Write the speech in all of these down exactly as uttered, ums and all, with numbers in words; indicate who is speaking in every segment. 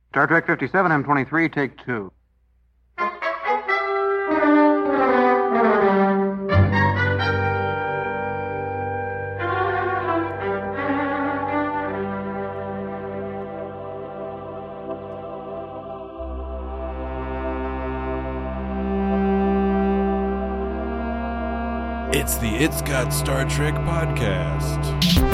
Speaker 1: Star Trek fifty-seven, M twenty-three, take two.
Speaker 2: It's the It's Got Star Trek podcast.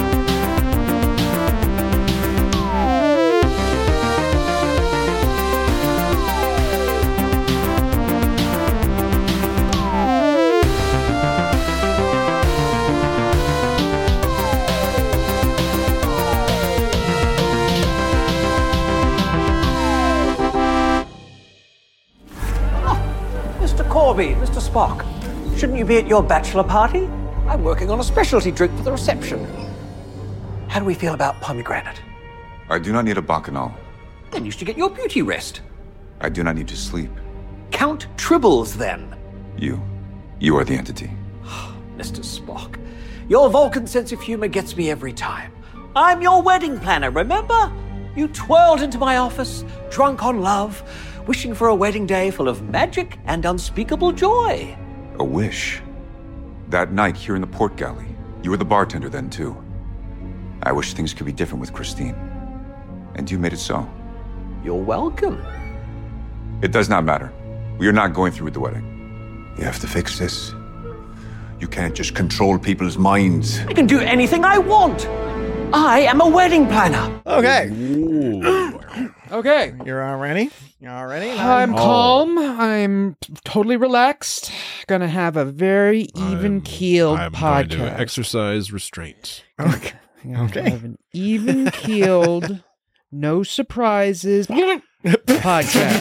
Speaker 3: Oh, Mister Corby, Mister Spock. Shouldn't you be at your bachelor party? I'm working on a specialty drink for the reception. How do we feel about pomegranate?
Speaker 4: I do not need a bacchanal.
Speaker 3: Then you should get your beauty rest.
Speaker 4: I do not need to sleep.
Speaker 3: Count tribbles, then.
Speaker 4: You. You are the entity.
Speaker 3: Mister Spock, your Vulcan sense of humor gets me every time. I'm your wedding planner, remember? You twirled into my office, drunk on love, wishing for a wedding day full of magic and unspeakable joy.
Speaker 4: A wish. That night here in the port galley, you were the bartender then too. I wish things could be different with Christine. And you made it so.
Speaker 3: You're welcome.
Speaker 4: It does not matter. We are not going through with the wedding.
Speaker 5: You have to fix this. You can't just control people's minds.
Speaker 3: I can do anything I want. I am a wedding planner.
Speaker 6: Okay.
Speaker 7: Okay.
Speaker 6: You're all ready? You all ready?
Speaker 7: I'm
Speaker 2: Oh.
Speaker 7: calm. I'm totally relaxed. Gonna have a very even-keeled
Speaker 2: I'm
Speaker 7: podcast.
Speaker 2: going to exercise restraint.
Speaker 6: Okay.
Speaker 7: I'm gonna
Speaker 6: Okay.
Speaker 7: have an even-keeled, no surprises podcast.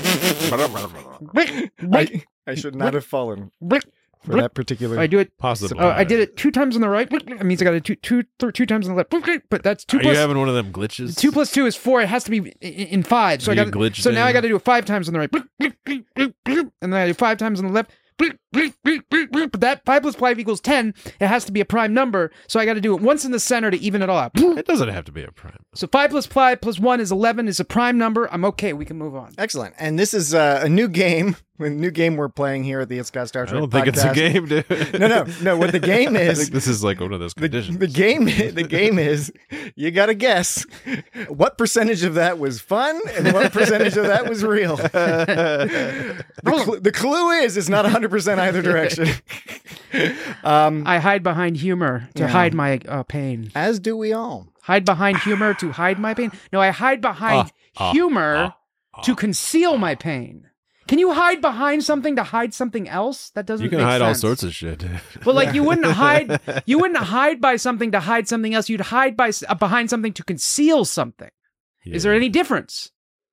Speaker 6: I, I should not have fallen for that particular.
Speaker 7: I do it.
Speaker 2: Possibly.
Speaker 7: Oh, I did it two times on the right. That means I got it two, two, th- two times on the left. But that's two
Speaker 2: Are
Speaker 7: plus.
Speaker 2: you having one of them glitches?
Speaker 7: Two plus two is four. It has to be i- in five. So
Speaker 2: Are
Speaker 7: I
Speaker 2: you
Speaker 7: got.
Speaker 2: glitched
Speaker 7: So now
Speaker 2: in?
Speaker 7: I got to do it five times on the right, and then I do five times on the left. But that five plus five equals ten. It has to be a prime number. So I got to do it once in the center to even it all out.
Speaker 2: It doesn't have to be a prime.
Speaker 7: So five plus five plus one is eleven. Is a prime number. I'm okay. We can move on.
Speaker 6: Excellent. And this is uh, a new game. A new game we're playing here at the It's Got Star
Speaker 2: I
Speaker 6: Trek
Speaker 2: don't think it's a
Speaker 6: podcast.
Speaker 2: game, dude.
Speaker 6: No, no, no. What the game
Speaker 2: I
Speaker 6: is.
Speaker 2: think this is like one of those
Speaker 6: The,
Speaker 2: conditions.
Speaker 6: the game the game is you got to guess what percentage of that was fun and what percentage of that was real. the, cl- the clue is it's not one hundred percent either direction. um,
Speaker 7: I hide behind humor to
Speaker 6: Yeah.
Speaker 7: hide my uh, pain.
Speaker 6: as do we all.
Speaker 7: Hide behind humor to hide my pain. No, I hide behind
Speaker 2: Ah, ah,
Speaker 7: humor
Speaker 2: ah,
Speaker 7: to
Speaker 2: ah.
Speaker 7: conceal my pain. Can you hide behind something to hide something else? That doesn't.
Speaker 2: You can
Speaker 7: make
Speaker 2: hide all
Speaker 7: sense.
Speaker 2: sorts of shit. dude.
Speaker 7: But like, you wouldn't hide. You wouldn't hide by something to hide something else. You'd hide by s- uh, behind something to conceal something. Is there
Speaker 2: Yeah.
Speaker 7: any difference?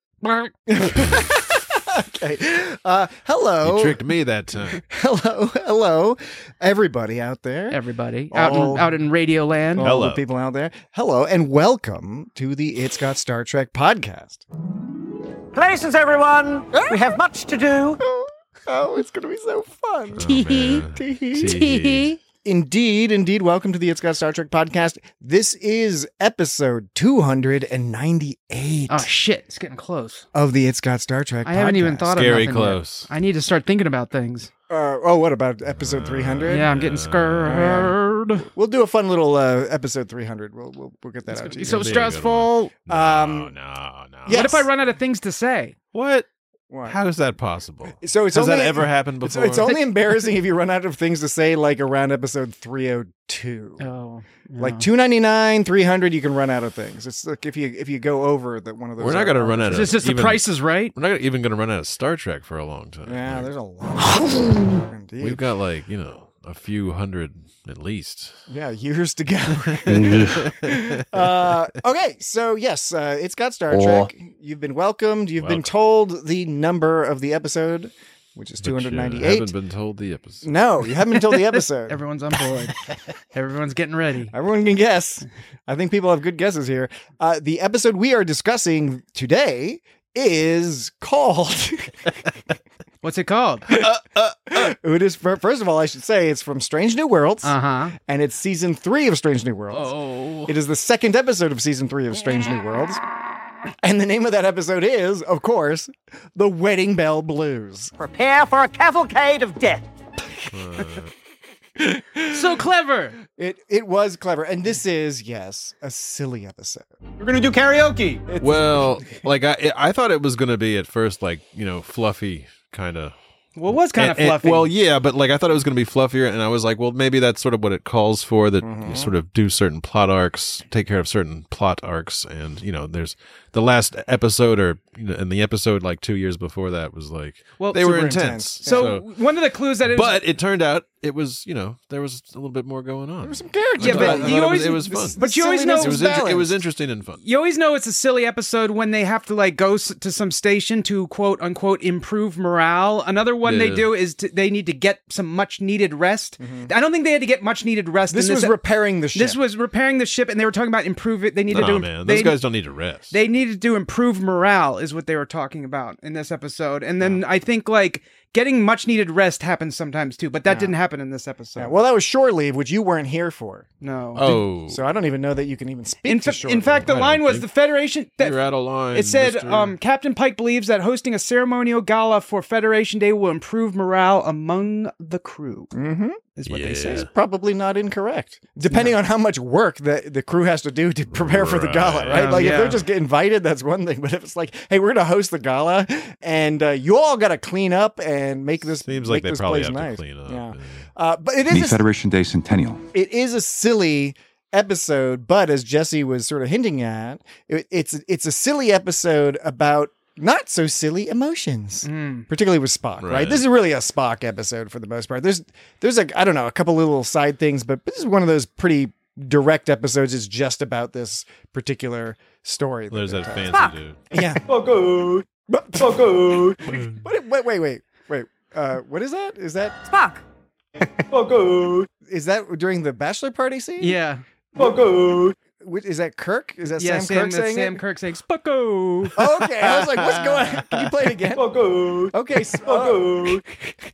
Speaker 6: Okay. Uh, hello.
Speaker 2: You tricked me that time.
Speaker 6: Hello. Hello. Everybody out there.
Speaker 7: Everybody out
Speaker 6: All-
Speaker 7: in, out in Radio Land.
Speaker 6: all
Speaker 2: Hello.
Speaker 6: the people out there. Hello and welcome to the It's Got Star Trek podcast.
Speaker 3: Places, everyone. We have much to do.
Speaker 6: Oh, oh it's going to be so fun.
Speaker 7: Tee hee.
Speaker 2: man.
Speaker 6: Tee hee.
Speaker 2: Tee
Speaker 7: Tee hee.
Speaker 6: Indeed, indeed. Welcome to the It's Got Star Trek podcast. This is episode two hundred ninety-eight
Speaker 7: Oh shit! It's getting close.
Speaker 6: of the It's Got Star Trek
Speaker 7: I haven't even
Speaker 6: podcast.
Speaker 7: thought
Speaker 2: Scary
Speaker 7: of nothing
Speaker 2: close.
Speaker 7: Yet. I need to start thinking about things.
Speaker 6: Uh, oh, what about episode three hundred?
Speaker 7: Yeah, I'm getting scared.
Speaker 6: We'll do a fun little uh, episode three hundred. We'll, we'll, we'll get that out to you.
Speaker 7: So
Speaker 2: It'll be a good
Speaker 7: stressful.
Speaker 2: No,
Speaker 6: Um,
Speaker 2: no, no.
Speaker 6: yeah.
Speaker 7: What if I run out of things to say?
Speaker 2: What?
Speaker 6: What?
Speaker 2: How is that possible?
Speaker 6: So it's
Speaker 2: Has
Speaker 6: only,
Speaker 2: that ever happened
Speaker 6: It's,
Speaker 2: before?
Speaker 6: it's only embarrassing if you run out of things to say, like around episode three oh two.
Speaker 7: Oh,
Speaker 6: Like two ninety-nine, three hundred, you can run out of things. It's like if you if you go over the one of those.
Speaker 2: We're not going to run out
Speaker 7: Is
Speaker 2: of.
Speaker 7: this just the
Speaker 2: even-
Speaker 7: Price is Right?
Speaker 2: We're not even going to run out of Star Trek for a long time.
Speaker 6: Yeah,
Speaker 2: Like,
Speaker 6: there's a lot. Indeed.
Speaker 2: we've got like you know a few hundred at least.
Speaker 6: Yeah, years to go. uh, okay, so yes, uh, it's got Star Trek. You've been welcomed. You've been
Speaker 2: Welcome.
Speaker 6: told the number of the episode, which is
Speaker 2: But
Speaker 6: two
Speaker 2: you
Speaker 6: hundred ninety-eight.
Speaker 2: haven't been told the episode.
Speaker 6: No, you haven't been told the episode.
Speaker 7: Everyone's on board. Everyone's getting ready.
Speaker 6: Everyone can guess. I think people have good guesses here. Uh, the episode we are discussing today is called.
Speaker 7: What's it called?
Speaker 6: It is. First of all, I should say it's from Strange New Worlds,
Speaker 7: Uh huh.
Speaker 6: and it's season three of Strange New Worlds.
Speaker 7: Oh.
Speaker 6: It is the second episode of season three of Strange New Worlds. And the name of that episode is, of course, The Wedding Bell Blues.
Speaker 3: Prepare for a cavalcade of death.
Speaker 7: So clever.
Speaker 6: It it was clever. And this is, yes, a silly episode.
Speaker 1: We're going to do karaoke.
Speaker 2: Well, like I, I thought it was going to be at first, like, you know, fluffy kind of.
Speaker 7: Well, it was kind of
Speaker 2: And- and-
Speaker 7: fluffy.
Speaker 2: well, yeah, but like I thought it was going to be fluffier, and I was like, well, maybe that's sort of what it calls for. That you sort of do certain plot arcs, take care of certain plot arcs, and you know, there's the last episode, or you know, and the episode like two years before that was like,
Speaker 7: Well,
Speaker 2: they were
Speaker 6: super
Speaker 2: intense.
Speaker 6: intense.
Speaker 7: so, one of the clues that it was,
Speaker 2: but it turned out it was, you know, there was a little bit more going on.
Speaker 6: There were some characters.
Speaker 7: Yeah,
Speaker 2: I
Speaker 7: but
Speaker 2: thought- I
Speaker 7: you
Speaker 2: thought
Speaker 7: always-
Speaker 2: it was, it was
Speaker 6: this-
Speaker 2: fun.
Speaker 7: but you always know
Speaker 2: It was, inter- it was
Speaker 6: balanced.
Speaker 2: interesting and fun.
Speaker 7: you always know it's a silly episode when they have to like go s- to some station to quote unquote improve morale. Another one they
Speaker 2: Yeah.
Speaker 7: do is to, they need to get some much needed rest. I don't think they had to get much needed rest.
Speaker 6: This
Speaker 7: in
Speaker 6: was repairing the ship.
Speaker 7: This was repairing the ship, and they were talking about improve it. They need to
Speaker 2: Oh
Speaker 7: do.
Speaker 2: man,
Speaker 7: they,
Speaker 2: those guys don't need to rest.
Speaker 7: They needed to improve morale, is what they were talking about in this episode. And then I think like getting much needed rest happens sometimes too, but that didn't happen in this episode.
Speaker 6: Yeah, well, that was shore leave, which you weren't here for.
Speaker 7: no.
Speaker 2: oh,
Speaker 6: So I don't even know that you can even speak
Speaker 7: in,
Speaker 6: to
Speaker 7: fa-
Speaker 6: shore
Speaker 7: in fact, the
Speaker 2: I don't
Speaker 7: line was
Speaker 2: think-
Speaker 7: the Federation. That,
Speaker 2: you're out of line.
Speaker 7: it said,
Speaker 2: Mister
Speaker 7: um, Captain Pike believes that hosting a ceremonial gala for Federation Day will improve morale among the crew.
Speaker 6: Mm-hmm.
Speaker 7: Is what they
Speaker 2: Yeah.
Speaker 7: say.
Speaker 6: Probably not incorrect, depending on how much work the, the crew has to do to prepare for the gala,
Speaker 2: Right.
Speaker 6: right?
Speaker 7: Oh,
Speaker 6: like if
Speaker 7: yeah.
Speaker 6: they're just get invited, that's one thing. But if it's like, hey, we're going to host the gala, and uh, you all got to clean up and make this
Speaker 2: Seems
Speaker 6: make
Speaker 2: like they
Speaker 6: this
Speaker 2: probably
Speaker 6: place
Speaker 2: have to
Speaker 6: nice.
Speaker 2: clean up.
Speaker 6: Yeah.
Speaker 2: Yeah.
Speaker 6: Uh, but it
Speaker 4: Neat
Speaker 6: is a,
Speaker 4: Federation Day Centennial.
Speaker 6: it is a silly episode, but as Jesse was sort of hinting at, it, it's it's a silly episode about not so silly emotions,
Speaker 7: Mm.
Speaker 6: particularly with Spock. Right.
Speaker 2: Right.
Speaker 6: This is really a Spock episode for the most part. There's there's like I don't know a couple little side things, but this is one of those pretty direct episodes. It's just about this particular story.
Speaker 2: There's that
Speaker 6: they're
Speaker 2: fancy dude.
Speaker 6: telling. Yeah.
Speaker 1: Oh, good.
Speaker 6: But-
Speaker 1: Oh, good.
Speaker 6: Wait, wait, wait, wait, wait. Uh, what is that? Is that
Speaker 3: Spock.
Speaker 1: Oh, good.
Speaker 6: is that during the bachelor party scene?
Speaker 7: Yeah.
Speaker 1: Oh, good.
Speaker 6: Which, is that Kirk? Is that
Speaker 7: Yeah,
Speaker 6: Sam,
Speaker 7: Sam,
Speaker 6: Kirk
Speaker 7: that's
Speaker 6: saying
Speaker 7: Sam
Speaker 6: it?
Speaker 7: Kirk saying Spocko.
Speaker 6: Okay, I was like, what's going on? Can you play it again?
Speaker 1: Oh, good.
Speaker 6: Okay, so,
Speaker 1: Oh, good.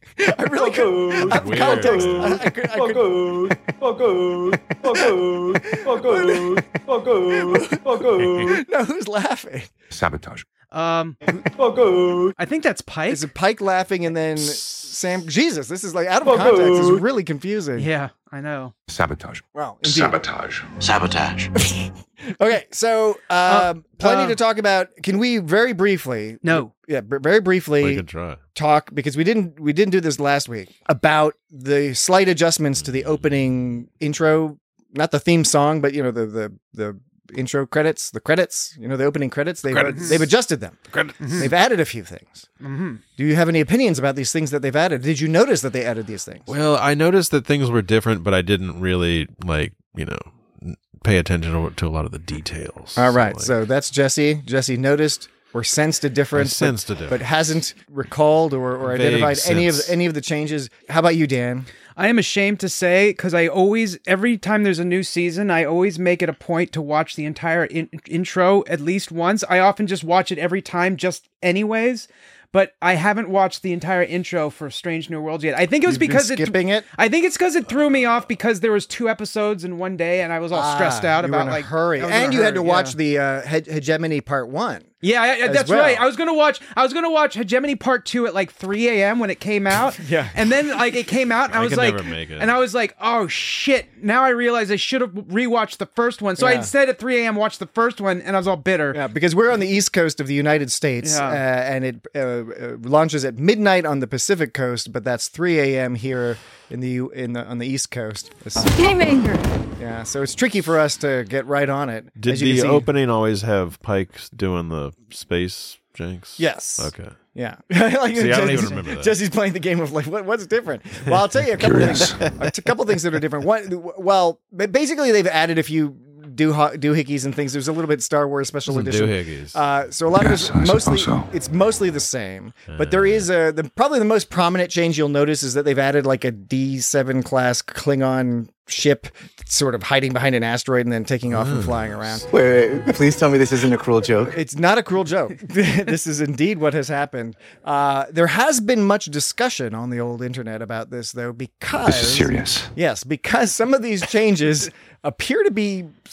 Speaker 6: I really couldn't.
Speaker 1: good.
Speaker 6: Out of
Speaker 2: Weird.
Speaker 6: context. I, I could, I
Speaker 1: Oh,
Speaker 6: could,
Speaker 1: good. Oh, good. Oh, good. Oh, good. Oh, good. Oh, good.
Speaker 6: no, who's laughing?
Speaker 4: Sabotage.
Speaker 7: Um,
Speaker 1: Oh, good.
Speaker 7: I think that's Pike.
Speaker 6: Is it Pike laughing and then Sam? Jesus, this is like out of
Speaker 1: Oh,
Speaker 6: context. It's
Speaker 1: good.
Speaker 6: really confusing.
Speaker 7: Yeah, I know.
Speaker 4: Sabotage.
Speaker 6: Wow. Indeed.
Speaker 5: Sabotage.
Speaker 8: Sabotage.
Speaker 6: Okay, so um, plenty
Speaker 7: uh,
Speaker 6: to talk about. Can we very briefly?
Speaker 7: No.
Speaker 6: Yeah, b- very
Speaker 2: We
Speaker 6: briefly
Speaker 2: could try.
Speaker 6: talk because we didn't we didn't do this last week about the slight adjustments to the opening intro, not the theme song, but you know the the the intro credits, the credits, you know the opening credits. They've
Speaker 2: Credits.
Speaker 6: they've adjusted them.
Speaker 2: Credits.
Speaker 6: They've added a few things.
Speaker 7: Mm-hmm.
Speaker 6: Do you have any opinions about these things that they've added? Did you notice that they added these things?
Speaker 2: Well, I noticed that things were different, but I didn't really like, you know, n- pay attention to, to a lot of the details.
Speaker 6: All right,
Speaker 2: like,
Speaker 6: so that's Jesse. Jesse noticed or sensed a difference,
Speaker 2: I sensed a
Speaker 6: but,
Speaker 2: difference.
Speaker 6: but hasn't recalled or, or
Speaker 2: Vague
Speaker 6: identified any of
Speaker 2: sense.
Speaker 6: any of the changes. How about you, Dan?
Speaker 7: I am ashamed to say, because I always, every time there's a new season, I always make it a point to watch the entire in- intro at least once. I often just watch it every time, just anyways. But I haven't watched the entire intro for Strange New Worlds yet. I think it was
Speaker 6: You've been
Speaker 7: because it.
Speaker 6: skipping it.
Speaker 7: I think it's because it threw me off because there was two episodes in one day, and I was all stressed
Speaker 6: Ah,
Speaker 7: out
Speaker 6: you were
Speaker 7: about
Speaker 6: in a
Speaker 7: like
Speaker 6: hurry,
Speaker 7: I was in a
Speaker 6: and you had to
Speaker 7: hurry,
Speaker 6: watch
Speaker 7: yeah.
Speaker 6: the uh, he- hegemony part one.
Speaker 7: Yeah, I, I-
Speaker 6: as
Speaker 7: that's
Speaker 6: well.
Speaker 7: right. I was gonna watch. I was gonna watch Hegemony Part Two at like three a.m. when it came out.
Speaker 6: Yeah.
Speaker 7: and then like it came out, and I,
Speaker 2: I
Speaker 7: was
Speaker 2: could
Speaker 7: like,
Speaker 2: never make it.
Speaker 7: and I was like, oh shit! Now I realize I should have rewatched the first one. So I
Speaker 6: Yeah.
Speaker 7: instead at three a.m. watched the first one, and I was all bitter.
Speaker 6: Yeah, because we're on the east coast of the United States,
Speaker 7: Yeah.
Speaker 6: uh, and it uh, uh, launches at midnight on the Pacific coast, but that's three a.m. here in the U- in the on the east coast.
Speaker 9: Haymaker.
Speaker 6: Yeah, so it's tricky for us to get right on it.
Speaker 2: Did
Speaker 6: as you
Speaker 2: the
Speaker 6: can see.
Speaker 2: opening always have Pike doing the space jinx?
Speaker 6: Yes.
Speaker 2: Okay.
Speaker 6: Yeah. like
Speaker 2: See, I don't
Speaker 6: Jesse's-
Speaker 2: even remember that.
Speaker 6: Jesse's playing the game of like, what, what's different? Well, I'll tell you a couple
Speaker 5: Curious.
Speaker 6: things. A couple things that are different. One, well, ba- basically they've added a few do doohickeys and things. There's a little bit Star Wars special
Speaker 2: Some
Speaker 6: edition.
Speaker 2: doohickeys.
Speaker 6: Uh, so a lot
Speaker 5: Yes,
Speaker 6: of
Speaker 5: I
Speaker 6: it's mostly
Speaker 5: suppose so.
Speaker 6: it's mostly the same, but there is a the, probably the most prominent change you'll notice is that they've added like a D seven class Klingon ship sort of hiding behind an asteroid and then taking off and flying around.
Speaker 10: Wait, wait, please tell me this isn't a cruel joke.
Speaker 6: It's not a cruel joke. This is indeed what has happened. Uh, there has been much discussion on the old internet about this, though, because
Speaker 5: This is serious.
Speaker 6: Yes, because some of these changes appear to be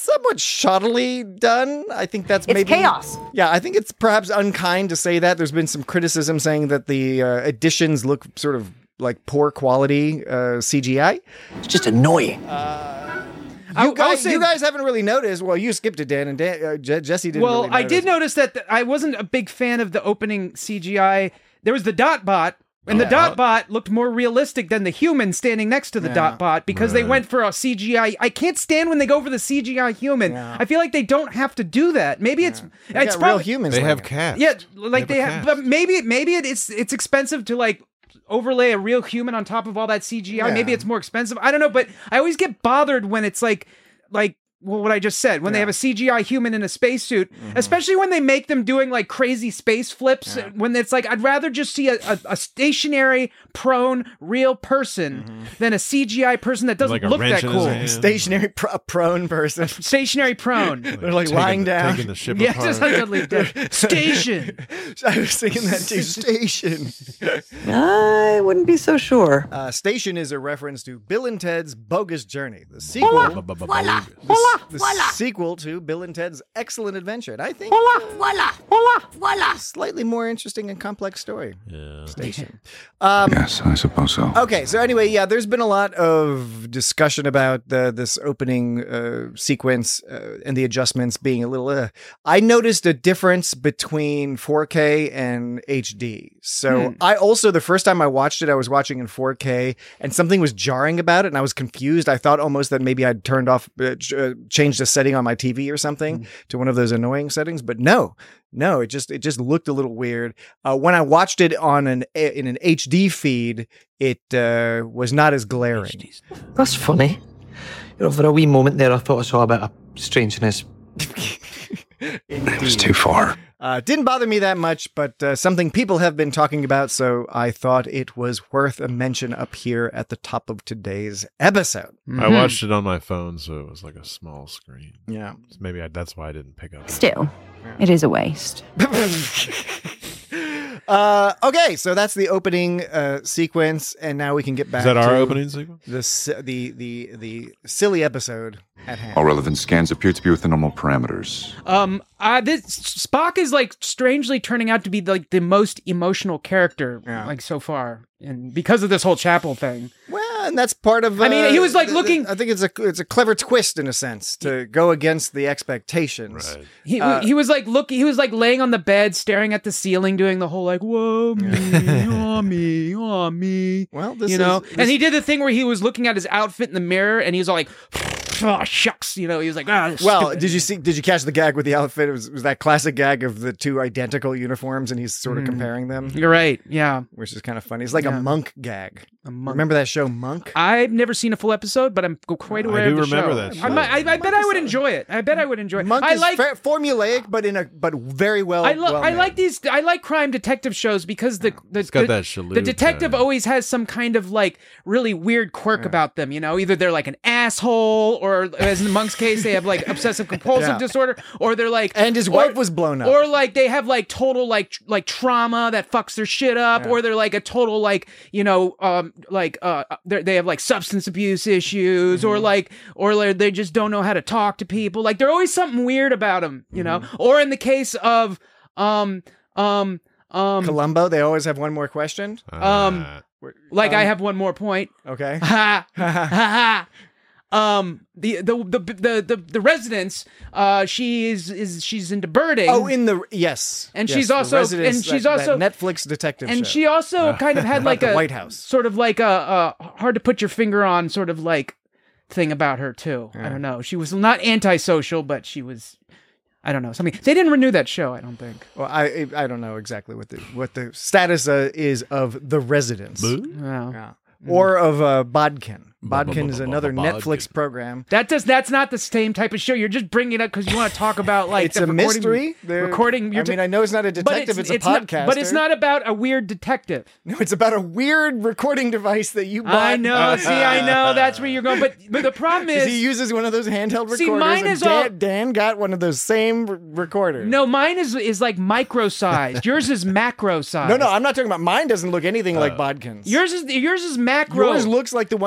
Speaker 6: somewhat shoddily done. I think that's
Speaker 9: It's
Speaker 6: maybe
Speaker 9: chaos.
Speaker 6: Yeah, I think it's perhaps unkind to say that. There's been some criticism saying that the uh, additions look sort of like poor quality uh, C G I.
Speaker 3: It's just annoying.
Speaker 6: You
Speaker 7: I'll
Speaker 6: guys,
Speaker 7: say-
Speaker 6: you guys haven't really noticed. Well, you skipped it, Dan, and Dan, uh, Je- Jesse didn't.
Speaker 7: Well,
Speaker 6: really
Speaker 7: I did
Speaker 6: notice.
Speaker 7: notice that th- I wasn't a big fan of the opening C G I. There was the dot bot, and the dot bot looked more realistic than the human standing next to the
Speaker 6: Yeah.
Speaker 7: dot bot because they went for a C G I. I can't stand when they go for the C G I human.
Speaker 6: Yeah.
Speaker 7: I feel like they don't have to do that. Maybe it's
Speaker 6: They
Speaker 7: it's
Speaker 6: got real
Speaker 7: probably
Speaker 6: humans.
Speaker 2: They
Speaker 6: like
Speaker 2: have
Speaker 6: it.
Speaker 2: cats.
Speaker 7: yeah, like
Speaker 2: They
Speaker 7: they
Speaker 2: have a
Speaker 7: have,
Speaker 2: cast.
Speaker 7: but maybe maybe it, it's it's expensive to like overlay a real human on top of all that C G I.
Speaker 6: Yeah.
Speaker 7: Maybe it's more expensive. I don't know, but I always get bothered when it's like like well, what I just said, when they have a C G I human in a spacesuit, especially when they make them doing like crazy space flips, when it's like, I'd rather just see a, a, a stationary, prone, real person than a C G I person that doesn't
Speaker 2: Like a
Speaker 7: look
Speaker 2: wrench
Speaker 7: that
Speaker 2: in his
Speaker 7: cool.
Speaker 2: hand.
Speaker 6: Stationary pr- a prone person.
Speaker 7: Stationary prone.
Speaker 6: They're like
Speaker 2: Taking-
Speaker 6: lying down.
Speaker 2: taking the ship
Speaker 7: Yeah,
Speaker 2: apart.
Speaker 7: just like a- station.
Speaker 6: I was thinking that too. Station.
Speaker 3: I wouldn't be so sure.
Speaker 6: Uh, Station is a reference to Bill and Ted's Bogus Journey, the sequel.
Speaker 2: Voila.
Speaker 6: the, the sequel to Bill and Ted's Excellent Adventure. And I think
Speaker 9: Voila, voila, voila.
Speaker 6: slightly more interesting and complex story.
Speaker 2: Yeah.
Speaker 6: Station.
Speaker 4: Yes, I suppose so.
Speaker 6: Okay, so anyway, yeah, there's been a lot of discussion about the, this opening uh, sequence uh, and the adjustments being a little. Uh, I noticed a difference between four K and H D. So
Speaker 7: Hmm.
Speaker 6: I also, the first time I watched it, I was watching in four K, and something was jarring about it, and I was confused. I thought almost that maybe I'd turned off, uh, ch- uh, changed a setting on my T V or something
Speaker 7: Hmm.
Speaker 6: to one of those annoying settings, but no. No, it just it just looked a little weird. Uh, when I watched it on an in an H D feed, it uh, was not as glaring.
Speaker 3: That's funny. You know, for a wee moment there, I thought I saw a bit of strangeness.
Speaker 4: It was too far.
Speaker 6: Uh, didn't bother me that much, but uh, something people have been talking about, so I thought it was worth a mention up here at the top of today's episode.
Speaker 2: I watched it on my phone, so it was like a small screen.
Speaker 6: Yeah.
Speaker 2: So maybe I, that's why I didn't pick up.
Speaker 9: Still, it is a waste.
Speaker 6: Uh, okay, so that's the opening uh, sequence, and now we can get back.
Speaker 2: Is that our
Speaker 6: to
Speaker 2: opening sequence?
Speaker 6: The si- the the the silly episode at hand.
Speaker 4: All relevant scans appear to be within normal parameters.
Speaker 7: Um, uh, this Spock is like strangely turning out to be like the most emotional character
Speaker 6: Yeah.
Speaker 7: like so far, and because of this whole chapel thing.
Speaker 6: Well, and that's part of.
Speaker 7: I mean,
Speaker 6: uh,
Speaker 7: he was, like,
Speaker 6: th-
Speaker 7: looking-
Speaker 6: I think it's a it's a clever twist in a sense to go against the expectations.
Speaker 2: Right.
Speaker 7: He
Speaker 6: Uh,
Speaker 7: he was like look he was like laying on the bed staring at the ceiling doing the whole like whoa me oh me oh me
Speaker 6: Well, this
Speaker 7: you know
Speaker 6: is-
Speaker 7: and
Speaker 6: this-
Speaker 7: he did the thing where he was looking at his outfit in the mirror and he was all like oh shucks you know he was like ah,
Speaker 6: Well,
Speaker 7: stupid.
Speaker 6: did you see? Did you catch the gag with the outfit? It was, was that classic gag of the two identical uniforms, and he's sort of comparing them,
Speaker 7: You're right yeah
Speaker 6: which is kind of funny. It's like
Speaker 7: Yeah.
Speaker 6: a monk gag.
Speaker 7: A monk.
Speaker 6: Remember that show, Monk?
Speaker 7: I've never seen a full episode, but I'm quite aware
Speaker 2: I do
Speaker 7: of the
Speaker 2: remember
Speaker 7: show.
Speaker 2: that
Speaker 7: I,
Speaker 2: show.
Speaker 7: might- I, I bet I would enjoy it. I bet I would enjoy it.
Speaker 6: Monk
Speaker 7: I
Speaker 6: is
Speaker 7: like
Speaker 6: fa- formulaic, but in a but very well.
Speaker 7: I, lo-
Speaker 6: well
Speaker 7: I
Speaker 6: made.
Speaker 7: like these. I like crime detective shows because the the,
Speaker 2: got
Speaker 7: the,
Speaker 2: that Shalhoub
Speaker 7: the detective
Speaker 2: guy.
Speaker 7: always has some kind of like really weird quirk about them. You know, either they're like an asshole, or as in the Monk's case, they have like obsessive compulsive
Speaker 6: Yeah.
Speaker 7: disorder, or they're like
Speaker 6: And his
Speaker 7: or-
Speaker 6: wife was blown up.
Speaker 7: or like they have like total like tr- like trauma that fucks their shit up, or they're like a total like you know um like uh they're- they have like substance abuse issues,
Speaker 6: Mm-hmm.
Speaker 7: or like or like, they just don't know how to talk to people. Like there's always something weird about them, you know.
Speaker 6: Mm-hmm.
Speaker 7: Or in the case of um um um
Speaker 6: Columbo. They always have one more question.
Speaker 7: um
Speaker 2: Uh,
Speaker 7: like I
Speaker 6: um,
Speaker 7: have one more point.
Speaker 6: Okay.
Speaker 7: Ha ha ha. Um, the the the the the, the residents, uh, she is is she's into birding.
Speaker 6: Oh, in the yes,
Speaker 7: And
Speaker 6: Yes,
Speaker 7: she's
Speaker 6: The
Speaker 7: also-
Speaker 6: Residence,
Speaker 7: and she's
Speaker 6: that-
Speaker 7: also-
Speaker 6: that Netflix detective
Speaker 7: and
Speaker 6: show.
Speaker 7: she also kind of had
Speaker 6: About
Speaker 7: like
Speaker 6: the
Speaker 7: a
Speaker 6: White House.
Speaker 7: sort of like a, a hard to put your finger on sort of like thing about her too. I don't know. She was not antisocial, but she was. I don't know something. They didn't renew that show. I don't think.
Speaker 6: Well, I I don't know exactly what the what the status uh, is of The Residence.
Speaker 7: No.
Speaker 6: Yeah. Or of uh, Bodkin. Bodkin is
Speaker 2: B- b- b-
Speaker 6: another
Speaker 2: Bodkin.
Speaker 6: Netflix program.
Speaker 7: That does. That's not the same type of show. You're just bringing it up because you want to talk about like
Speaker 6: It's
Speaker 7: the
Speaker 6: a
Speaker 7: recording-
Speaker 6: mystery. They're-
Speaker 7: Recording.
Speaker 6: I
Speaker 7: You're
Speaker 6: mean,
Speaker 7: ta-
Speaker 6: I know it's not a
Speaker 7: but
Speaker 6: detective; it's, a
Speaker 7: not-
Speaker 6: podcaster.
Speaker 7: but it's not about a weird detective.
Speaker 6: No, it's about a weird recording device that you bought.
Speaker 7: I know. See, I know. That's where you're going. But but the problem is,
Speaker 6: he uses one of those handheld recorders.
Speaker 7: See, mine
Speaker 6: and
Speaker 7: is
Speaker 6: Dan,
Speaker 7: all-
Speaker 6: Dan got one of those same r- recorders.
Speaker 7: no, mine is is like micro sized. Yours is macro sized.
Speaker 6: no, no, I'm not talking about. Mine doesn't look anything like Bodkin's.
Speaker 7: Yours is yours is macro.
Speaker 6: Yours looks like the one from
Speaker 7: My-
Speaker 6: Bodkin.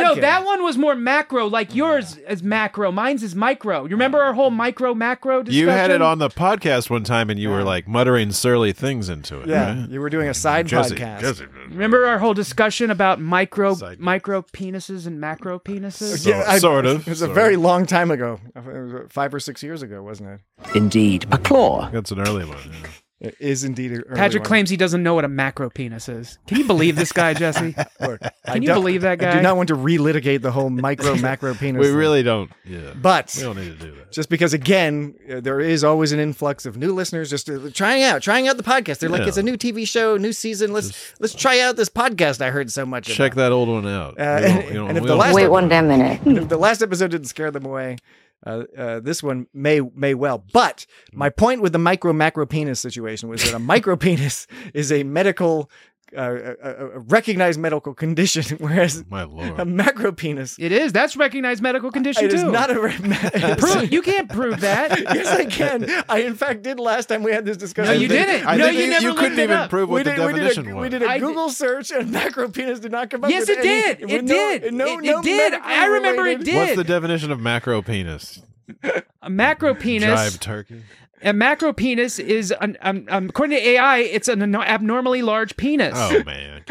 Speaker 7: no,
Speaker 6: okay.
Speaker 7: that one was more macro, like yours is macro. Mine's is micro. You remember our whole micro macro discussion?
Speaker 2: You had it on the podcast one time, and you were like muttering surly things into it.
Speaker 6: Yeah,
Speaker 2: right?
Speaker 6: you were doing a side
Speaker 2: Jesse,
Speaker 6: podcast.
Speaker 2: Jesse.
Speaker 7: Remember our whole discussion about micro
Speaker 2: Side-
Speaker 7: micro penises and macro penises?
Speaker 2: So-
Speaker 6: I-
Speaker 2: sort of,
Speaker 6: It was a
Speaker 2: sort
Speaker 6: very
Speaker 2: of.
Speaker 6: long time ago. It was five or six years ago, wasn't it?
Speaker 3: Indeed, a claw.
Speaker 2: That's an early one. yeah.
Speaker 6: It is indeed. An early
Speaker 7: Patrick
Speaker 6: one.
Speaker 7: claims he doesn't know what a macro penis is. Can you believe this guy, Jesse?
Speaker 6: Look, I
Speaker 7: Can you
Speaker 6: don't-
Speaker 7: believe that
Speaker 6: I
Speaker 7: guy?
Speaker 6: do not want to relitigate the whole micro macro penis.
Speaker 2: We
Speaker 6: thing.
Speaker 2: really don't. Yeah,
Speaker 6: But
Speaker 2: we don't need to do that.
Speaker 6: just because, again, uh, there is always an influx of new listeners just uh, trying out, trying out the podcast. They're like,
Speaker 2: Yeah.
Speaker 6: it's a new T V show, new season. Let's let's try out this podcast I heard so much
Speaker 2: Check
Speaker 6: about.
Speaker 2: that old one out.
Speaker 6: Uh,
Speaker 2: We don't-
Speaker 6: and-
Speaker 2: we don't-
Speaker 6: and if
Speaker 2: we
Speaker 6: the
Speaker 2: don't-
Speaker 6: last
Speaker 9: Wait
Speaker 6: ep-
Speaker 9: one damn minute.
Speaker 6: if the last episode didn't scare them away, uh, uh, this one may may well. But my point with the micro macro penis situation was that a micro penis is a medical, uh, a, a- a recognized medical condition, whereas
Speaker 2: My
Speaker 6: a
Speaker 2: lord.
Speaker 6: macro penis
Speaker 7: It is. That's recognized medical condition
Speaker 6: it
Speaker 7: too.
Speaker 6: is not a. Re-
Speaker 7: Prove- you can't prove that.
Speaker 6: Yes, I can. I in fact did last time we had this discussion.
Speaker 7: No, you didn't.
Speaker 2: I
Speaker 7: No,
Speaker 2: think
Speaker 7: you never
Speaker 2: you couldn't
Speaker 7: looked it
Speaker 2: even
Speaker 7: up.
Speaker 2: prove
Speaker 6: We
Speaker 2: what the
Speaker 6: did, we did
Speaker 2: definition
Speaker 6: a,
Speaker 2: was.
Speaker 6: we did a
Speaker 7: I
Speaker 6: Google search and macro penis did not come up
Speaker 7: Yes,
Speaker 6: with
Speaker 7: it
Speaker 6: any-
Speaker 7: did.
Speaker 6: with
Speaker 7: It
Speaker 6: no-
Speaker 7: did.
Speaker 6: No,
Speaker 7: It-
Speaker 6: no
Speaker 7: it did.
Speaker 6: medically
Speaker 7: I remember it
Speaker 6: related-
Speaker 7: did.
Speaker 2: What's the definition of macro penis?
Speaker 7: A macro penis.
Speaker 2: Jive turkey.
Speaker 7: A macro penis is, an, um, um, according to A I, it's an an abnormally large penis.
Speaker 2: Oh man.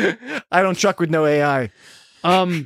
Speaker 6: I don't chuck with no A I.
Speaker 7: Um,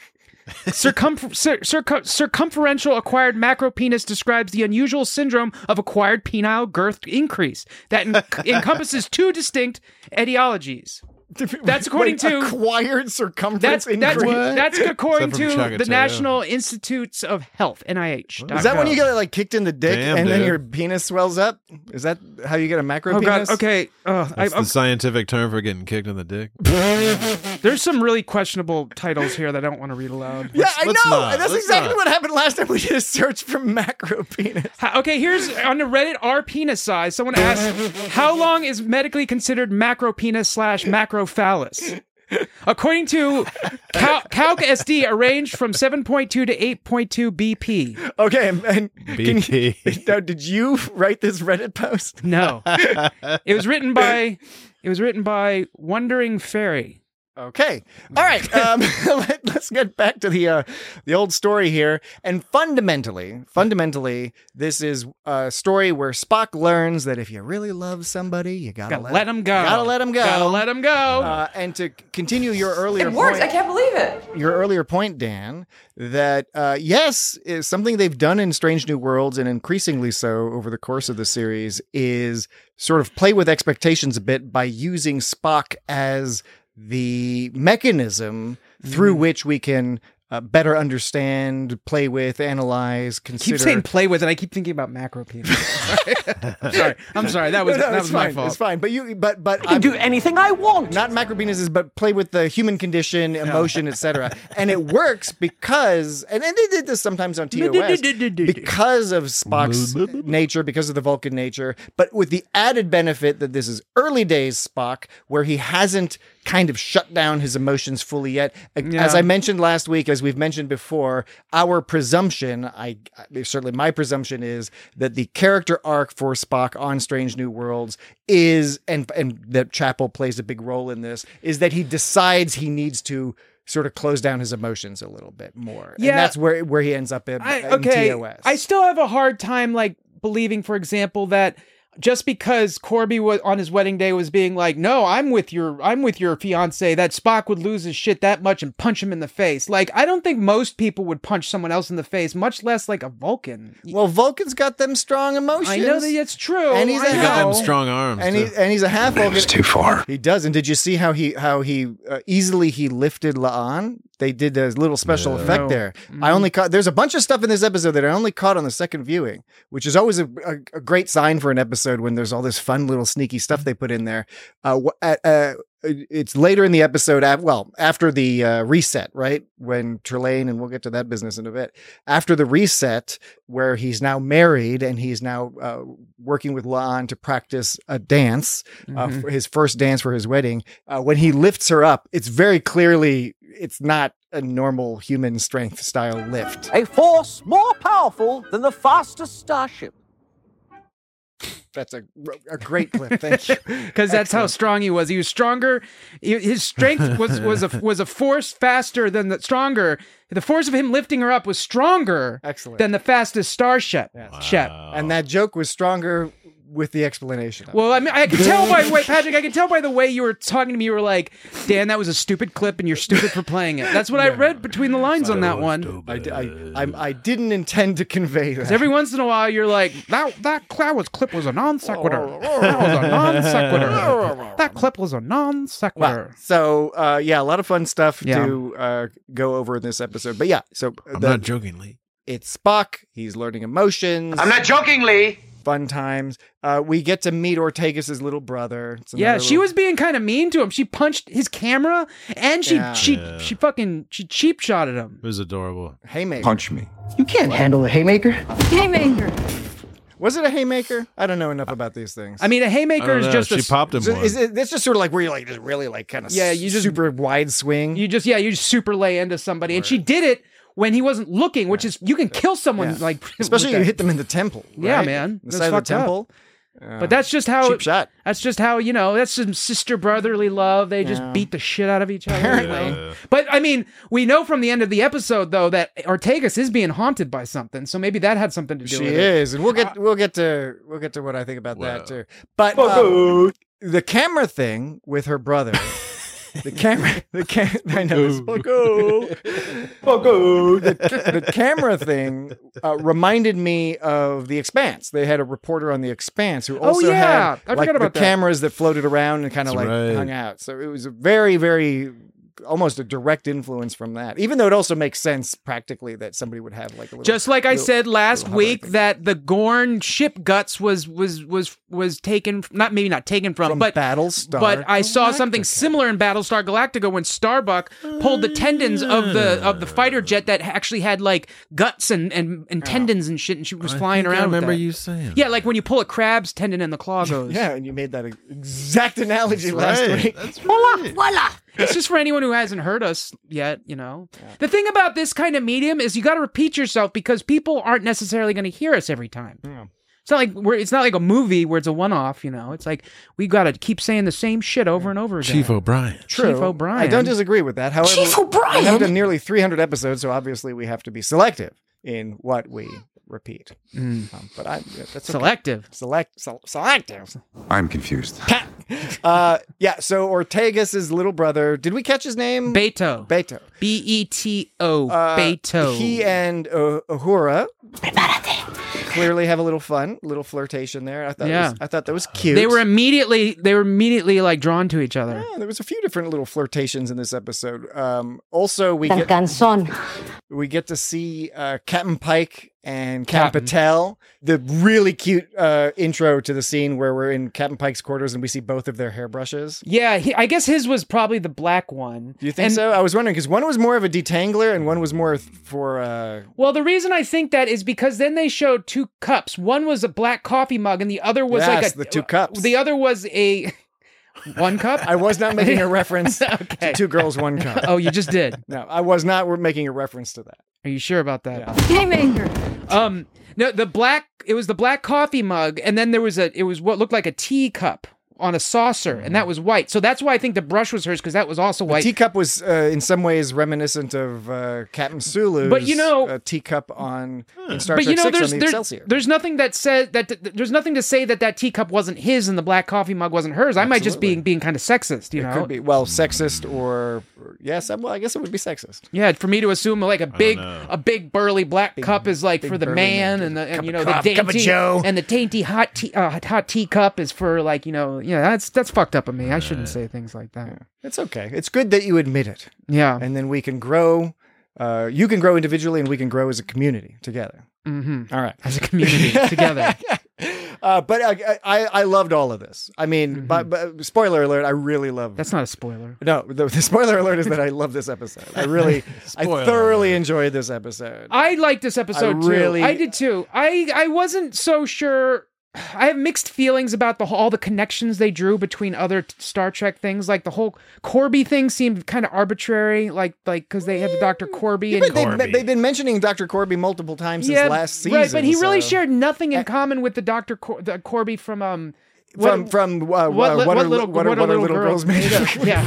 Speaker 7: circumfer- cir- circum- circumferential acquired macro penis describes the unusual syndrome of acquired penile girth increase that en- encompasses two distinct etiologies. That's according
Speaker 6: Wait,
Speaker 7: to-
Speaker 6: acquired circumference
Speaker 7: That's that's
Speaker 6: increase.
Speaker 7: that's according
Speaker 2: Except from
Speaker 7: to the
Speaker 2: Chagateau.
Speaker 7: National Institutes of Health, N I H.
Speaker 6: Is that when you get like kicked in the dick
Speaker 2: Damn,
Speaker 6: and then
Speaker 2: dude.
Speaker 6: your penis swells up? Is that how you get a macro
Speaker 7: Oh
Speaker 6: penis?
Speaker 7: god. Okay. Uh, I,
Speaker 2: That's the scientific term for getting kicked in the dick.
Speaker 7: there's some really questionable titles here that I don't want to read aloud.
Speaker 6: Yeah, I
Speaker 2: let's
Speaker 6: know.
Speaker 2: not.
Speaker 6: and That's
Speaker 2: Let's
Speaker 6: exactly
Speaker 2: not.
Speaker 6: what happened last time we did a search for macro penis.
Speaker 7: How- Okay, here's on the Reddit r penis size. Someone asked, "How long is medically considered macro penis slash macro phallus?" According to Cal- Calc S D, arranged from seven point two to eight point two B P.
Speaker 6: Okay, and, and can
Speaker 2: B P.
Speaker 6: you, now, did you write this Reddit post?
Speaker 7: No, it was written by it was written by Wondering Fairy.
Speaker 6: Okay. All right. Um, let, let's get back to the uh, the old story here. And fundamentally, fundamentally, this is a story where Spock learns that if you really love somebody, you gotta,
Speaker 7: Gotta let him go.
Speaker 6: Gotta let him go.
Speaker 7: Gotta let him go.
Speaker 6: Uh, and to continue your earlier
Speaker 8: It works.
Speaker 6: point,
Speaker 8: I can't believe it.
Speaker 6: your earlier point, Dan, that uh, yes, is something they've done in Strange New Worlds, and increasingly so over the course of the series, is sort of play with expectations a bit by using Spock as the mechanism through
Speaker 7: Mm-hmm.
Speaker 6: which we can uh, better understand, play with, analyze, consider.
Speaker 7: keep saying play with it. I keep thinking about macro penis. I'm sorry. I'm sorry. That was
Speaker 6: No, no,
Speaker 7: that
Speaker 6: it's
Speaker 7: was my
Speaker 6: fine.
Speaker 7: fault.
Speaker 6: It's fine. But you, but but
Speaker 3: I can do anything I want.
Speaker 6: not macropenises, but play with the human condition, emotion, et cetera. And it works because, and, and they did this sometimes on T O S, because of Spock's nature, because of the Vulcan nature, but with the added benefit that this is early days Spock, where he hasn't kind of shut down his emotions fully yet.
Speaker 7: Yeah.
Speaker 6: As I mentioned last week, as we've mentioned before, our presumption, I certainly my presumption is that the character arc for Spock on Strange New Worlds is, and and that Chapel plays a big role in this, is that he decides he needs to sort of close down his emotions a little bit more.
Speaker 7: Yeah.
Speaker 6: And that's where where he ends up in,
Speaker 7: I,
Speaker 6: in
Speaker 7: okay.
Speaker 6: T O S.
Speaker 7: I still have a hard time like believing, for example, that just because Corby was on his wedding day was being like, "No, I'm with your, I'm with your fiance," that Spock would lose his shit that much and punch him in the face. Like, I don't think most people would punch someone else in the face, much less like a Vulcan.
Speaker 6: Well, Vulcan's got them strong emotions.
Speaker 7: I know that it's true.
Speaker 6: And he's a
Speaker 7: I
Speaker 2: They got
Speaker 7: know.
Speaker 2: them strong arms.
Speaker 6: and he
Speaker 2: too.
Speaker 6: and he's a half Vulcan.
Speaker 5: It's too far.
Speaker 6: He does. And did you see how he how he uh, easily he lifted La'an? They did a little special
Speaker 2: Yeah.
Speaker 6: effect
Speaker 7: No.
Speaker 6: there.
Speaker 7: Mm-hmm.
Speaker 6: I only caught. There's a bunch of stuff in this episode that I only caught on the second viewing, which is always a, a, a great sign for an episode when there's all this fun little sneaky stuff they put in there. Uh, wh- uh, uh, it's later in the episode. Af- well, after the uh, reset, right when Trelane, and we'll get to that business in a bit. After the reset, where he's now married and he's now uh, working with La'an to practice a dance, uh,
Speaker 7: Mhm.
Speaker 6: for his first dance for his wedding. Uh, when he lifts her up, it's very clearly it's not a normal human strength style lift.
Speaker 3: A force more powerful than the fastest starship.
Speaker 6: that's a, a great clip. Thank you.
Speaker 7: Because that's how strong he was. He was stronger. He- His strength was was a was a force faster than the stronger. The force of him lifting her up was stronger
Speaker 6: Excellent.
Speaker 7: than the fastest starship. Shep.
Speaker 6: And that joke was stronger with the explanation. Of
Speaker 7: Well, I mean, I can tell by the way, Patrick, I can tell by the way you were talking to me. You were like, Dan, that was a stupid clip and you're stupid for playing it. That's what I read between the lines on that one.
Speaker 6: I, I, I, I didn't intend to convey that.
Speaker 7: Every once in a while, you're like, that that that was clip was a non sequitur. That was a non sequitur. That clip was a non sequitur.
Speaker 6: Wow. So, uh, yeah, a lot of fun stuff
Speaker 7: Yeah.
Speaker 6: to uh, go over in this episode. But yeah, so
Speaker 2: I'm
Speaker 6: the-
Speaker 2: not joking, Lee.
Speaker 6: it's Spock. He's learning emotions.
Speaker 3: I'm not joking, Lee.
Speaker 6: Fun times. Uh, we get to meet Ortegas' little brother. It's
Speaker 7: Yeah,
Speaker 6: another
Speaker 7: she
Speaker 6: little-
Speaker 7: was being kind of mean to him. She punched his camera and she
Speaker 6: Yeah.
Speaker 7: she
Speaker 2: Yeah.
Speaker 7: she fucking she cheap shotted him.
Speaker 2: It was adorable.
Speaker 6: haymaker.
Speaker 4: Punch me.
Speaker 10: You can't handle a haymaker.
Speaker 9: Haymaker.
Speaker 6: Was it a haymaker? I don't know enough about these things.
Speaker 7: I mean, a
Speaker 2: I
Speaker 7: haymaker
Speaker 2: don't
Speaker 7: is
Speaker 2: know.
Speaker 7: just
Speaker 2: she
Speaker 7: a,
Speaker 2: popped him
Speaker 6: So
Speaker 2: one.
Speaker 6: is it? That's just sort of like where you like just really like kind of
Speaker 7: Yeah, you just-
Speaker 6: super wide swing.
Speaker 7: you just yeah you just super lay into somebody, and she did it when he wasn't looking, which is you can kill someone
Speaker 6: Yeah.
Speaker 7: like
Speaker 6: Especially
Speaker 7: with
Speaker 6: you
Speaker 7: that.
Speaker 6: hit them in the temple.
Speaker 7: Yeah,
Speaker 6: right?
Speaker 7: man.
Speaker 6: The
Speaker 7: That's
Speaker 6: side of the
Speaker 7: fucked up.
Speaker 6: temple.
Speaker 7: But that's just how
Speaker 6: Cheap shot.
Speaker 7: That's just how you know. That's some sister brotherly love. They just
Speaker 6: Yeah.
Speaker 7: beat the shit out of each other.
Speaker 6: Apparently.
Speaker 7: you know? But I mean, we know from the end of the episode though that Ortegas is being haunted by something. So maybe that had something to do
Speaker 6: She
Speaker 7: with it.
Speaker 6: is, and we'll
Speaker 7: Uh,
Speaker 6: get we'll get to we'll get to what I think about
Speaker 2: Well.
Speaker 6: that too. But
Speaker 1: Fuck
Speaker 6: um,
Speaker 1: off.
Speaker 6: the camera thing with her brother, the camera, the cam, I know, it's fuck off.
Speaker 1: Fuck off.
Speaker 6: the, the camera thing uh, reminded me of The Expanse. They had a reporter on The Expanse who also
Speaker 7: Oh, yeah.
Speaker 6: had
Speaker 7: I
Speaker 6: like
Speaker 7: forgot about
Speaker 6: the
Speaker 7: that.
Speaker 6: cameras that floated around and kind of
Speaker 2: That's
Speaker 6: like
Speaker 2: right.
Speaker 6: hung out. So it was a very, very almost a direct influence from that. Even though it also makes sense practically that somebody would have like a little.
Speaker 7: Just like I
Speaker 6: little-
Speaker 7: said last
Speaker 6: little
Speaker 7: week,
Speaker 6: hover
Speaker 7: that the Gorn ship guts was was was was taken, not maybe not taken from,
Speaker 6: from
Speaker 7: but
Speaker 6: Battlestar.
Speaker 7: but I saw something similar in Battlestar Galactica when Starbuck pulled the tendons of the of the fighter jet that actually had like guts and and, and tendons and shit, and she was
Speaker 2: I
Speaker 7: flying
Speaker 2: think
Speaker 7: around.
Speaker 2: I
Speaker 7: with
Speaker 2: remember
Speaker 7: that.
Speaker 2: you saying.
Speaker 7: Yeah, like when you pull a crab's tendon and the claw goes.
Speaker 6: Yeah, and you made that exact analogy
Speaker 2: That's
Speaker 6: last
Speaker 2: right.
Speaker 6: week.
Speaker 2: That's right.
Speaker 9: Voila.
Speaker 7: It's just for anyone who hasn't heard us yet, you know. The thing about this kind of medium is you got to repeat yourself because people aren't necessarily going to hear us every time. It's not like we're. It's not like a movie where it's a one-off. You know, it's like we got to keep saying the same shit over and over again.
Speaker 2: Chief O'Brien.
Speaker 6: True.
Speaker 7: Chief O'Brien.
Speaker 6: I don't disagree with that. However,
Speaker 9: Chief O'Brien?
Speaker 6: we have done nearly three hundred episodes, so obviously we have to be selective in what we repeat. Um, but I, yeah, that's okay.
Speaker 7: Selective.
Speaker 6: Select, sel- selective.
Speaker 4: I'm confused.
Speaker 6: Uh, yeah. So Ortegas' little brother. Did we catch his name?
Speaker 7: Beto.
Speaker 6: Beto.
Speaker 7: B E T O.
Speaker 6: Uh,
Speaker 7: Beto.
Speaker 6: He and uh, Uhura clearly have a little fun, little flirtation there. I thought.
Speaker 7: Yeah.
Speaker 6: It was, I thought that was cute.
Speaker 7: They were immediately. They were immediately like drawn to each other.
Speaker 6: Yeah, there was a few different little flirtations in this episode. Um, also, we
Speaker 9: Tan
Speaker 6: get
Speaker 9: cansón.
Speaker 6: we get to see uh, Captain Pike and Captain
Speaker 7: Captain.
Speaker 6: Patel. The really cute uh, intro to the scene where we're in Captain Pike's quarters and we see both of their hairbrushes.
Speaker 7: Yeah, he, I guess his was probably the black one.
Speaker 6: Do you think
Speaker 7: And-
Speaker 6: so? I was wondering because one was more of a detangler and one was more th- for. Uh,
Speaker 7: Well, the reason I think that is because then they showed two cups. One was a black coffee mug, and the other was
Speaker 6: Yes,
Speaker 7: like a
Speaker 6: the two cups.
Speaker 7: The other was a one cup.
Speaker 6: I was not making a reference
Speaker 7: Okay.
Speaker 6: to Two Girls, One Cup.
Speaker 7: Oh, you just did.
Speaker 6: No, I was not making a reference to that.
Speaker 7: Are you sure about that?
Speaker 9: Haymaker.
Speaker 7: Um, no, the black. It was the black coffee mug, and then there was a. It was what looked like a tea cup on a saucer, and that was white. So that's why I think the brush was hers because that was also
Speaker 6: The
Speaker 7: white.
Speaker 6: teacup was uh, in some ways reminiscent of uh, Captain Sulu's
Speaker 7: But you know-
Speaker 6: uh, teacup on in Star
Speaker 7: but
Speaker 6: Trek
Speaker 7: you know,
Speaker 6: Six
Speaker 7: there's
Speaker 6: on the
Speaker 7: there's,
Speaker 6: Excelsior.
Speaker 7: there's nothing that says that th- there's nothing to say that that teacup wasn't his and the black coffee mug wasn't hers. I might just be
Speaker 6: Absolutely.
Speaker 7: being kind of sexist, you
Speaker 6: It
Speaker 7: know.
Speaker 6: could be well sexist or, or yes, well I guess it would be sexist.
Speaker 7: Yeah, for me to assume like a big,
Speaker 2: know.
Speaker 7: a big burly black cup is like
Speaker 6: big
Speaker 7: for the
Speaker 6: burly
Speaker 7: man,
Speaker 6: man.
Speaker 7: and the and
Speaker 6: Cup
Speaker 7: you
Speaker 6: of
Speaker 7: know
Speaker 6: coffee,
Speaker 7: the
Speaker 6: cup of
Speaker 7: dainty
Speaker 6: joe.
Speaker 7: and the dainty hot tea, uh, hot tea cup is for like you know yeah that's that's fucked up of me. I shouldn't say things like that.
Speaker 6: It's okay. It's good that you admit it,
Speaker 7: Yeah.
Speaker 6: and then we can grow. Uh, you can grow individually, and we can grow as a community together.
Speaker 7: Mm-hmm.
Speaker 6: All right.
Speaker 7: As a community together.
Speaker 6: Uh, but I, I I loved all of this. I mean, but, but spoiler alert, I really love.
Speaker 7: That's not a spoiler.
Speaker 6: No, the, the spoiler alert is that I love this episode. I really, I
Speaker 2: Spoiler
Speaker 6: thoroughly enjoyed this episode.
Speaker 7: I liked this episode
Speaker 6: I really-
Speaker 7: too. I did too. I I wasn't so sure I have mixed feelings about the whole- all the connections they drew between other t- Star Trek things. Like the whole Corby thing seemed kind of arbitrary, like like because they had the Doctor Corby
Speaker 6: Yeah,
Speaker 7: and
Speaker 6: but they've, they've been mentioning Doctor Corby multiple times since
Speaker 7: yeah,
Speaker 6: last season.
Speaker 7: right? But he really
Speaker 6: so-
Speaker 7: shared nothing in common with the Doctor Cor- the Corby from um.
Speaker 6: From
Speaker 7: what-
Speaker 6: from uh,
Speaker 7: what,
Speaker 6: what,
Speaker 7: li-
Speaker 6: what,
Speaker 7: what
Speaker 6: are,
Speaker 7: little
Speaker 6: what, are,
Speaker 7: what
Speaker 6: what
Speaker 7: are
Speaker 6: are little girls made of?
Speaker 7: Yeah,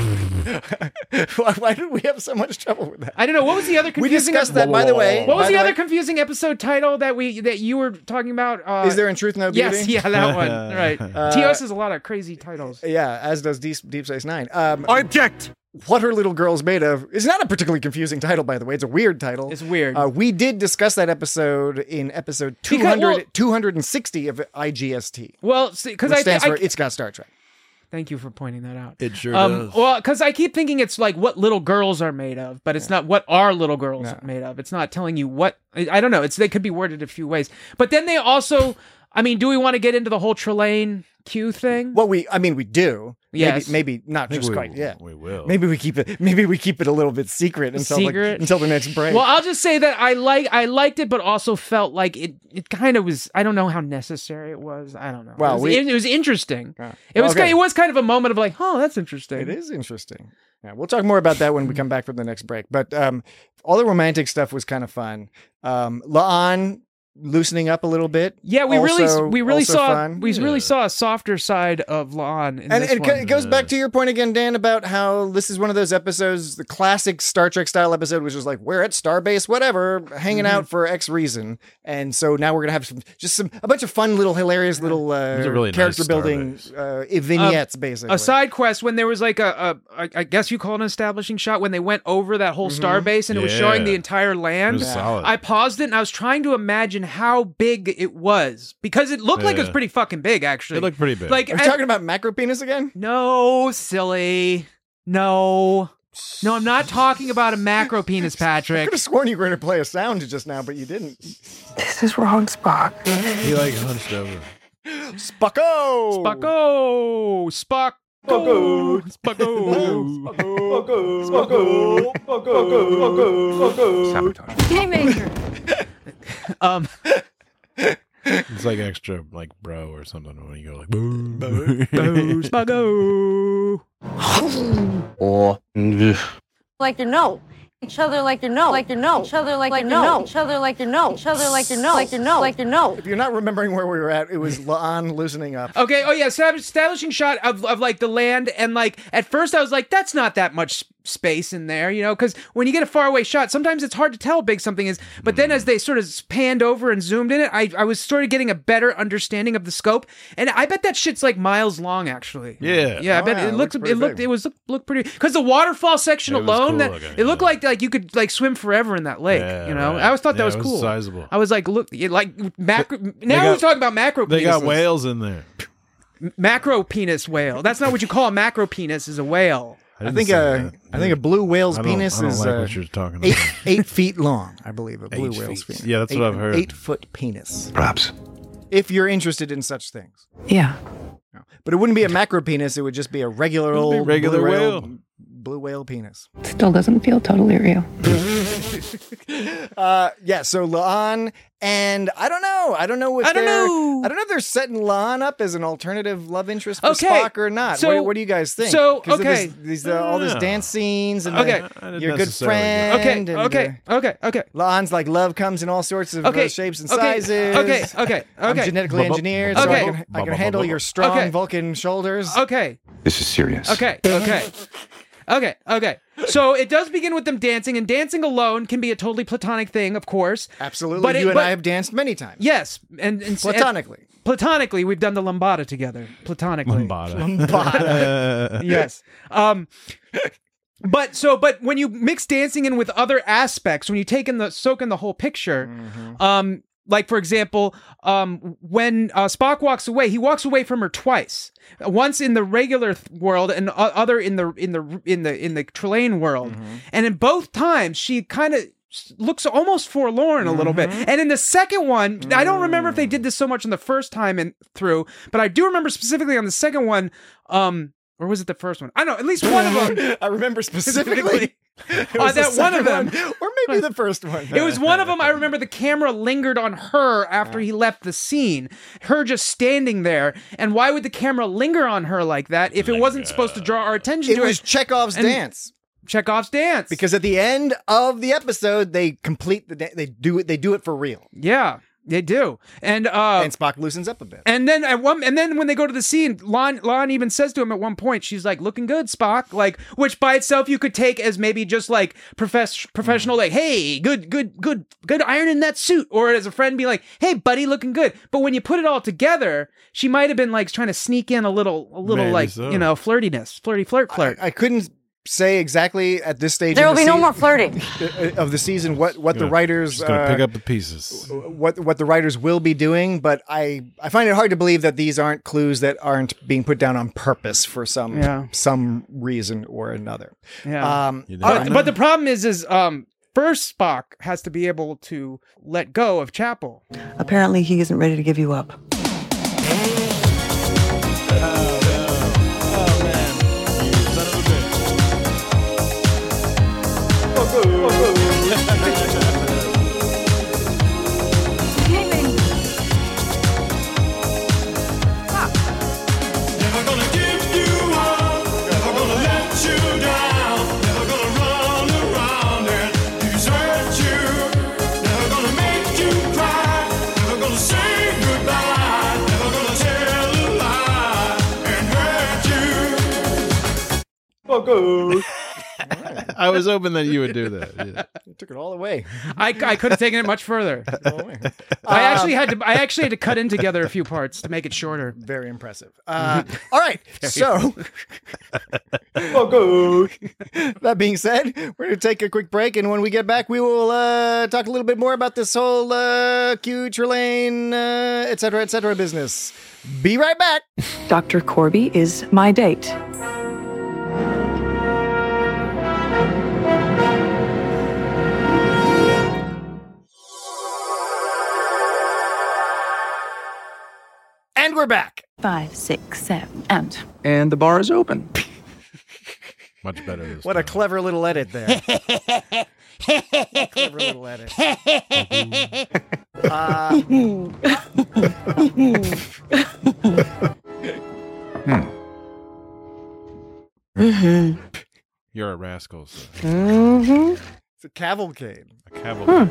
Speaker 6: why, why did we have so much trouble with that?
Speaker 7: I don't know. What was the other
Speaker 6: We
Speaker 7: confusing?
Speaker 6: discussed that, by the way.
Speaker 7: What was
Speaker 6: by
Speaker 7: the
Speaker 6: the
Speaker 7: other
Speaker 6: way-
Speaker 7: confusing episode title that we that you were talking about? Uh,
Speaker 6: Is there in truth no beauty?
Speaker 7: Yes, yeah, that one. Right.
Speaker 6: Uh,
Speaker 7: T O S has a lot of crazy titles.
Speaker 6: Yeah, as does Deep, Deep Space Nine. Um,
Speaker 10: I object.
Speaker 6: What Are Little Girls Made Of is not a particularly confusing title, by the way. It's a weird title.
Speaker 7: It's weird.
Speaker 6: Uh, we did discuss that episode in episode two
Speaker 7: Because-
Speaker 6: hundred,
Speaker 7: well-
Speaker 6: two hundred sixty of I G S T.
Speaker 7: Well, because
Speaker 6: Which
Speaker 7: I,
Speaker 6: stands
Speaker 7: I
Speaker 6: for It's Got Star Trek.
Speaker 7: thank you for pointing that out.
Speaker 2: It sure
Speaker 7: Um,
Speaker 2: does.
Speaker 7: well, because I keep thinking it's like what little girls are made of, but it's not what are little girls
Speaker 6: No.
Speaker 7: made of. It's not telling you what. I, I don't know. It's they could be worded a few ways, but then they also. I mean, do we want to get into the whole Trelane Q thing?
Speaker 6: Well, we, I mean, we do.
Speaker 7: Yes.
Speaker 6: Maybe, maybe not
Speaker 2: I think
Speaker 6: just
Speaker 2: we,
Speaker 6: quite yet.
Speaker 2: We will.
Speaker 6: Maybe we keep it. Maybe we keep it a little bit secret until
Speaker 7: Secret?
Speaker 6: The, until the next break.
Speaker 7: Well, I'll just say that I like I liked it, but also felt like it. It kind of was. I don't know how necessary it was. I don't know.
Speaker 6: Well,
Speaker 7: it was,
Speaker 6: we-
Speaker 7: it, it was interesting.
Speaker 6: Yeah.
Speaker 7: It was.
Speaker 6: Okay.
Speaker 7: Kind, it was kind of a moment of like, oh, that's interesting.
Speaker 6: It is interesting. Yeah, we'll talk more about that when we come back from the next break. But um, all the romantic stuff was kind of fun. Um, La'an loosening up a little bit.
Speaker 7: Yeah, we
Speaker 6: Also-
Speaker 7: really we really
Speaker 6: also
Speaker 7: saw
Speaker 6: fun.
Speaker 7: we
Speaker 2: Yeah.
Speaker 7: really saw a softer side of La'an in
Speaker 6: And
Speaker 7: this
Speaker 6: it,
Speaker 7: one.
Speaker 6: it goes back to your point again, Dan, about how this is one of those episodes, the classic Star Trek style episode, which is like, we're at Starbase, whatever, hanging
Speaker 7: Mm-hmm.
Speaker 6: out for X reason. And so now we're going to have some, just some, a bunch of fun little hilarious little uh,
Speaker 2: was a really nice
Speaker 6: character building uh, vignettes, basically.
Speaker 7: a side quest when there was like a, a I- I guess you call it an establishing shot when they went over that whole
Speaker 6: Mm-hmm.
Speaker 7: star base and it was showing
Speaker 2: Yeah.
Speaker 7: the entire land.
Speaker 2: It was solid.
Speaker 7: I paused it and I was trying to imagine how big it was because it looked like it was
Speaker 2: Yeah.
Speaker 7: pretty fucking big actually.
Speaker 2: It looked pretty big.
Speaker 7: Like
Speaker 6: Are we
Speaker 7: I-
Speaker 6: talking about macro penis again?
Speaker 7: no, silly. No. No, I'm not talking about a macro penis,
Speaker 6: I
Speaker 7: Patrick.
Speaker 6: could have sworn you were going to play a sound just now, but you didn't.
Speaker 9: This is wrong, Spock.
Speaker 2: he like hunched over.
Speaker 6: Spucko!
Speaker 7: Spucko! Spock!
Speaker 1: Spucko!
Speaker 7: Spucko!
Speaker 1: Fucko, fucko, fucko, fucko.
Speaker 4: Sabotage.
Speaker 9: Hey, Major.
Speaker 7: Um,
Speaker 2: It's like extra, like bro or something when you go like boo.
Speaker 7: Boo, Spucko!
Speaker 10: Or
Speaker 9: Like your no. Each other like your no. Like your no. Each other like, your no. Each other like your no. Each other like your no. Like your no. Like your no.
Speaker 6: If you're not remembering where we were at, it was La'an loosening up.
Speaker 7: Okay, oh yeah, estab- establishing shot of, of like the land, and like at first I was like, that's not that much s- space in there, you know, because when you get a far away shot, sometimes it's hard to tell how big something is. But then as they sort of panned over and zoomed in it, I, I was sort of getting a better understanding of the scope, and I bet that shit's like miles long, actually.
Speaker 2: Yeah.
Speaker 7: yeah, I
Speaker 6: Oh,
Speaker 7: bet
Speaker 6: yeah,
Speaker 7: it
Speaker 6: it
Speaker 7: looked
Speaker 6: looks pretty
Speaker 7: it looked
Speaker 6: big.
Speaker 7: it was looked pretty because the waterfall section
Speaker 2: It was
Speaker 7: alone,
Speaker 2: cool
Speaker 7: that
Speaker 2: looking,
Speaker 7: it looked
Speaker 2: yeah.
Speaker 7: like like you could like swim forever in that lake,
Speaker 2: Yeah,
Speaker 7: you know.
Speaker 2: right.
Speaker 7: I always thought that
Speaker 2: Yeah,
Speaker 7: was
Speaker 2: it was
Speaker 7: cool.
Speaker 2: sizable.
Speaker 7: I was like, look, it, like macro. Now
Speaker 2: got-
Speaker 7: we're talking about macro.
Speaker 2: They got
Speaker 7: penises.
Speaker 2: whales in there.
Speaker 7: Macro penis whale. That's not what you call a macro penis. Is a whale.
Speaker 6: I
Speaker 2: didn't
Speaker 6: think
Speaker 2: say
Speaker 6: a,
Speaker 2: that.
Speaker 6: I think a blue whale's
Speaker 2: I don't-
Speaker 6: penis
Speaker 2: I don't
Speaker 6: is
Speaker 2: like
Speaker 6: uh,
Speaker 2: what you're talking
Speaker 6: eight
Speaker 2: about.
Speaker 6: eight feet long. I believe a blue
Speaker 2: Eight
Speaker 6: whale's
Speaker 2: feet.
Speaker 6: penis.
Speaker 2: Yeah, that's
Speaker 6: eight,
Speaker 2: what I've heard.
Speaker 6: Eight foot penis.
Speaker 4: Perhaps.
Speaker 6: If you're interested in such things,
Speaker 9: Yeah.
Speaker 6: but it wouldn't be a macro penis. It would just be a regular
Speaker 2: It'd be
Speaker 6: old
Speaker 2: regular
Speaker 6: blue
Speaker 2: whale.
Speaker 6: blue whale penis.
Speaker 9: Still doesn't feel totally real.
Speaker 6: Uh, yeah. So La'an and I don't know. I don't know if
Speaker 7: I don't
Speaker 6: they're-
Speaker 7: know.
Speaker 6: I don't know if they're setting La'an up as an alternative love interest for
Speaker 7: Okay,
Speaker 6: Spock or not.
Speaker 7: so-
Speaker 6: what, what do you guys think?
Speaker 7: so,
Speaker 6: 'Cause of
Speaker 7: okay.
Speaker 6: this- these uh, all these
Speaker 2: Yeah.
Speaker 6: dance scenes and
Speaker 7: Okay.
Speaker 6: the-
Speaker 2: I didn't
Speaker 6: your good
Speaker 2: necessarily
Speaker 6: friend.
Speaker 2: get
Speaker 7: Okay.
Speaker 6: and,
Speaker 7: Okay.
Speaker 6: uh,
Speaker 7: Okay. Okay.
Speaker 6: La'an's like love comes in all sorts of
Speaker 7: Okay.
Speaker 6: uh, shapes and
Speaker 7: Okay.
Speaker 6: sizes.
Speaker 7: Okay. Okay.
Speaker 6: I'm
Speaker 7: Okay.
Speaker 6: genetically
Speaker 2: Bubba-
Speaker 6: engineered, so I
Speaker 7: Okay.
Speaker 6: can, I can
Speaker 2: Bubba-
Speaker 6: handle
Speaker 2: bubba-
Speaker 6: your strong
Speaker 7: Okay.
Speaker 6: Vulcan shoulders.
Speaker 7: Okay.
Speaker 4: This is serious.
Speaker 7: Okay. Okay. Okay. Okay. So it does begin with them dancing, and dancing alone can be a totally platonic thing, of course.
Speaker 6: Absolutely.
Speaker 7: But it-
Speaker 6: you and
Speaker 7: but-
Speaker 6: I have danced many times.
Speaker 7: Yes, and, and
Speaker 6: Platonically.
Speaker 7: and- platonically, we've done the lambada together. Platonically.
Speaker 2: Lambada.
Speaker 7: Yes. Um but so but when you mix dancing in with other aspects, when you take in the soak in the whole picture, um like for example, um when uh, Spock walks away, he walks away from her twice. Once in the regular th- world and uh, other in the in the in the in the Trelane world. And in both times she kind of looks almost forlorn a little bit. And in the second one, I don't remember if they did this so much in the first time and through, but I do remember specifically on the second one, um, or was it the first one? I don't know, at least one of them.
Speaker 6: I remember specifically.
Speaker 7: Uh, that one of them.
Speaker 6: One, or maybe the first one.
Speaker 7: It was one of them. I remember the camera lingered on her after he left the scene. Her just standing there. And why would the camera linger on her like that if it wasn't supposed to draw our attention
Speaker 6: It
Speaker 7: to
Speaker 6: was
Speaker 7: it?
Speaker 6: Chekhov's
Speaker 7: And-
Speaker 6: dance.
Speaker 7: Chekhov's dance.
Speaker 6: Because at the end of the episode, they complete the da- they do it. They do it for real.
Speaker 7: Yeah, they do. And uh,
Speaker 6: And Spock loosens up a bit.
Speaker 7: And then at one, and then when they go to the scene, Lon, Lon even says to him at one point, she's like, "Looking good, Spock." Like, which by itself you could take as maybe just like profess- professional, like, "Hey, good, good, good, good iron in that suit," or as a friend be like, "Hey, buddy, looking good." But when you put it all together, she might have been like trying to sneak in a little, a little
Speaker 2: Maybe
Speaker 7: like
Speaker 2: so.
Speaker 7: you know, flirtiness, flirty, flirt, flirt.
Speaker 6: I, I couldn't say exactly at this stage.
Speaker 9: There
Speaker 6: in
Speaker 9: will
Speaker 6: the
Speaker 9: be no
Speaker 6: sea-
Speaker 9: more flirting.
Speaker 6: of the season. What what the
Speaker 2: Gonna-
Speaker 6: writers
Speaker 2: Just gonna
Speaker 6: uh,
Speaker 2: pick up the pieces.
Speaker 6: what what the writers will be doing, but I I find it hard to believe that these aren't clues that aren't being put down on purpose for some
Speaker 7: Yeah.
Speaker 6: some reason or another.
Speaker 7: yeah.
Speaker 6: Um,
Speaker 2: You
Speaker 6: all
Speaker 2: never
Speaker 6: right.
Speaker 2: know.
Speaker 7: But the problem is, is um, first Spock has to be able to let go of Chapel.
Speaker 8: Apparently, he isn't ready to give you up.
Speaker 1: Never gonna give you up, never gonna let you down, never gonna run around and desert you, never gonna make you cry, never gonna say goodbye, never gonna tell a lie and hurt you. Fucker.
Speaker 2: I was hoping that you would do that. Yeah.
Speaker 6: You took it all away.
Speaker 7: I, I could have taken it much further.
Speaker 6: All away.
Speaker 7: I
Speaker 6: Um,
Speaker 7: actually had to. I actually had to cut in together a few parts to make it shorter.
Speaker 6: Very impressive. Uh, all right. So, that being said, we're going to take a quick break. And when we get back, we will uh, talk a little bit more about this whole uh, Q, Trelane, uh, et cetera, et cetera business. Be right back.
Speaker 8: Doctor Corby is my date.
Speaker 6: And we're back.
Speaker 11: Five, six, seven, and.
Speaker 10: And the bar is open.
Speaker 2: Much better this
Speaker 6: What a
Speaker 2: time.
Speaker 6: clever little edit there. Clever little edit. Uh,
Speaker 2: You're a rascal. So.
Speaker 6: it's a cavalcade.
Speaker 2: A cavalry.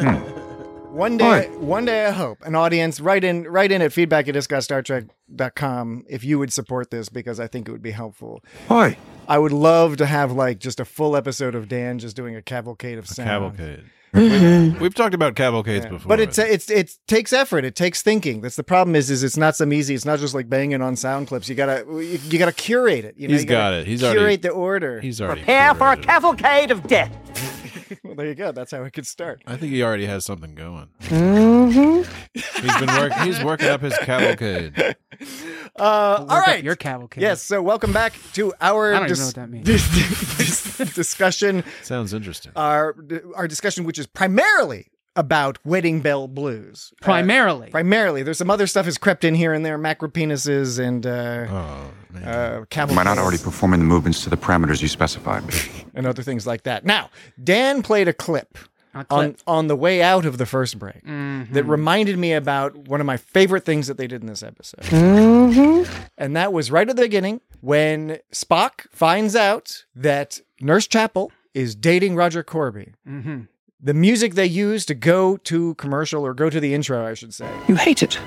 Speaker 6: One day, one day, I hope an audience write in, write in at feedback at discuss star trek dot com if you would support this, because I think it would be helpful.
Speaker 5: Why?
Speaker 6: I would love to have like just a full episode of Dan just doing a cavalcade of
Speaker 2: A
Speaker 6: sound.
Speaker 2: cavalcade. We've, we've talked about cavalcades
Speaker 6: Yeah.
Speaker 2: before.
Speaker 6: But it's it's it takes effort. It takes thinking. That's the problem. Is is it's not some easy. It's not just like banging on sound clips. You gotta you, you gotta curate it. You know,
Speaker 2: He's
Speaker 6: you gotta
Speaker 2: got it. He's
Speaker 6: curate
Speaker 2: already-
Speaker 6: the order.
Speaker 2: He's already
Speaker 3: Prepare for a
Speaker 2: curated.
Speaker 3: cavalcade of death.
Speaker 6: Well, there you go. That's how it could start.
Speaker 2: I think he already has something going.
Speaker 6: Mm-hmm.
Speaker 2: He's been working. He's working up his cavalcade.
Speaker 6: Uh, all
Speaker 7: Work up
Speaker 6: right.
Speaker 7: your cavalcade.
Speaker 6: Yes. So welcome back to our
Speaker 7: I don't even
Speaker 6: dis-
Speaker 7: know what that means.
Speaker 6: dis- dis- discussion.
Speaker 2: Sounds interesting.
Speaker 6: Our our discussion, which is primarily about Wedding Bell Blues. Uh,
Speaker 7: Primarily.
Speaker 6: primarily. There's some other stuff has crept in here and there, macro penises and uh,
Speaker 2: Oh man.
Speaker 6: uh,
Speaker 4: Am
Speaker 6: cavalcades
Speaker 4: I not already performing the movements to the parameters you specified?
Speaker 6: and other things like that. Now, Dan played a clip.
Speaker 7: A
Speaker 6: On,
Speaker 7: clip.
Speaker 6: on the way out of the first break
Speaker 7: Mhm.
Speaker 6: that reminded me about one of my favorite things that they did in this episode. And that was right at the beginning when Spock finds out that Nurse Chapel is dating Roger Corby.
Speaker 7: Mm-hmm.
Speaker 6: The music they use to go to commercial or go to the intro, I should say,
Speaker 10: You hate it.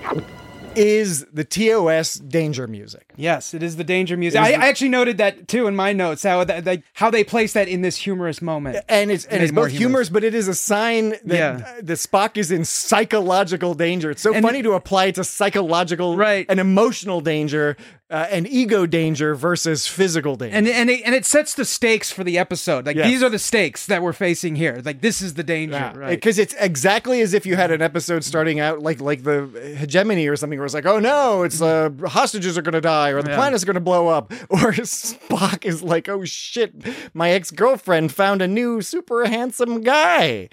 Speaker 6: is the T O S danger music.
Speaker 7: Yes, it is the danger music.
Speaker 6: It is
Speaker 7: I,
Speaker 6: the-
Speaker 7: I actually noted that too in my notes. How that, like, how they place that in this humorous moment.
Speaker 6: And it's and
Speaker 7: Made
Speaker 6: it's
Speaker 7: more
Speaker 6: both humorous, but it is a sign that,
Speaker 7: Yeah.
Speaker 6: uh, that Spock is in psychological danger. It's so
Speaker 7: And-
Speaker 6: funny to apply it to psychological
Speaker 7: Right.
Speaker 6: and emotional danger uh, and ego danger versus physical danger.
Speaker 7: And and it, and it sets the stakes for the episode. Like
Speaker 6: Yes.
Speaker 7: these are the stakes that we're facing here. Like this is the danger. Right.
Speaker 6: Because it's exactly as if you had an episode starting out like like the hegemony or something, where it's like, oh no, it's uh, hostages are going to die, or the
Speaker 7: Yeah.
Speaker 6: planet's going to blow up, or Spock is like, oh shit, my ex girlfriend found a new super handsome guy.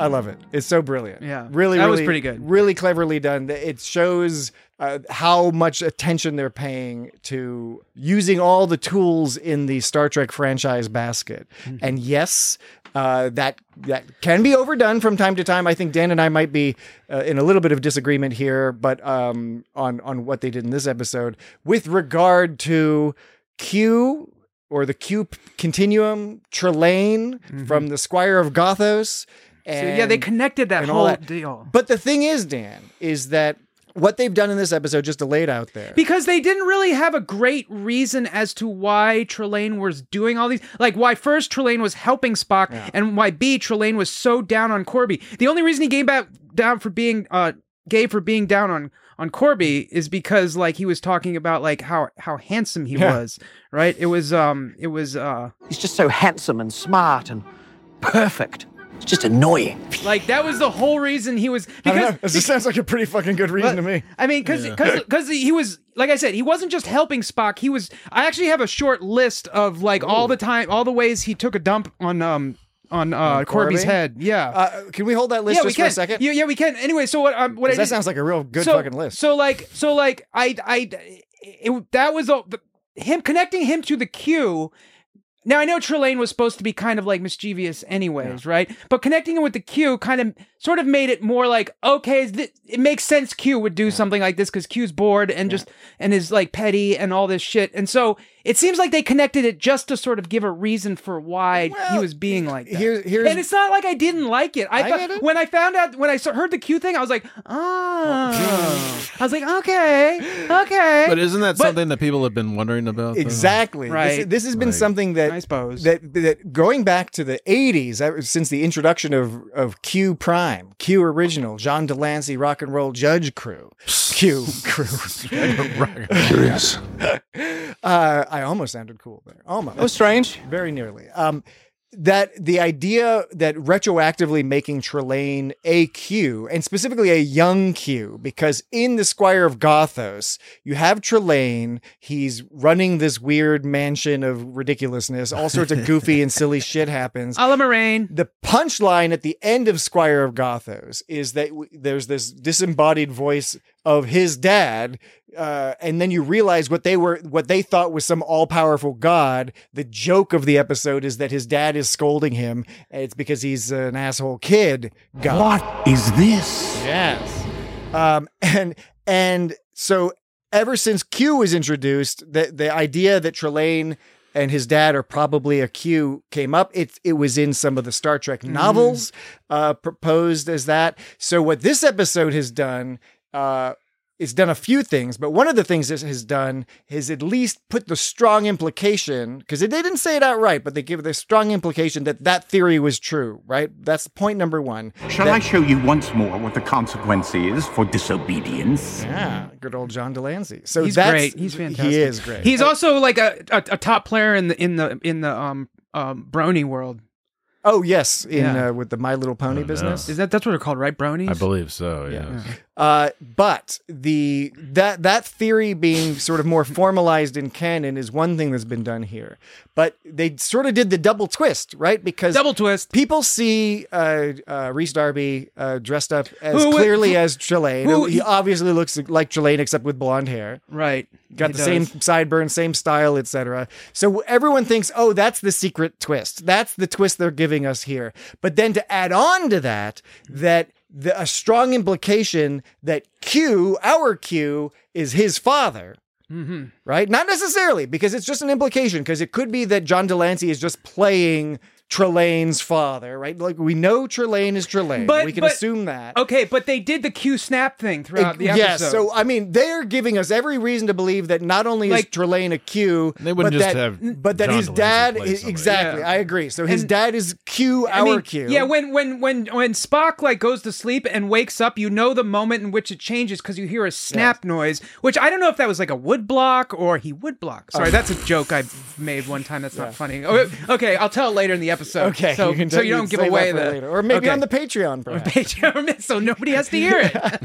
Speaker 6: I love it. It's so brilliant.
Speaker 7: Yeah.
Speaker 6: Really,
Speaker 7: That
Speaker 6: really,
Speaker 7: was pretty good.
Speaker 6: Really cleverly done. It shows uh, how much attention they're paying to using all the tools in the Star Trek franchise basket.
Speaker 7: Mm-hmm.
Speaker 6: And yes, uh, that that can be overdone from time to time. I think Dan and I might be uh, in a little bit of disagreement here, but um, on on what they did in this episode with regard to Q. Or the Q continuum, Trelane
Speaker 7: Mm-hmm.
Speaker 6: from the Squire of Gothos. And,
Speaker 7: So, yeah, they connected that
Speaker 6: and
Speaker 7: whole
Speaker 6: all that.
Speaker 7: deal.
Speaker 6: But the thing is, Dan, is that what they've done in this episode, just to lay it out there.
Speaker 7: Because they didn't really have a great reason as to why Trelane was doing all these. Like, why first Trelane was helping Spock,
Speaker 6: Yeah.
Speaker 7: and why B, Trelane was so down on Corby. The only reason he gave back down for being, uh, gay for being down on, on Corby is because, like, he was talking about, like, how, how handsome he
Speaker 6: Yeah.
Speaker 7: was, right? It was, um, it was, uh...
Speaker 3: He's just so handsome and smart and perfect. It's just annoying.
Speaker 7: Like, that was the whole reason he was...
Speaker 6: I
Speaker 7: Because,
Speaker 6: don't know. This just sounds like a pretty fucking good reason to me.
Speaker 7: I mean, because because he was, like I said, he wasn't just helping Spock. He was. I actually have a short list of like all the time, all the ways he took a dump on um on uh
Speaker 6: On
Speaker 7: Corby's
Speaker 6: Corby?
Speaker 7: head. Yeah.
Speaker 6: Uh, can we hold that list
Speaker 7: yeah, we
Speaker 6: just for
Speaker 7: can.
Speaker 6: a second?
Speaker 7: Yeah, yeah, we can. Anyway, so what? Um, what I
Speaker 6: 'Cause that
Speaker 7: did-
Speaker 6: sounds like a real good
Speaker 7: so,
Speaker 6: fucking list.
Speaker 7: So like, so like, I, I, it, that was all. The, him connecting him to the Q. Now, I know Trelane was supposed to be kind of like mischievous anyways, right? But connecting him with the Q kind of sort of made it more like, okay, th- it makes sense Q would do something like this because Q's bored and just, and is like petty and all this shit. And so it seems like they connected it just to sort of give a reason for why he was being like that.
Speaker 6: Here- here's-
Speaker 7: and it's not like I didn't like it. I,
Speaker 6: I
Speaker 7: thought,
Speaker 6: get it.
Speaker 7: when I found out, when I saw, heard the Q thing, I was like, oh. I was like, okay, okay.
Speaker 2: But isn't that
Speaker 7: But-
Speaker 2: something that people have been wondering about? though?
Speaker 6: Exactly.
Speaker 7: Right.
Speaker 6: This, this has been
Speaker 2: Like-
Speaker 6: something that
Speaker 7: I suppose.
Speaker 6: that that going back to the eighties, ever since the introduction of of Q Prime, Q Original, John Delancey Rock and Roll Judge Crew, Q Crew.
Speaker 5: Curious.
Speaker 6: Uh, I almost sounded cool there. Almost.
Speaker 10: Oh, strange.
Speaker 6: Very nearly. Um, that the idea that retroactively making Trelane a Q, and specifically a young Q, because in the Squire of Gothos, you have Trelane, he's running this weird mansion of ridiculousness, all sorts of goofy and silly shit happens.
Speaker 7: a la Moraine.
Speaker 6: The punchline at the end of Squire of Gothos is that w- there's this disembodied voice of his dad, uh, and then you realize what they were, what they thought was some all-powerful god. The joke of the episode is that his dad is scolding him. And it's because he's an asshole kid. God.
Speaker 5: What is this?
Speaker 6: Yes. Um, and and so ever since Q was introduced, the the idea that Trelane and his dad are probably a Q came up. It it was in some of the Star Trek novels uh, proposed as that. So what this episode has done, uh, it's done a few things, but one of the things this has done is at least put the strong implication, because they didn't say it outright, but they give the strong implication that that theory was true, right? That's point number one.
Speaker 12: Shall
Speaker 6: That-
Speaker 12: I show you once more what the consequence is for disobedience?
Speaker 6: Yeah, good old John Delancey. So
Speaker 7: He's
Speaker 6: that's,
Speaker 7: great. He's fantastic.
Speaker 6: He is great.
Speaker 7: He's also like a, a, a top player in the in the in the um um brony world.
Speaker 6: Oh yes, in
Speaker 7: Yeah.
Speaker 6: uh, with the My Little Pony
Speaker 2: Oh, no.
Speaker 6: business.
Speaker 7: Is that that's what they're called, right? Bronies.
Speaker 2: I believe so. Yeah.
Speaker 6: Yeah. Uh, but the that that theory being sort of more formalized in canon is one thing that's been done here. But they sort of did the double twist, right? Because
Speaker 7: Double twist.
Speaker 6: people see uh, uh, Rhys Darby uh, dressed up as
Speaker 7: Who-
Speaker 6: clearly
Speaker 7: who-
Speaker 6: as Trelane.
Speaker 7: who-
Speaker 6: he obviously looks like Trelane except with blonde hair.
Speaker 7: Right.
Speaker 6: Got
Speaker 7: He
Speaker 6: the
Speaker 7: does.
Speaker 6: same sideburns, same style, et cetera. So everyone thinks, oh, that's the secret twist. That's the twist they're giving us here. But then to add on to that, that the, a strong implication that Q, our Q, is his father.
Speaker 7: Mm-hmm.
Speaker 6: Right? Not necessarily, because it's just an implication, because it could be that John Delancey is just playing Trelane's father, right? Like, we know Trelane is Trelane.
Speaker 7: But-
Speaker 6: we can
Speaker 7: but-
Speaker 6: assume that.
Speaker 7: Okay, but they did the Q snap thing throughout the episode.
Speaker 6: Yes, so I mean, they're giving us every reason to believe that not only
Speaker 7: Like-
Speaker 6: is Trelane a Q,
Speaker 2: They wouldn't
Speaker 6: but
Speaker 2: just
Speaker 6: that,
Speaker 2: have
Speaker 6: but that
Speaker 2: John
Speaker 6: his
Speaker 2: Delancey
Speaker 6: dad
Speaker 2: play
Speaker 6: is
Speaker 2: somebody.
Speaker 6: exactly.
Speaker 7: Yeah.
Speaker 6: I agree. So his
Speaker 7: And-
Speaker 6: dad is Q,
Speaker 7: I
Speaker 6: our
Speaker 7: mean,
Speaker 6: Q.
Speaker 7: Yeah, when when when when Spock like goes to sleep and wakes up, you know the moment in which it changes because you hear a snap noise, which I don't know if that was like a wood block or he would block. Sorry,
Speaker 6: Oh.
Speaker 7: that's a joke I made one time. That's not funny. Oh, okay, I'll tell it later in the episode. episode.
Speaker 6: Okay,
Speaker 7: so
Speaker 6: you can
Speaker 7: so you don't
Speaker 6: save
Speaker 7: give away
Speaker 6: that for
Speaker 7: the
Speaker 6: later. Or maybe
Speaker 7: okay.
Speaker 6: on the Patreon, perhaps.
Speaker 7: Patreon, so nobody has to hear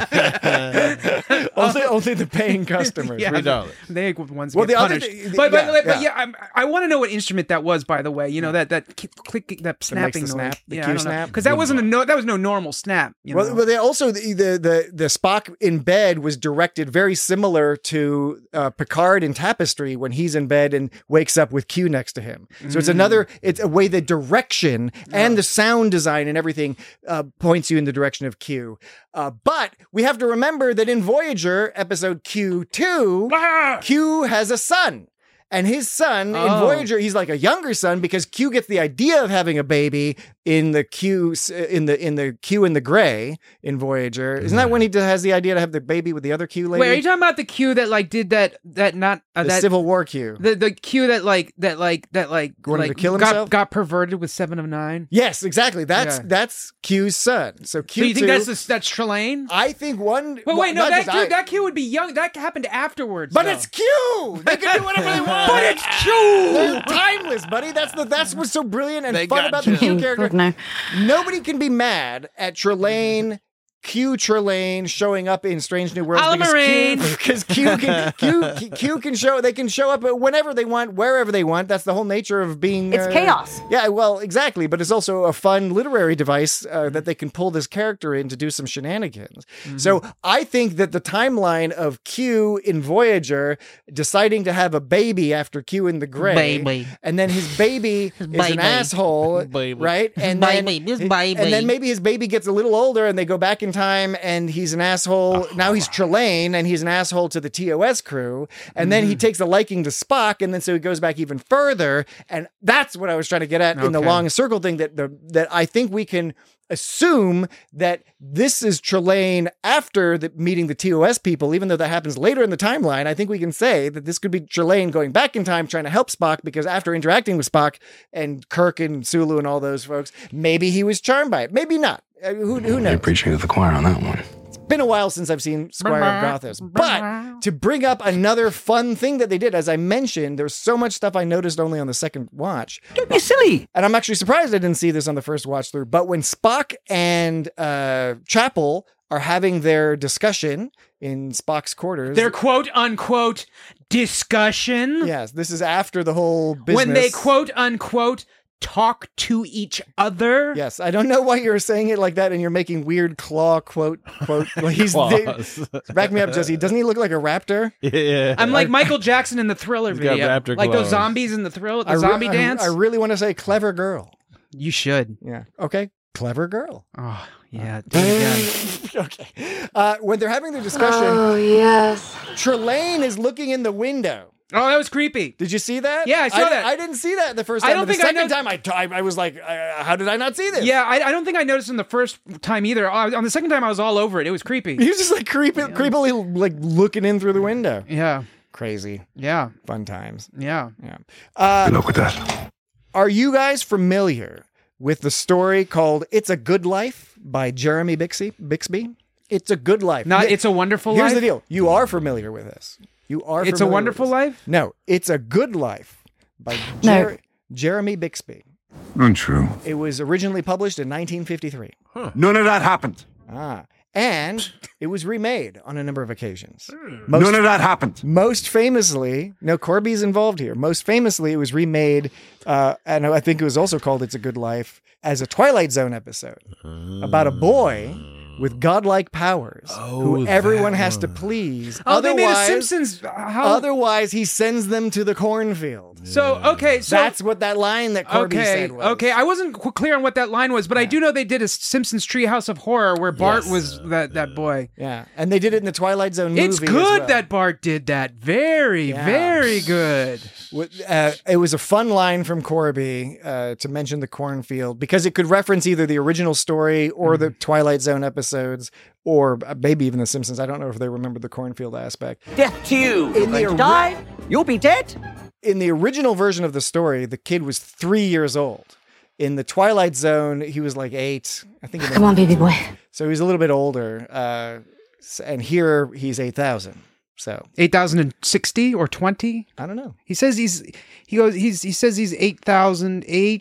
Speaker 7: it.
Speaker 6: only, only the paying customers.
Speaker 7: Yeah,
Speaker 2: Three dollars.
Speaker 7: they the ones
Speaker 6: Well,
Speaker 7: get
Speaker 6: the other
Speaker 7: punished.
Speaker 6: thing-
Speaker 7: but but
Speaker 6: yeah,
Speaker 7: but, but
Speaker 6: yeah.
Speaker 7: yeah, I, I want to know what instrument that was. By the way, you know that that ki- click that snapping
Speaker 6: the
Speaker 7: noise.
Speaker 6: snap, the
Speaker 7: yeah,
Speaker 6: cue snap?
Speaker 7: because that wasn't a no. That was no normal snap. You
Speaker 6: Well,
Speaker 7: know?
Speaker 6: well, they also the, the the the Spock in bed was directed very similar to uh, Picard in Tapestry when he's in bed and wakes up with Q next to him. So it's
Speaker 7: Mm.
Speaker 6: another. It's a way the direction and the sound design and everything uh, points you in the direction of Q. Uh, but we have to remember that in Voyager episode Q two,
Speaker 7: Ah!
Speaker 6: Q has a son. And his son in
Speaker 7: Oh.
Speaker 6: Voyager, he's like a younger son because Q gets the idea of having a baby in the Q in the in the Q in the Gray in Voyager. Isn't that when he has the idea to have the baby with the other Q lady?
Speaker 7: Wait, are you talking about the Q that like did that that not uh,
Speaker 6: the
Speaker 7: that
Speaker 6: Civil War Q?
Speaker 7: the the Q that like that like that like
Speaker 6: Wanted
Speaker 7: like
Speaker 6: to kill
Speaker 7: got
Speaker 6: himself?
Speaker 7: got perverted with Seven of Nine?
Speaker 6: Yes, exactly. That's
Speaker 7: Yeah.
Speaker 6: that's Q's son. So Q.
Speaker 7: So you think that's the, that's Trelane?
Speaker 6: I think one.
Speaker 7: But wait, no,
Speaker 6: not
Speaker 7: that
Speaker 6: just
Speaker 7: Q,
Speaker 6: I-
Speaker 7: that Q would be young. That happened afterwards.
Speaker 6: But
Speaker 7: though.
Speaker 6: it's Q. They can do whatever they want.
Speaker 7: But it's Q.
Speaker 6: They're timeless, buddy. That's the that's what's so brilliant and
Speaker 2: They
Speaker 6: fun
Speaker 2: got
Speaker 6: about the
Speaker 2: you.
Speaker 6: Q character.
Speaker 8: No.
Speaker 6: Nobody can be mad at Trelane, Q Trelane showing up in Strange New Worlds
Speaker 7: Holla,
Speaker 6: because Q,
Speaker 7: Marine.
Speaker 6: because Q can Q, Q can show they can show up whenever they want, wherever they want. That's the whole nature of being.
Speaker 9: It's
Speaker 6: uh,
Speaker 9: chaos.
Speaker 6: Yeah, well, exactly. But it's also a fun literary device uh, that they can pull this character in to do some shenanigans.
Speaker 7: Mm-hmm.
Speaker 6: So I think that the timeline of Q in Voyager deciding to have a baby after Q in the Gray,
Speaker 10: Baby.
Speaker 6: and then his baby is an
Speaker 10: baby.
Speaker 6: asshole,
Speaker 2: Baby.
Speaker 6: right? And
Speaker 10: Baby,
Speaker 6: then,
Speaker 10: this
Speaker 6: and
Speaker 10: baby.
Speaker 6: then maybe his baby gets a little older, and they go back in time, and he's an asshole. Now he's Trelane, and he's an asshole to the T O S crew, and then he takes a liking to Spock, and then so he goes back even further, and that's what I was trying to get at in the
Speaker 7: Okay.
Speaker 6: long circle thing. That the that I think we can assume that this is Trelane after the, meeting the T O S people, even though that happens later in the timeline. I think we can say that this could be Trelane going back in time trying to help Spock because after interacting with Spock and Kirk and Sulu and all those folks, maybe he was charmed by it. Maybe not. Uh, who, who
Speaker 13: I
Speaker 6: knows?
Speaker 13: appreciated the choir on that one.
Speaker 6: It's been a while since I've seen Squire of Gothos. But to bring up another fun thing that they did, as I mentioned, there's so much stuff I noticed only on the second watch.
Speaker 3: Don't be silly.
Speaker 6: And I'm actually surprised I didn't see this on the first watch through. But when Spock and uh, Chapel are having their discussion in Spock's quarters,
Speaker 7: Their quote unquote discussion.
Speaker 6: yes, this is after the whole business.
Speaker 7: When they quote unquote talk to each other.
Speaker 6: Yes, I don't know why you're saying it like that, and you're making weird claw quote quote. Like he's
Speaker 2: Claws.
Speaker 6: back me up, Jesse. Doesn't he look like a raptor?
Speaker 2: Yeah.
Speaker 7: I'm like Michael Jackson in the Thriller
Speaker 2: He's got
Speaker 7: video.
Speaker 2: raptor
Speaker 7: Like those
Speaker 2: claws.
Speaker 7: zombies in the Thriller, the
Speaker 6: I re-
Speaker 7: zombie
Speaker 6: I-
Speaker 7: dance.
Speaker 6: I really want to say clever girl.
Speaker 7: you should.
Speaker 6: Yeah. Okay. Clever girl.
Speaker 7: Oh, yeah. Do it again.
Speaker 6: Okay. Uh, when they're having their discussion,
Speaker 9: Oh, yes.
Speaker 6: Trelane is looking in the window.
Speaker 7: Oh, that was creepy.
Speaker 6: Did you see that?
Speaker 7: Yeah, I saw
Speaker 6: I,
Speaker 7: that.
Speaker 6: I didn't see that the first
Speaker 7: I
Speaker 6: time.
Speaker 7: don't
Speaker 6: but
Speaker 7: think
Speaker 6: the
Speaker 7: I
Speaker 6: second
Speaker 7: know-
Speaker 6: time I, t- I I was like, uh, how did I not see this?
Speaker 7: Yeah, I, I don't think I noticed in the first time either. Uh, on the second time, I was all over it. It was creepy.
Speaker 6: He was just like creepy, creepily like looking in through the window.
Speaker 7: Yeah.
Speaker 6: Crazy.
Speaker 7: Yeah.
Speaker 6: Fun times.
Speaker 7: Yeah.
Speaker 6: Yeah. Uh,
Speaker 13: Good luck with that.
Speaker 6: Are you guys familiar with the story called "It's a Good Life" by Jeremy Bixby? Bixby. It's a Good Life.
Speaker 7: Not
Speaker 6: Here-
Speaker 7: It's a Wonderful
Speaker 6: Here's
Speaker 7: Life?
Speaker 6: the deal. You are familiar with this. You are.
Speaker 7: It's a
Speaker 6: familiar with
Speaker 7: Wonderful
Speaker 6: this.
Speaker 7: Life?
Speaker 6: No, It's a Good Life by
Speaker 8: No.
Speaker 6: Jer- Jeremy Bixby.
Speaker 5: Untrue.
Speaker 6: It was originally published in nineteen fifty-three.
Speaker 5: None of that happened.
Speaker 6: Ah, and it was remade on a number of occasions. Most,
Speaker 5: None of that happened.
Speaker 6: most famously, no, Corby's involved here. Most famously, it was remade, uh, and I think it was also called "It's a Good Life" as a Twilight Zone episode about a boy with godlike powers who everyone has to please.
Speaker 7: Oh, they made a
Speaker 6: Otherwise-
Speaker 7: Simpsons. How?
Speaker 6: Otherwise, he sends them to the cornfield.
Speaker 7: So, okay. So
Speaker 6: That's what that line that Corby
Speaker 7: okay,
Speaker 6: said was.
Speaker 7: okay. I wasn't qu- clear on what that line was, but I do know they did a Simpsons Treehouse of Horror where Bart
Speaker 6: Yes.
Speaker 7: was that that boy.
Speaker 6: Yeah, and they did it in the Twilight Zone movie.
Speaker 7: It's
Speaker 6: as
Speaker 7: good
Speaker 6: well.
Speaker 7: that Bart did that. Very,
Speaker 6: Yeah.
Speaker 7: very good.
Speaker 6: With- Uh, it was a fun line from Corby uh, to mention the cornfield because it could reference either the original story or the Twilight Zone episodes or maybe even The Simpsons. I don't know if they remember the cornfield aspect.
Speaker 3: Death to you.
Speaker 6: In
Speaker 3: You're
Speaker 6: the
Speaker 3: going to
Speaker 6: ori-
Speaker 3: die. You'll be dead.
Speaker 6: In the original version of the story, the kid was three years old. In the Twilight Zone, he was like eight. I think. in the-
Speaker 9: Come on, baby boy.
Speaker 6: So he's a little bit older. Uh, s- and here he's eight thousand. So
Speaker 7: eight thousand sixty or twenty?
Speaker 6: I don't know.
Speaker 7: He says he's he goes he's he says he's eight thousand eight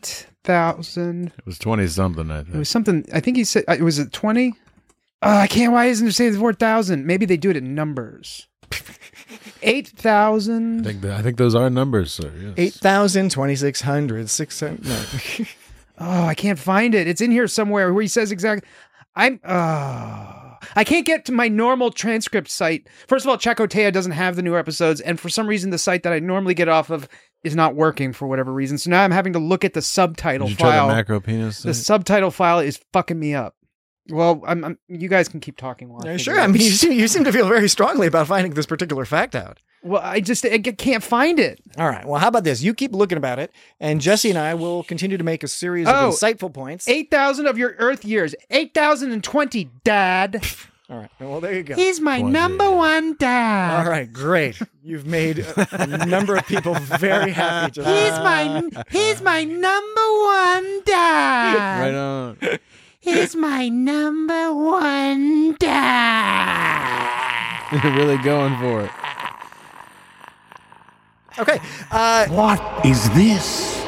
Speaker 7: thousand.
Speaker 2: It was twenty something. I think
Speaker 7: It was something. I think he said uh, it was it twenty. Oh, I can't. Why isn't it saying the word thousand? Maybe they do it in numbers. Eight
Speaker 2: I
Speaker 7: thousand.
Speaker 2: think that, I think those are numbers, sir. Yes.
Speaker 6: eight thousand, twenty-six hundred, six hundred. No.
Speaker 7: Oh, I can't find it. It's in here somewhere where he says exactly. I'm. Oh, I can't get to my normal transcript site. First of all, Chakotea doesn't have the newer episodes, and for some reason, the site that I normally get off of is not working for whatever reason. So now I'm having to look at the subtitle
Speaker 2: Did you
Speaker 7: file.
Speaker 2: try the macro penis?
Speaker 7: The
Speaker 2: site?
Speaker 7: subtitle file is fucking me up. Well, I'm, I'm. You guys can keep talking while I
Speaker 6: Yeah,
Speaker 7: figure
Speaker 6: sure.
Speaker 7: it out.
Speaker 6: I mean, you seem, you seem to feel very strongly about finding this particular fact out.
Speaker 7: Well, I just I can't find it.
Speaker 6: All right. Well, how about this? You keep looking about it, and Jesse and I will continue to make a series
Speaker 7: Oh,
Speaker 6: of insightful points.
Speaker 7: Eight thousand of your Earth years. Eight thousand and twenty, Dad.
Speaker 6: All right. Well, there you go.
Speaker 7: He's my number one dad.
Speaker 6: All right. Great. You've made a, a number of people very happy. Just
Speaker 7: He's my he's my number one dad.
Speaker 2: Right on.
Speaker 7: He's my number one dad.
Speaker 2: You're really going for it.
Speaker 6: Okay. Uh,
Speaker 12: What is this?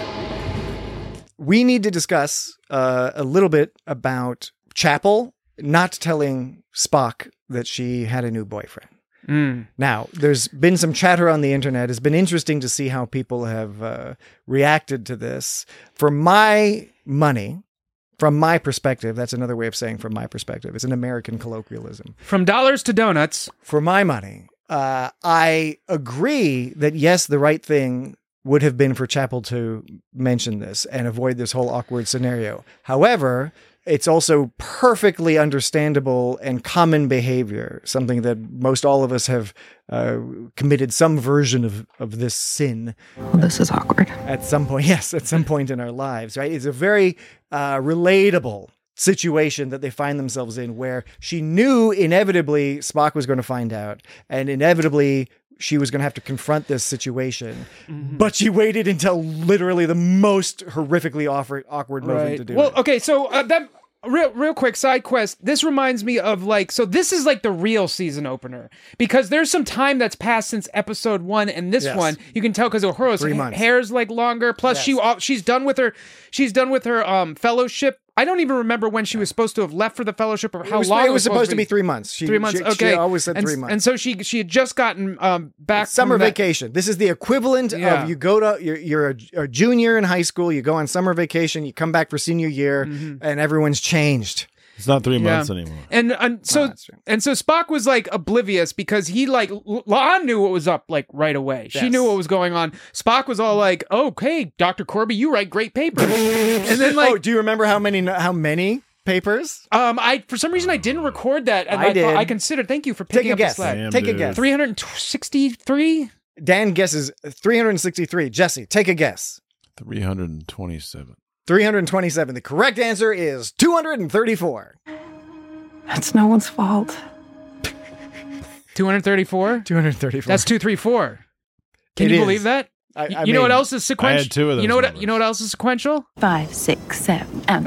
Speaker 6: we need to discuss uh, a little bit about Chapel not telling Spock that she had a new boyfriend.
Speaker 7: Mm.
Speaker 6: Now, there's been some chatter on the internet. It's been interesting to see how people have uh, reacted to this. For my money, from my perspective, that's another way of saying from my perspective. It's an American colloquialism.
Speaker 7: From dollars to donuts.
Speaker 6: For my money, uh, I agree that yes, the right thing would have been for Chapel to mention this and avoid this whole awkward scenario. However, it's also perfectly understandable and common behavior, something that most all of us have uh, committed some version of, of this sin.
Speaker 8: Well, this is awkward.
Speaker 6: At some point, yes, at some point in our lives, right? It's a very uh, relatable situation that they find themselves in where she knew inevitably Spock was going to find out, and inevitably she was going to have to confront this situation,
Speaker 7: Mm-hmm.
Speaker 6: but she waited until literally the most horrifically awkward, awkward moment to do
Speaker 7: Well,
Speaker 6: it.
Speaker 7: okay, so uh, that real real quick side quest. This reminds me of like so this is like the real season opener because there's some time that's passed since episode one and this
Speaker 6: Yes.
Speaker 7: one. You can tell because Uhura's
Speaker 6: Three
Speaker 7: ha-
Speaker 6: months.
Speaker 7: hair's like longer. Plus she uh, she's done with her she's done with her um fellowship. I don't even remember when she was supposed to have left for the fellowship or how
Speaker 6: it was,
Speaker 7: long
Speaker 6: it was supposed to be
Speaker 7: be.
Speaker 6: three months. She,
Speaker 7: Three months.
Speaker 6: She,
Speaker 7: okay,
Speaker 6: she always said
Speaker 7: and,
Speaker 6: three months.
Speaker 7: And so she she had just gotten um back
Speaker 6: Summer
Speaker 7: from that-
Speaker 6: vacation. This is the equivalent
Speaker 7: Yeah.
Speaker 6: of you go to you're, you're a, a junior in high school. You go on summer vacation. You come back for senior year,
Speaker 7: Mm-hmm.
Speaker 6: and everyone's changed.
Speaker 2: It's not three
Speaker 7: Yeah.
Speaker 2: months anymore.
Speaker 7: And and so
Speaker 6: Oh, that's true.
Speaker 7: and so Spock was like oblivious because he like L- La'an knew what was up like right away. She
Speaker 6: Yes.
Speaker 7: knew what was going on. Spock was all like, "Oh, hey, Doctor Corby, you write great papers." And then like,
Speaker 6: oh, do you remember how many how many papers?
Speaker 7: um, I for some reason I didn't record that. And
Speaker 6: I
Speaker 7: I, thought-
Speaker 6: did.
Speaker 7: I considered. Thank you for
Speaker 6: Take
Speaker 7: picking
Speaker 6: a
Speaker 7: up the
Speaker 6: guess.
Speaker 7: slack.
Speaker 2: Damn,
Speaker 6: Take a
Speaker 2: dude.
Speaker 6: guess.
Speaker 7: Three hundred sixty-three.
Speaker 6: Dan guesses three hundred sixty-three. Jesse, take a guess.
Speaker 2: three hundred twenty-seven.
Speaker 6: three hundred twenty-seven. The correct answer is two hundred thirty-four.
Speaker 8: That's no one's fault.
Speaker 7: Two hundred thirty-four.
Speaker 6: two hundred thirty-four.
Speaker 7: That's two three four. Can
Speaker 6: It
Speaker 7: you
Speaker 6: is.
Speaker 7: believe that?
Speaker 6: I,
Speaker 7: Y-
Speaker 6: I
Speaker 7: you know what
Speaker 6: mean,
Speaker 7: else is sequential?
Speaker 2: I had two of those
Speaker 7: You know what?
Speaker 2: numbers.
Speaker 7: You know what else is sequential?
Speaker 11: Five, six, seven, and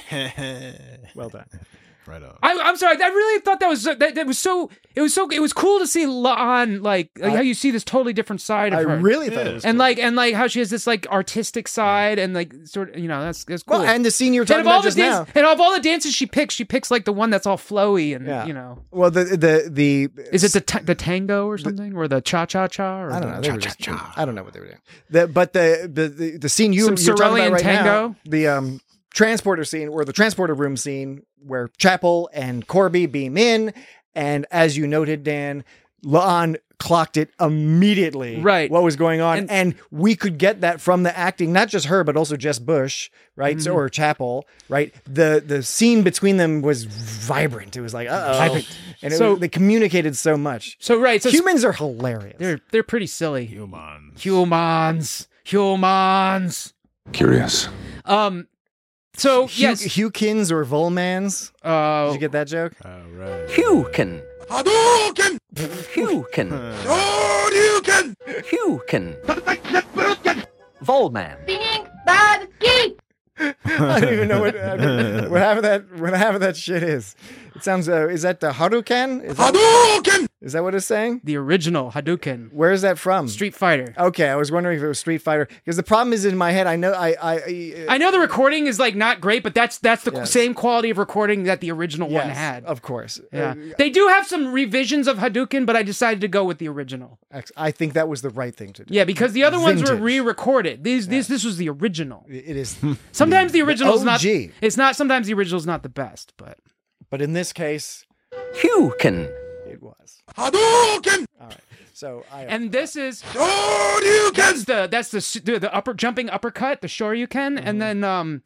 Speaker 6: Well done.
Speaker 2: Right on.
Speaker 7: I, I'm sorry. I really thought that was that, that was so. It was so. It was cool to see La'an like, like
Speaker 6: I-
Speaker 7: how you see this totally different side of
Speaker 6: I
Speaker 7: her.
Speaker 6: really thought it was
Speaker 7: and
Speaker 6: cool.
Speaker 7: like and like how she has this like artistic side and like sort of you know that's that's cool.
Speaker 6: Well, and the scene you were
Speaker 7: and
Speaker 6: talking
Speaker 7: of all
Speaker 6: about
Speaker 7: the
Speaker 6: just
Speaker 7: dance,
Speaker 6: now.
Speaker 7: and of all the dances she picks, she picks like the one that's all flowy and
Speaker 6: Yeah.
Speaker 7: you know.
Speaker 6: Well, the the the
Speaker 7: Is it the ta- the tango or something or the cha cha cha or
Speaker 6: I don't
Speaker 7: the
Speaker 6: know. They were
Speaker 7: cha
Speaker 6: just,
Speaker 7: cha cha?
Speaker 6: I don't know what they were doing. The, but the, the the the scene you
Speaker 7: Some
Speaker 6: you're talking about
Speaker 7: Cerulean
Speaker 6: right
Speaker 7: tango?
Speaker 6: now, the um transporter scene or the transporter room scene where Chapel and Corby beam in, and as you noted, Dan, La'an clocked it immediately.
Speaker 7: Right.
Speaker 6: What was going on, and,
Speaker 7: And-
Speaker 6: we could get that from the acting, not just her, but also Jess Bush, right, so,
Speaker 7: Mm-hmm.
Speaker 6: or Chapel, right. The the scene between them was vibrant. It was like, uh oh,
Speaker 7: Vibrant.
Speaker 6: and it
Speaker 7: So-
Speaker 6: was, they communicated so much.
Speaker 7: So right, so
Speaker 6: Humans are hilarious.
Speaker 7: they're they're pretty silly.
Speaker 2: Humans.
Speaker 7: Humans, humans.
Speaker 4: Curious.
Speaker 7: Um, so
Speaker 6: Hugh,
Speaker 7: yes,
Speaker 6: Hewkins or Volmans.
Speaker 7: uh,
Speaker 6: Did you get that joke?
Speaker 2: All right.
Speaker 10: Hukin.
Speaker 5: Hadouken!
Speaker 10: Hukin.
Speaker 5: Hadouken!
Speaker 10: Hukin.
Speaker 9: Volman.
Speaker 14: Being bad geek.
Speaker 6: I don't even know what what half of that what half of that shit is. It sounds. Uh, is that the Hadouken? Is that,
Speaker 5: Hadouken!
Speaker 6: Is that what it's saying?
Speaker 7: The original Hadouken.
Speaker 6: Where is that from?
Speaker 7: Street Fighter.
Speaker 6: Okay, I was wondering if it was Street Fighter because the problem is in my head. I know I I I,
Speaker 7: I know the recording is like not great, but that's that's the
Speaker 6: Yes.
Speaker 7: same quality of recording that the original one
Speaker 6: yes,
Speaker 7: had.
Speaker 6: of course.
Speaker 7: Yeah,
Speaker 6: Uh,
Speaker 7: they do have some revisions of Hadouken, but I decided to go with the original.
Speaker 6: ex- I think that was the right thing to do.
Speaker 7: Yeah, because the other ones were
Speaker 6: Vintage.
Speaker 7: re-recorded. These, these, this was the original.
Speaker 6: It is.
Speaker 7: Sometimes the original is not.
Speaker 6: O G.
Speaker 7: It's not. Sometimes the original is not the best, but
Speaker 6: But in this case,
Speaker 3: Huken.
Speaker 6: it was.
Speaker 5: Hadouken!
Speaker 6: All right. So I.
Speaker 7: and this is
Speaker 5: Shoryuken!
Speaker 7: that's the that's the s- the, the upper jumping uppercut, the Shoryuken, and then um.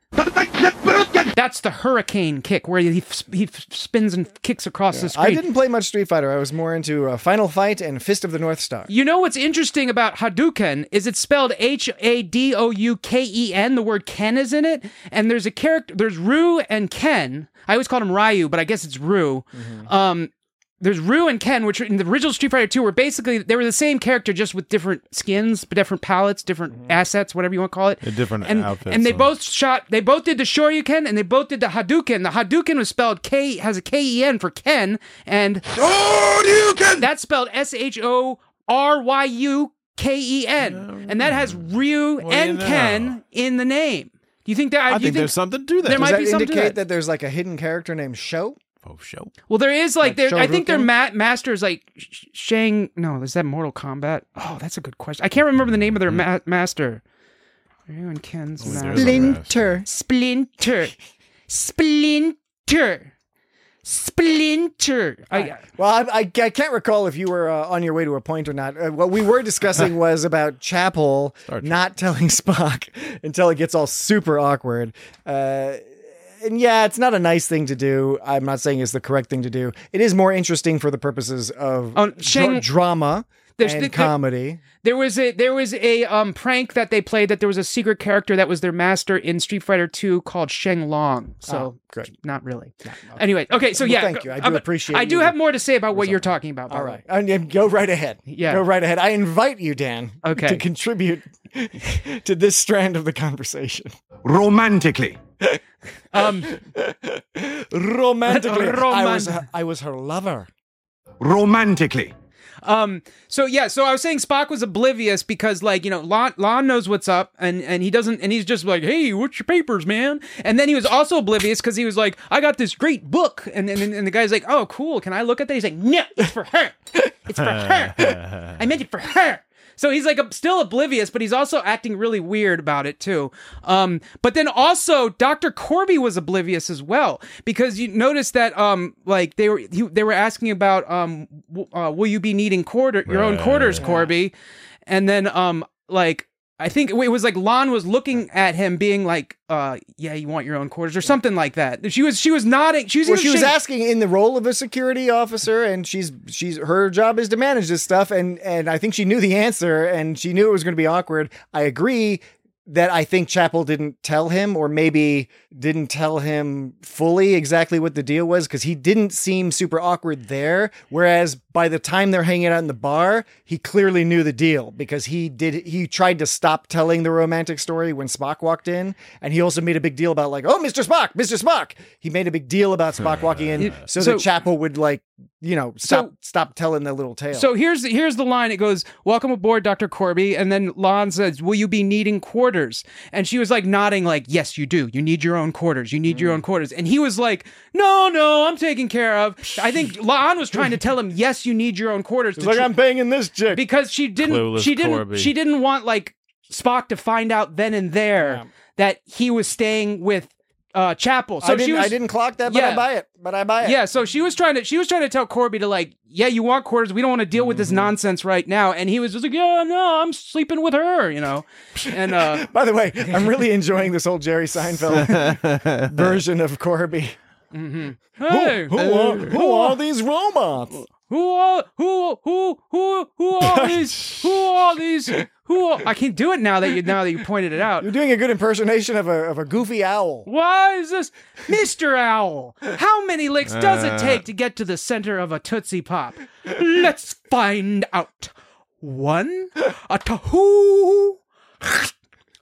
Speaker 7: That's the hurricane kick where he f- he f- spins and kicks across the screen.
Speaker 6: I didn't play much Street Fighter. I was more into uh, Final Fight and Fist of the North Star.
Speaker 7: You know what's interesting about Hadouken is it's spelled H A D O U K E N. The word Ken is in it, and there's a character. There's Ryu and Ken. I always called him Ryu, but I guess it's Ryu.
Speaker 6: Mm-hmm.
Speaker 7: Um, there's Ryu and Ken, which in the original Street Fighter two were basically they were the same character, just with different skins, different palettes, different
Speaker 6: Mm-hmm.
Speaker 7: assets, whatever you want to call it.
Speaker 2: A different
Speaker 7: and,
Speaker 2: outfits,
Speaker 7: And they
Speaker 2: so-
Speaker 7: both shot. They both did the Shoryuken, and they both did the Hadouken. The Hadouken was spelled K has a K E N for Ken, and
Speaker 5: Shoryuken!
Speaker 7: that's spelled S H O R Y U K E N, and that has Ryu
Speaker 2: What do
Speaker 7: and
Speaker 2: you know?
Speaker 7: Ken in the name. Do you think that?
Speaker 2: I
Speaker 7: do you
Speaker 2: think there's something to that.
Speaker 7: There
Speaker 6: Does
Speaker 7: might
Speaker 6: that
Speaker 7: be something to
Speaker 6: indicate
Speaker 7: that.
Speaker 6: that there's like a hidden character named Sho?
Speaker 2: Oh, show.
Speaker 7: Well, there is like,
Speaker 6: Like
Speaker 7: there. I think their
Speaker 6: Shoryuken?
Speaker 7: ma- masters like Sh- Shang. No, is that Mortal Kombat? Oh, that's a good question. I can't remember the name of their ma- master. Ryu and Ken's
Speaker 2: Oh, there's
Speaker 7: master.
Speaker 2: a-
Speaker 6: Splinter.
Speaker 7: Splinter. Splinter. Splinter. I,
Speaker 6: Well, I, I, I can't recall if you were uh, on your way to a point or not. Uh, what we were discussing was about Chapel
Speaker 2: Star Trek.
Speaker 6: not telling Spock until it gets all super awkward. Uh, and yeah, it's not a nice thing to do. I'm not saying it's the correct thing to do. It is more interesting for the purposes of
Speaker 7: Oh,
Speaker 6: dra-
Speaker 7: Shang-
Speaker 6: drama
Speaker 7: There's
Speaker 6: and
Speaker 7: the-
Speaker 6: comedy.
Speaker 7: There was a there was a um prank that they played that there was a secret character that was their master in Street Fighter two called Sheng Long. So
Speaker 6: Oh, good.
Speaker 7: not really. Anyway, okay, so
Speaker 6: Well,
Speaker 7: yeah,
Speaker 6: thank you. I do
Speaker 7: I'm-
Speaker 6: appreciate
Speaker 7: I do
Speaker 6: you
Speaker 7: have more to say about what you're talking about. by
Speaker 6: All
Speaker 7: the
Speaker 6: right.
Speaker 7: way.
Speaker 6: And, and go right ahead.
Speaker 7: Yeah.
Speaker 6: Go right ahead. I invite you, Dan,
Speaker 7: Okay.
Speaker 6: to contribute to this strand of the conversation.
Speaker 5: Romantically.
Speaker 7: Um,
Speaker 6: Romantically. I was,
Speaker 7: Roman-
Speaker 6: her, I was her lover.
Speaker 5: Romantically.
Speaker 7: Um. So yeah. So I was saying Spock was oblivious because, like, you know, Lon, Lon knows what's up, and and he doesn't, and he's just like, "Hey, what's your papers, man?" And then he was also oblivious because he was like, "I got this great book," and and and the guy's like, "Oh, cool. Can I look at that?" He's like, "No, it's for her. It's for her. I meant it for her." So he's like still oblivious, but he's also acting really weird about it too. Um, but then also Doctor Corby was oblivious as well, because you notice that um, like they were he, they were asking about um, w- uh, will you be needing quarter your own
Speaker 2: Right.
Speaker 7: quarters, Corby? And then um, like I think it was like Lon was looking at him, being like, uh, "Yeah, you want your own quarters," or something like that. She was she was nodding. She was
Speaker 6: Well,
Speaker 7: either
Speaker 6: she was
Speaker 7: shaking-
Speaker 6: asking in the role of a security officer, and she's she's her job is to manage this stuff, and and I think she knew the answer, and she knew it was going to be awkward. I agree that I think Chapel didn't tell him, or maybe didn't tell him fully exactly what the deal was, because he didn't seem super awkward there. Whereas by the time they're hanging out in the bar, he clearly knew the deal, because he did he tried to stop telling the romantic story when Spock walked in, and he also made a big deal about like, "Oh, Mister Spock, Mister Spock." He made a big deal about Spock walking in, so,
Speaker 7: So-
Speaker 6: that Chapel would like, you know, stop
Speaker 7: So-
Speaker 6: stop telling the little tale.
Speaker 7: So here's here's the line. It goes, "Welcome aboard, Doctor Corby." And then Lon says, "Will you be needing quarters?" And she was like nodding, like, "Yes, you do. You need your own quarters. You need your own quarters." And he was like, "No, no, I'm taken care of." I think Lon was trying to tell him, "Yes, you need your own quarters."
Speaker 6: He's
Speaker 7: to
Speaker 6: like,
Speaker 7: tr-
Speaker 6: "I'm banging this chick,"
Speaker 7: because she didn't.
Speaker 2: Clueless
Speaker 7: she didn't.
Speaker 2: Corby.
Speaker 7: She didn't want like Spock to find out then and there
Speaker 6: Yeah.
Speaker 7: that he was staying with uh, Chapel. So
Speaker 6: I didn't,
Speaker 7: she was.
Speaker 6: I didn't clock that, but
Speaker 7: Yeah.
Speaker 6: I buy it. But I buy it.
Speaker 7: Yeah, so she was trying to she was trying to tell Corby to like, "Yeah, you want quarters. We don't want to deal with this
Speaker 6: Mm-hmm.
Speaker 7: nonsense right now." And he was just like, "Yeah, no, I'm sleeping with her," you know. And uh
Speaker 6: By the way, I'm really enjoying this whole Jerry Seinfeld version of Corby.
Speaker 7: hey,
Speaker 6: Who, are, who are these robots?
Speaker 7: who are who who who who are these who are these who are, I can't do it now that you now that you pointed it out.
Speaker 6: You're doing a good impersonation of a of a goofy owl.
Speaker 7: Why is this Mister Owl? How many licks does it
Speaker 2: Uh.
Speaker 7: take to get to the center of a Tootsie Pop? Let's find out. One, a two, two,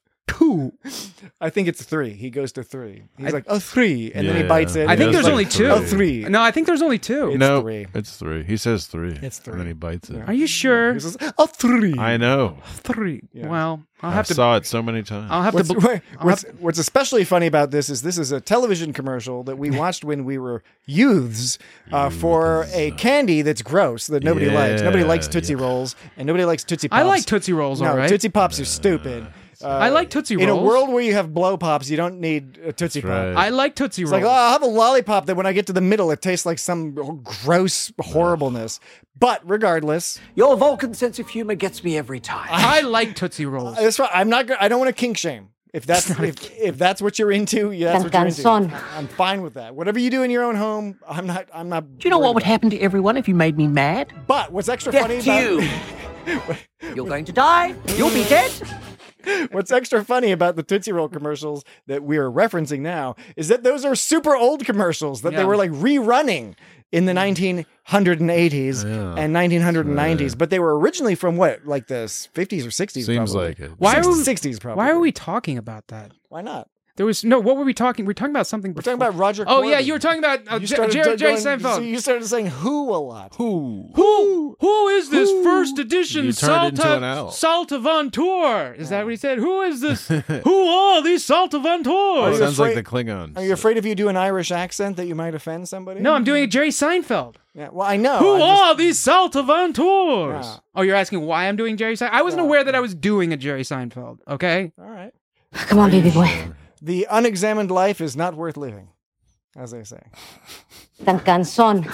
Speaker 7: Two.
Speaker 6: I think it's three. He goes to three. He's like, a three. And then he
Speaker 2: Yeah.
Speaker 6: bites it.
Speaker 7: I
Speaker 6: and
Speaker 7: think
Speaker 6: he's
Speaker 7: there's
Speaker 6: like,
Speaker 7: only two.
Speaker 6: A three.
Speaker 7: No, I think there's only two.
Speaker 6: It's
Speaker 2: no,
Speaker 6: three.
Speaker 2: it's three. He says three.
Speaker 6: It's three.
Speaker 2: And then he bites it.
Speaker 7: Are you sure?
Speaker 6: He says, a three.
Speaker 2: I know.
Speaker 7: Three.
Speaker 6: Yeah.
Speaker 7: Well, I'll
Speaker 2: I
Speaker 7: have to.
Speaker 2: saw it so many times.
Speaker 7: I'll have
Speaker 6: What's,
Speaker 7: to.
Speaker 6: wait,
Speaker 7: I'll
Speaker 6: what's,
Speaker 7: have to-
Speaker 6: what's especially funny about this is this is a television commercial that we watched when we were youths uh, for a candy that's gross that nobody likes. Nobody
Speaker 2: Yeah,
Speaker 6: likes Tootsie
Speaker 2: yeah.
Speaker 6: Rolls, and nobody likes Tootsie Pops.
Speaker 7: I like Tootsie Rolls,
Speaker 6: No,
Speaker 7: all right.
Speaker 6: Tootsie Pops are stupid. Uh,
Speaker 7: I like Tootsie
Speaker 6: In a
Speaker 7: Rolls.
Speaker 6: world where you have blow pops, you don't need a Tootsie
Speaker 2: That's
Speaker 6: Pop.
Speaker 2: right.
Speaker 7: I like Tootsie
Speaker 6: It's
Speaker 7: Rolls.
Speaker 6: like, oh, I'll have a lollipop that when I get to the middle, it tastes like some gross horribleness. But regardless,
Speaker 3: Your Vulcan sense of humor gets me every time.
Speaker 7: I like Tootsie Rolls.
Speaker 6: that's right. I'm not. go- I don't want to kink shame. If that's if, if that's what you're into, yeah, that's what you're into.
Speaker 9: Canzón.
Speaker 6: I'm fine with that. Whatever you do in your own home, I'm not. I'm not.
Speaker 10: Do you know what would happen to everyone if you made me mad?
Speaker 6: But what's extra
Speaker 3: Death
Speaker 6: funny
Speaker 3: to
Speaker 6: about
Speaker 3: you. You're going to die. You'll be dead.
Speaker 6: what's extra funny about the Tootsie Roll commercials that we are referencing now is that those are super old commercials that they
Speaker 7: Yeah.
Speaker 6: were like rerunning in the nineteen eighties
Speaker 2: Yeah.
Speaker 6: and nineteen nineties, but they were originally from what, like the fifties or sixties?
Speaker 2: Seems
Speaker 6: probably.
Speaker 2: like it.
Speaker 7: Why are we,
Speaker 6: sixties? Probably.
Speaker 7: Why are we talking about that?
Speaker 6: Why not?
Speaker 7: There was no. What were we talking? We're talking about something.
Speaker 6: We're talking about Roger.
Speaker 7: Oh
Speaker 6: Corbin.
Speaker 7: yeah, you were talking about uh,
Speaker 6: You
Speaker 7: J-
Speaker 6: started
Speaker 7: Jerry, Jerry
Speaker 6: going-
Speaker 7: Seinfeld.
Speaker 6: You started saying who a lot.
Speaker 2: Who?
Speaker 7: Who? Who is this first edition
Speaker 2: You turned into an owl.
Speaker 7: Salta, Saltavantur? Is that what he said? Who is this? Who are these
Speaker 6: Are
Speaker 7: Saltavanturs?
Speaker 6: you
Speaker 2: Sounds like
Speaker 6: afraid-
Speaker 2: the Klingons.
Speaker 6: Are you afraid if you do an Irish accent that you might offend somebody?
Speaker 7: No, I'm doing a Jerry Seinfeld.
Speaker 6: Yeah, well, I know.
Speaker 7: Who
Speaker 6: I just-
Speaker 7: are these Saltavanturs?
Speaker 6: Yeah.
Speaker 7: Oh, you're asking why I'm doing Jerry Seinfeld? I wasn't
Speaker 6: Yeah.
Speaker 7: aware that I was doing a Jerry Seinfeld. Okay.
Speaker 6: All right.
Speaker 9: Come on, baby boy.
Speaker 6: The unexamined life is not worth living, as they say.
Speaker 9: Tan cansón.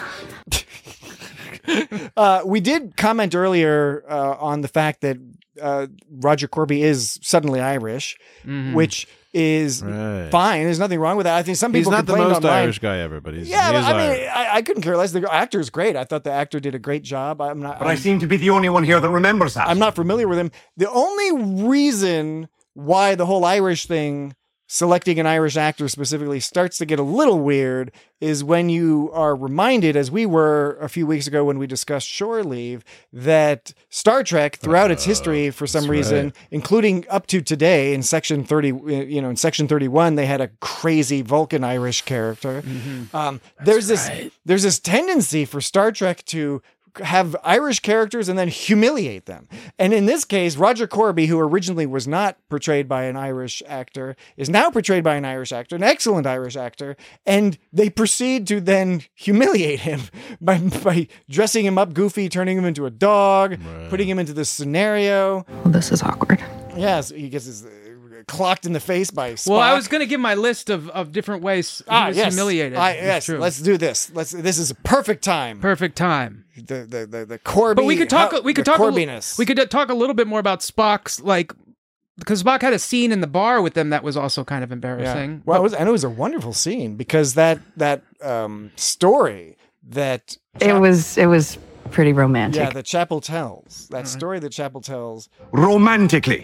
Speaker 6: Uh, we did comment earlier uh, on the fact that uh, Roger Corby is suddenly Irish,
Speaker 7: Mhm.
Speaker 6: which is
Speaker 2: Right.
Speaker 6: fine. There's nothing wrong with that. I think some
Speaker 2: He's
Speaker 6: people
Speaker 2: not the
Speaker 6: complained
Speaker 2: most
Speaker 6: online.
Speaker 2: Irish guy ever, but he's
Speaker 6: Yeah,
Speaker 2: he
Speaker 6: but
Speaker 2: is
Speaker 6: I mean,
Speaker 2: Irish.
Speaker 6: I, I couldn't care less. The actor's great. I thought the actor did a great job. I'm not.
Speaker 5: But
Speaker 6: I'm,
Speaker 5: I seem to be the only one here that remembers that.
Speaker 6: I'm not familiar with him. The only reason why the whole Irish thing, selecting an Irish actor specifically, starts to get a little weird is when you are reminded, as we were a few weeks ago when we discussed Shore Leave, that Star Trek throughout its history, for some
Speaker 2: that's
Speaker 6: reason,
Speaker 2: right.
Speaker 6: including up to today in section thirty, you know, in section thirty-one, they had a crazy Vulcan Irish character. Um, there's this, there's this tendency for Star Trek to have Irish characters and then humiliate them. And in this case, Roger Corby, who originally was not portrayed by an Irish actor, is now portrayed by an Irish actor, an excellent Irish actor, and they proceed to then humiliate him by, by dressing him up goofy, turning him into a dog, putting him into this scenario.
Speaker 8: Well, this is awkward.
Speaker 6: Yes, he gets his uh, clocked in the face by Spock.
Speaker 7: Well, I was going to give my list of, of different ways he
Speaker 6: Ah,
Speaker 7: was
Speaker 6: yes.
Speaker 7: humiliated.
Speaker 6: I,
Speaker 7: It's
Speaker 6: yes,
Speaker 7: true.
Speaker 6: let's do this. Let's. This is a perfect time.
Speaker 7: Perfect time.
Speaker 6: The the the, the Corby.
Speaker 7: But we could talk.
Speaker 6: how-
Speaker 7: we could
Speaker 6: the
Speaker 7: talk. A, li-
Speaker 6: Corbiness.
Speaker 7: we could uh, talk a little bit more about Spock's like, because Spock had a scene in the bar with them that was also kind of embarrassing.
Speaker 6: Well, it was, and it was a wonderful scene because that that um, story that
Speaker 8: It was it was pretty romantic.
Speaker 6: yeah that Chapel tells that story that Chapel tells
Speaker 5: Romantically.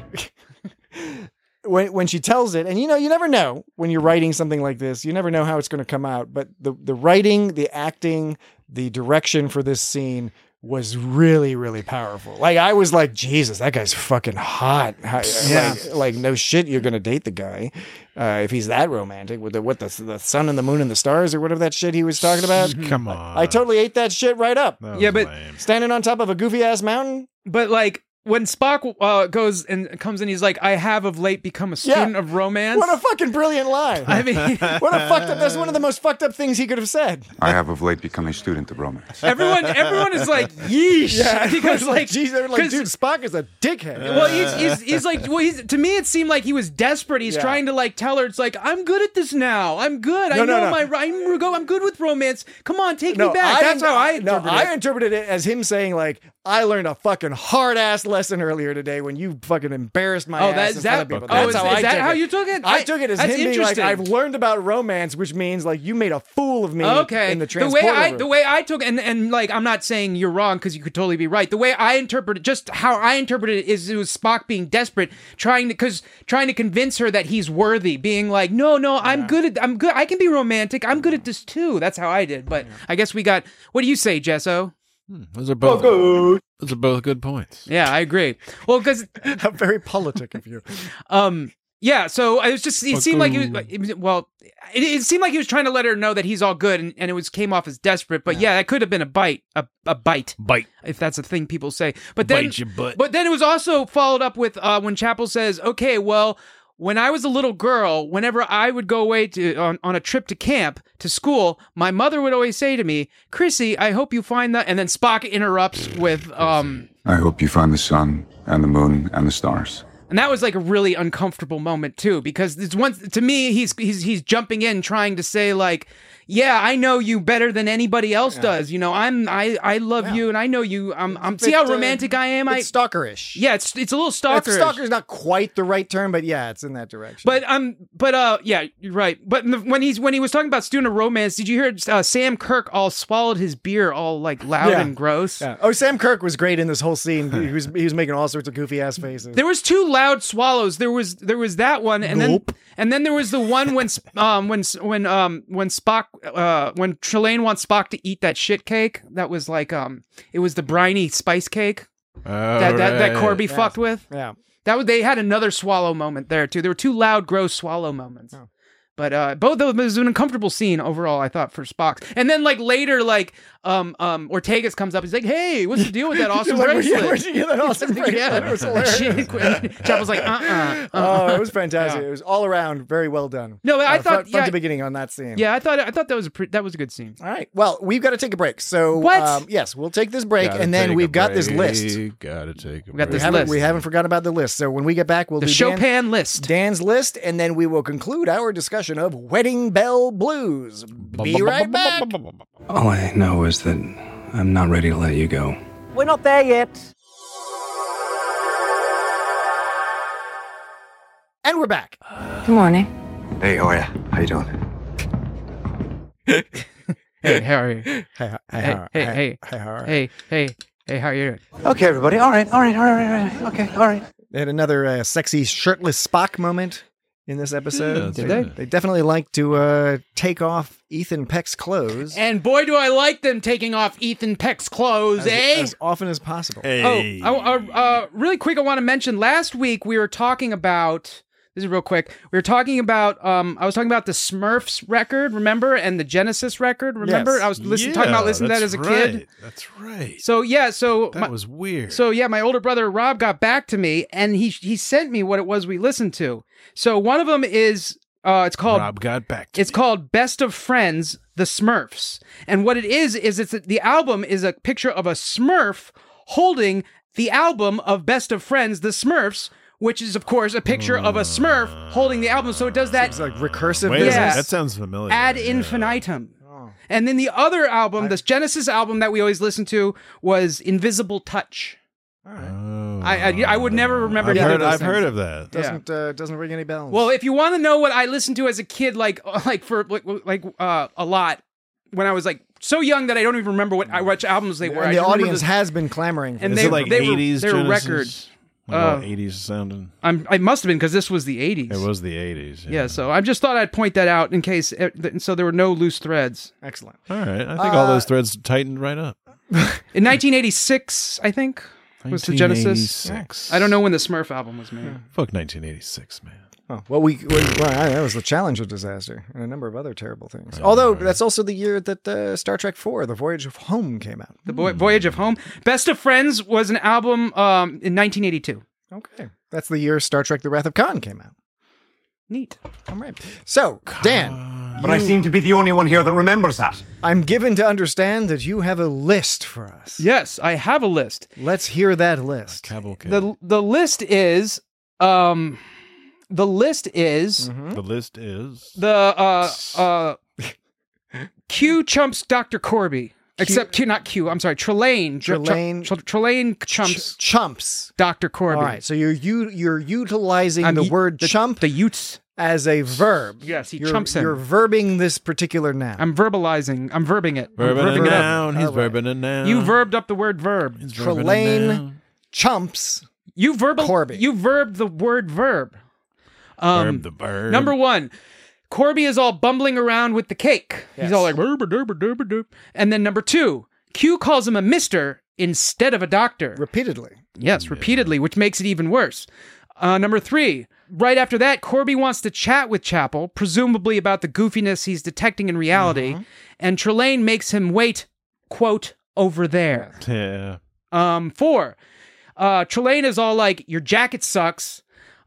Speaker 6: when when she tells it, and you know you never know when you're writing something like this, you never know how it's going to come out. But the the writing, the acting, the direction for this scene was really really powerful. Like I was like, Jesus, that guy's fucking hot. How-
Speaker 7: Yeah.
Speaker 6: like, like no shit, you're gonna date the guy uh, if he's that romantic with the what the the sun and the moon and the stars or whatever that shit he was talking about.
Speaker 2: Come on.
Speaker 6: I totally ate that shit right up.
Speaker 2: That
Speaker 7: Yeah,
Speaker 2: was
Speaker 7: but-
Speaker 2: lame.
Speaker 6: Standing on top of a goofy ass mountain.
Speaker 7: But like when Spock uh, goes and comes in, he's like, "I have of late become a student of romance."
Speaker 6: What a fucking brilliant line.
Speaker 7: I mean,
Speaker 6: What a fucked up. That's one of the most fucked up things he could have said.
Speaker 4: I have of late become a student of romance.
Speaker 7: everyone, everyone is like, "Yeesh," because like,
Speaker 6: geez, they're like,
Speaker 7: 'cause-
Speaker 6: dude, Spock is a dickhead.
Speaker 7: Well, he's, he's, he's like, well, he's, to me, it seemed like he was desperate. He's
Speaker 6: Yeah.
Speaker 7: trying to like tell her, it's like, I'm good at this now. I'm good. I
Speaker 6: No,
Speaker 7: know
Speaker 6: no, no.
Speaker 7: my, I'm, I'm good with romance. Come on, take
Speaker 6: no,
Speaker 7: me back. That's
Speaker 6: in-
Speaker 7: how I
Speaker 6: no,
Speaker 7: interpret
Speaker 6: I
Speaker 7: it.
Speaker 6: interpreted it as him saying like, I learned a fucking hard ass lesson earlier today when you fucking embarrassed my
Speaker 7: Oh,
Speaker 6: ass
Speaker 7: that-
Speaker 6: in
Speaker 7: is
Speaker 6: front
Speaker 7: that-
Speaker 6: of people.
Speaker 7: oh,
Speaker 6: That's
Speaker 7: is-
Speaker 6: how
Speaker 7: is
Speaker 6: I
Speaker 7: that
Speaker 6: took
Speaker 7: how
Speaker 6: it.
Speaker 7: you took it?
Speaker 6: I
Speaker 7: I-
Speaker 6: took it as
Speaker 7: that's
Speaker 6: him being like,
Speaker 7: interesting.
Speaker 6: I've learned about romance, which means like you made a fool of me.
Speaker 7: Okay.
Speaker 6: In the
Speaker 7: the
Speaker 6: transporter
Speaker 7: way I
Speaker 6: room.
Speaker 7: the way I took and and like I'm not saying you're wrong because you could totally be right. The way I interpret it, just how I interpreted it is it was Spock being desperate, trying to because trying to convince her that he's worthy, being like, no, no, I'm good at I'm good. I can be romantic. I'm good at this too. That's how I did. But I guess we got. What do you say, Jesso?
Speaker 2: Those are both good. Those are both good points.
Speaker 7: Yeah, I agree. Well, because
Speaker 6: How very politic of you.
Speaker 7: um. yeah, so I was just it seemed like he was it was- well, it, it seemed like he was trying to let her know that he's all good, and, and it was came off as desperate. But yeah, that could have been a bite, a, a bite,
Speaker 2: Bite.
Speaker 7: if that's a thing people say. But then,
Speaker 2: Bite your butt.
Speaker 7: but then it was also followed up with uh, when Chapel says, "Okay, well." When I was a little girl, whenever I would go away to on, on a trip to camp, to school, my mother would always say to me, Chrissy, I hope you find that. And then Spock interrupts with, um,
Speaker 4: I hope you find the sun and the moon and the stars.
Speaker 7: and that was like a really uncomfortable moment too, because it's one to me, he's he's he's jumping in trying to say like, yeah, I know you better than anybody else does. You know, I'm I I love you, and I know you. I'm I'm see
Speaker 6: Bit,
Speaker 7: how
Speaker 6: uh,
Speaker 7: romantic I am. I
Speaker 6: It's stalkerish.
Speaker 7: yeah, it's it's a little stalkerish.
Speaker 6: Stalker's not quite the right term, but yeah, it's in that direction.
Speaker 7: But um, but uh, yeah, you're right. But when he's when he was talking about student romance, did you hear uh, Sam Kirk all swallowed his beer all like loud
Speaker 6: Yeah.
Speaker 7: and gross?
Speaker 6: Yeah. Oh, Sam Kirk was great in this whole scene. He was he was making all sorts of goofy ass faces.
Speaker 7: There was two loud swallows. There was there was that one, and
Speaker 6: Gulp.
Speaker 7: then and then there was the one when um when when um when Spock uh when Trelane wants Spock to eat that shit cake. That was like um it was the briny spice cake that, that that Corby
Speaker 6: Yeah.
Speaker 7: fucked with.
Speaker 6: Yeah.
Speaker 7: That was they had another swallow moment there too. There were two loud, gross swallow moments.
Speaker 6: Oh.
Speaker 7: But uh, both of them, it was an uncomfortable scene overall, I thought, for Spock. And then, like, later, like, um, um, Ortegas comes up. He's like, hey, what's the deal with that awesome
Speaker 6: Like,
Speaker 7: bracelet?
Speaker 6: yeah, where'd you get that awesome bracelet?
Speaker 7: Yeah.
Speaker 6: It was hilarious.
Speaker 7: Chapel's like, uh-uh.
Speaker 6: Oh,
Speaker 7: uh-uh.
Speaker 6: it was fantastic.
Speaker 7: Yeah.
Speaker 6: It was all around very well done.
Speaker 7: No, I
Speaker 6: Uh,
Speaker 7: thought-
Speaker 6: front, front
Speaker 7: yeah.
Speaker 6: to beginning on that scene.
Speaker 7: Yeah, I thought I thought that was a pre- that was a good scene.
Speaker 6: All right. Well, we've got to take a break. So,
Speaker 7: What?
Speaker 6: Um, yes, we'll take this break,
Speaker 2: Gotta
Speaker 6: and then
Speaker 2: take
Speaker 6: we've
Speaker 2: a
Speaker 6: got this list.
Speaker 2: break, Gotta take a
Speaker 7: We got
Speaker 6: We
Speaker 7: this
Speaker 2: break.
Speaker 6: haven't,
Speaker 7: list.
Speaker 6: we haven't forgotten about the list. So when we get back, we'll
Speaker 7: The
Speaker 6: do
Speaker 7: Chopin
Speaker 6: Dan,
Speaker 7: list.
Speaker 6: Dan's list, and then we will conclude our discussion of Wedding Bell Blues. Be right back.
Speaker 13: All I know is that I'm not ready to let you go.
Speaker 3: We're not there yet.
Speaker 6: And we're back.
Speaker 8: Good morning.
Speaker 5: Hey, how are you? How you doing?
Speaker 7: Hey, how are you?
Speaker 6: Hey, hey,
Speaker 7: Hey,
Speaker 6: how-
Speaker 7: hey,
Speaker 6: hey,
Speaker 7: hey,
Speaker 6: hey, how are-
Speaker 7: hey, hey, hey, how are you doing?
Speaker 3: Okay, everybody. All right, all right, all right, all right. Okay, all right.
Speaker 6: They had another uh, sexy shirtless Spock moment in this episode.
Speaker 2: Yeah,
Speaker 7: Did they?
Speaker 6: They definitely like to uh, take off Ethan Peck's clothes
Speaker 7: And boy, do I like them taking off Ethan Peck's clothes,
Speaker 6: as,
Speaker 7: eh?
Speaker 6: as often as possible.
Speaker 2: Hey.
Speaker 7: Oh, I, uh, uh, really quick, I want to mention last week we were talking about. This is real quick. We were talking about. Um, I was talking about the Smurfs record, remember, and the Genesis record, remember?
Speaker 6: Yes.
Speaker 7: I was listening, talking about
Speaker 2: Yeah,
Speaker 7: listening to that as
Speaker 2: that's
Speaker 7: a kid.
Speaker 2: right. That's right.
Speaker 7: So yeah, so
Speaker 2: That
Speaker 7: my-
Speaker 2: was weird.
Speaker 7: So yeah, my older brother Rob got back to me, and he he sent me what it was we listened to. So one of them is. Uh, it's called.
Speaker 2: Rob got back to
Speaker 7: It's
Speaker 2: me.
Speaker 7: called Best of Friends, the Smurfs, and what it is is it's the album is a picture of a Smurf holding the album of Best of Friends, the Smurfs, which is of course a picture of a Smurf holding the album. So it does that
Speaker 6: It's like recursive
Speaker 2: Wait a
Speaker 6: business.
Speaker 2: minute, that sounds familiar.
Speaker 7: ad
Speaker 2: Yeah.
Speaker 7: infinitum. And then the other album, this Genesis album that we always listen to, was Invisible Touch.
Speaker 2: Oh.
Speaker 7: I, I I would never remember
Speaker 2: I've
Speaker 7: either
Speaker 2: heard,
Speaker 7: of those
Speaker 2: I've
Speaker 7: things.
Speaker 2: heard of that.
Speaker 6: Doesn't uh, doesn't ring any bells.
Speaker 7: Well, if you want to know what I listened to as a kid, like like for like like uh, a lot, when I was like so young that I don't even remember what which albums they were. I
Speaker 6: and the
Speaker 7: just remember
Speaker 6: audience
Speaker 7: the-
Speaker 6: has been clamoring. For
Speaker 7: And
Speaker 6: this.
Speaker 2: Is
Speaker 7: they-
Speaker 2: it like
Speaker 7: they were-
Speaker 2: eighties
Speaker 7: they were
Speaker 2: Genesis?
Speaker 7: records.
Speaker 2: Like all
Speaker 7: Uh,
Speaker 2: eighties sounding.
Speaker 7: I'm I must have been because this was the eighties.
Speaker 2: It was the eighties.
Speaker 7: Yeah, so I just thought I'd point that out in case, uh, th- so there were no loose threads.
Speaker 6: Excellent.
Speaker 2: All right. I think all
Speaker 7: Uh,
Speaker 2: those threads tightened right up.
Speaker 7: In nineteen eighty-six, I think, was the Genesis.
Speaker 2: nineteen eighty-six.
Speaker 7: I don't know when the Smurf album was made.
Speaker 2: Fuck nineteen eighty-six, man.
Speaker 6: Oh, well, we, we well, that was the Challenger disaster and a number of other terrible things. Although that's also the year that uh, Star Trek four, The Voyage of Home, came out.
Speaker 7: The Boy- Voyage of Home. Best of Friends was an album um, in nineteen eighty-two.
Speaker 6: Okay, that's the year Star Trek: The Wrath of Khan came out.
Speaker 7: Neat.
Speaker 6: All right. So, Dan,
Speaker 5: But I seem to be the only one here that remembers that.
Speaker 6: I'm given to understand that you have a list for us.
Speaker 7: Yes, I have a list.
Speaker 6: Let's hear that list.
Speaker 2: Cavalcade.
Speaker 7: the The list is um, the list is
Speaker 2: The list is.
Speaker 7: the uh uh Q chumps Doctor Corby. Except Q, not Q. I'm sorry, Trelane. Tr-
Speaker 6: Trelane-
Speaker 7: Tr- Tr- Trelane chumps
Speaker 6: Ch- chumps.
Speaker 7: Doctor Corby.
Speaker 6: All right, so you're you you're utilizing
Speaker 7: I'm
Speaker 6: the
Speaker 7: u-
Speaker 6: word
Speaker 7: the,
Speaker 6: chump
Speaker 7: the Utes.
Speaker 6: as a verb.
Speaker 7: Yes, he
Speaker 6: you're,
Speaker 7: chumps him.
Speaker 6: You're verbing this particular noun.
Speaker 7: I'm verbalizing. I'm verbing it. I'm
Speaker 2: Verbing a
Speaker 7: verbing it up.
Speaker 2: noun. He's
Speaker 6: All right.
Speaker 2: verbing a noun.
Speaker 7: You verbed up the word verb.
Speaker 2: He's verbing a
Speaker 6: Trelane
Speaker 2: noun.
Speaker 6: chumps.
Speaker 7: You verbal.
Speaker 6: Corby.
Speaker 7: You verbed the word verb. Um,
Speaker 2: Verb the verb.
Speaker 7: Number one, Corby is all bumbling around with the cake.
Speaker 6: Yes.
Speaker 7: He's all like, "Burb, burb, burb, burb." And then number two, Q calls him a mister instead of a doctor.
Speaker 6: Repeatedly.
Speaker 7: Yes, repeatedly, which makes it even worse. Uh, number three, right after that, Corby wants to chat with Chapel, presumably about the goofiness he's detecting in reality, mm-hmm. and Trelane makes him wait, quote, over there.
Speaker 2: Yeah.
Speaker 7: Um, four, uh, Trelane is all like, your jacket sucks.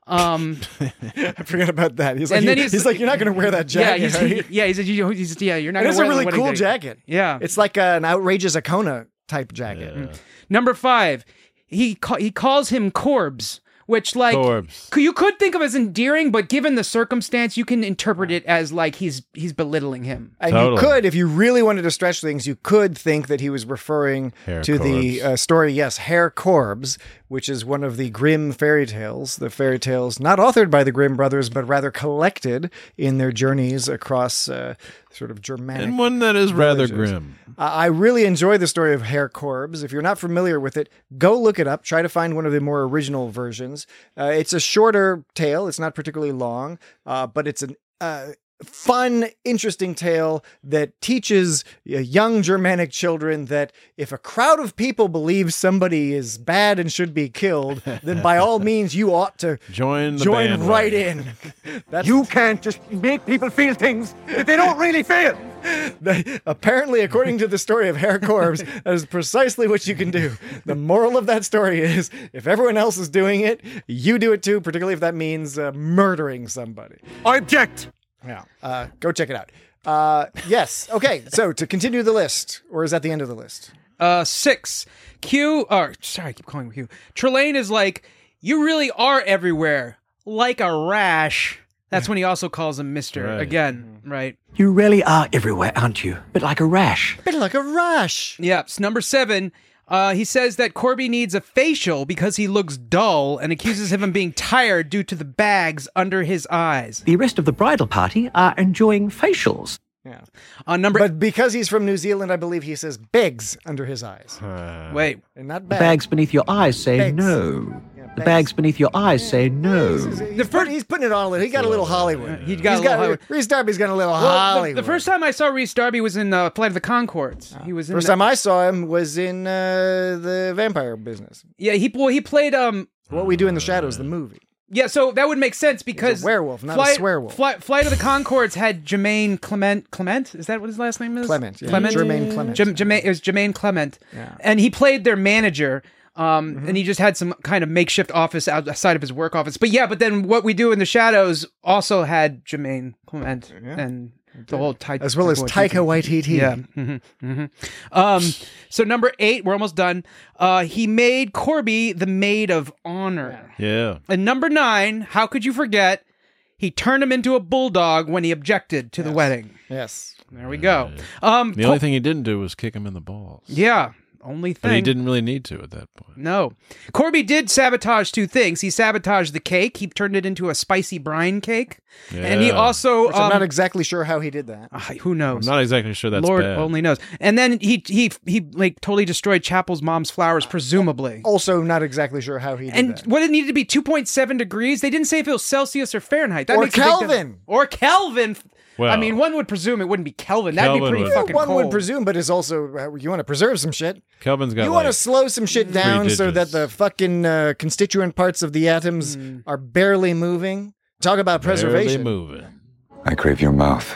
Speaker 7: Um,
Speaker 6: I forgot about that. He's like,
Speaker 7: and then
Speaker 6: he-
Speaker 7: he's,
Speaker 6: he's like, you're not going to wear that jacket.
Speaker 7: Yeah, he's,
Speaker 6: right?
Speaker 7: yeah, he's, he's, he's yeah, you're not.
Speaker 6: It is
Speaker 7: gonna
Speaker 6: a
Speaker 7: wear
Speaker 6: really
Speaker 7: the
Speaker 6: cool
Speaker 7: wedding
Speaker 6: jacket.
Speaker 7: Yeah,
Speaker 6: It's like an outrageous Akona type jacket.
Speaker 2: Yeah.
Speaker 7: Number five, he ca- he calls him Corbs, which like
Speaker 2: Corbs.
Speaker 7: c- you could think of as endearing, but given the circumstance, you can interpret it as like he's he's belittling him.
Speaker 6: And
Speaker 2: Totally.
Speaker 6: you could, if you really wanted to stretch things, you could think that he was referring
Speaker 2: Herr
Speaker 6: to the
Speaker 2: Korbes.
Speaker 6: uh, story, yes, Herr Korbes, which is one of the Grimm fairy tales. The fairy tales not authored by the Grimm brothers, but rather collected in their journeys across uh, sort of Germanic.
Speaker 2: And one that is rather
Speaker 6: villages.
Speaker 2: grim.
Speaker 6: I I really enjoy the story of Herr Korbes. If you're not familiar with it, go look it up. Try to find one of the more original versions. Uh, it's a shorter tale. It's not particularly long, uh, but it's an uh, fun, interesting tale that teaches uh, young Germanic children that if a crowd of people believes somebody is bad and should be killed, then by all means you ought to
Speaker 2: Join the
Speaker 6: join
Speaker 2: bandwagon.
Speaker 6: right in. That's
Speaker 5: You can't just make people feel things that they don't really feel.
Speaker 6: That- apparently, according to the story of Herr Korbes, that is precisely what you can do. The moral of that story is, if everyone else is doing it, you do it too, particularly if that means uh, murdering somebody.
Speaker 5: I object.
Speaker 6: Yeah. Uh, go check it out. Uh, yes. Okay. So to continue the list, or is that the end of the list?
Speaker 7: Uh, six, Q. Or sorry, I keep calling him Q. Trelane is like, you really are everywhere, like a rash. That's when he also calls him Mister
Speaker 2: Right.
Speaker 7: again, right?
Speaker 3: You really are everywhere, aren't you? Bit like a rash.
Speaker 6: Bit like a rash.
Speaker 7: Yep. So number seven, uh, he says that Corby needs a facial because he looks dull and accuses him of being tired due to the bags under his eyes.
Speaker 3: The rest of the bridal party are enjoying facials.
Speaker 6: Yeah.
Speaker 7: On number,
Speaker 6: But because he's from New Zealand, I believe he says begs under his eyes.
Speaker 2: Uh,
Speaker 7: wait,
Speaker 6: And not
Speaker 3: The
Speaker 6: bags.
Speaker 3: bags beneath your eyes say
Speaker 6: Bags.
Speaker 3: no.
Speaker 6: Yeah,
Speaker 3: The
Speaker 6: bags.
Speaker 3: bags beneath your eyes say no.
Speaker 6: He's, he's, put- he's putting it on a little. He got a little Hollywood.
Speaker 7: he got
Speaker 6: He's
Speaker 7: a little Hollywood.
Speaker 6: Reese Darby's got a little
Speaker 7: Well, the,
Speaker 6: Hollywood.
Speaker 7: the first time I saw Reese Darby was in uh, Flight of the Conchords. He was in
Speaker 6: First
Speaker 7: the-
Speaker 6: time I saw him was in uh, the vampire business.
Speaker 7: yeah, he well he played um
Speaker 6: What We Do in the Shadows, the movie.
Speaker 7: yeah, so that would make sense because
Speaker 6: werewolf, not a
Speaker 7: Flight,
Speaker 6: swearwolf.
Speaker 7: Flight, Flight of the Conchords had Jermaine Clement. Clement is that what his last name is?
Speaker 6: Clement, yeah.
Speaker 7: Clement.
Speaker 6: Jermaine Clement.
Speaker 7: Jam- Jermaine, it was Jermaine Clement,
Speaker 6: Yeah.
Speaker 7: and he played their manager. Um,
Speaker 6: Mm-hmm.
Speaker 7: and he just had some kind of makeshift office outside of his work office. But yeah, but then What We Do in the Shadows also had Jermaine Clement and the whole Taika
Speaker 6: As well as Taika Waititi.
Speaker 7: Yeah. hmm hmm Um, so number eight, we're almost done. Uh, he made Corby the maid of honor.
Speaker 2: Yeah.
Speaker 7: And number nine, how could you forget? He turned him into a bulldog when he objected to the wedding.
Speaker 6: Yes.
Speaker 7: There we go. Um,
Speaker 2: The only thing he didn't do was kick him in the balls.
Speaker 7: yeah, only thing.
Speaker 2: But he didn't really need to at that point.
Speaker 7: No. Corby did sabotage two things. He sabotaged the cake. He turned it into a spicy brine cake. And he
Speaker 2: Yeah.
Speaker 7: also...
Speaker 6: Which I'm
Speaker 7: um,
Speaker 6: not exactly sure how he did that.
Speaker 7: uh, who knows?
Speaker 2: I'm not exactly sure that's
Speaker 7: Lord
Speaker 2: bad.
Speaker 7: only knows. And then he he he like totally destroyed Chapel's mom's flowers, presumably.
Speaker 6: Also not exactly sure how he did
Speaker 7: And
Speaker 6: that.
Speaker 7: what it needed to be two point seven degrees. They didn't say if it was Celsius or Fahrenheit. That
Speaker 6: Or
Speaker 7: makes a big
Speaker 6: Kelvin.
Speaker 7: difference. Or Kelvin.
Speaker 2: Well,
Speaker 7: I mean, one would presume it wouldn't be Kelvin. That'd
Speaker 2: Kelvin
Speaker 7: be pretty
Speaker 2: would-
Speaker 7: fucking
Speaker 6: One
Speaker 7: cold.
Speaker 6: would presume, but it's also, uh, you want to preserve some shit.
Speaker 2: Kelvin's got
Speaker 6: You
Speaker 2: like,
Speaker 6: want to slow some shit down so that
Speaker 2: digits.
Speaker 6: the fucking uh, constituent parts of the atoms
Speaker 7: Hmm.
Speaker 6: are barely moving. Talk about
Speaker 2: barely
Speaker 6: preservation.
Speaker 2: moving.
Speaker 4: I crave your mouth.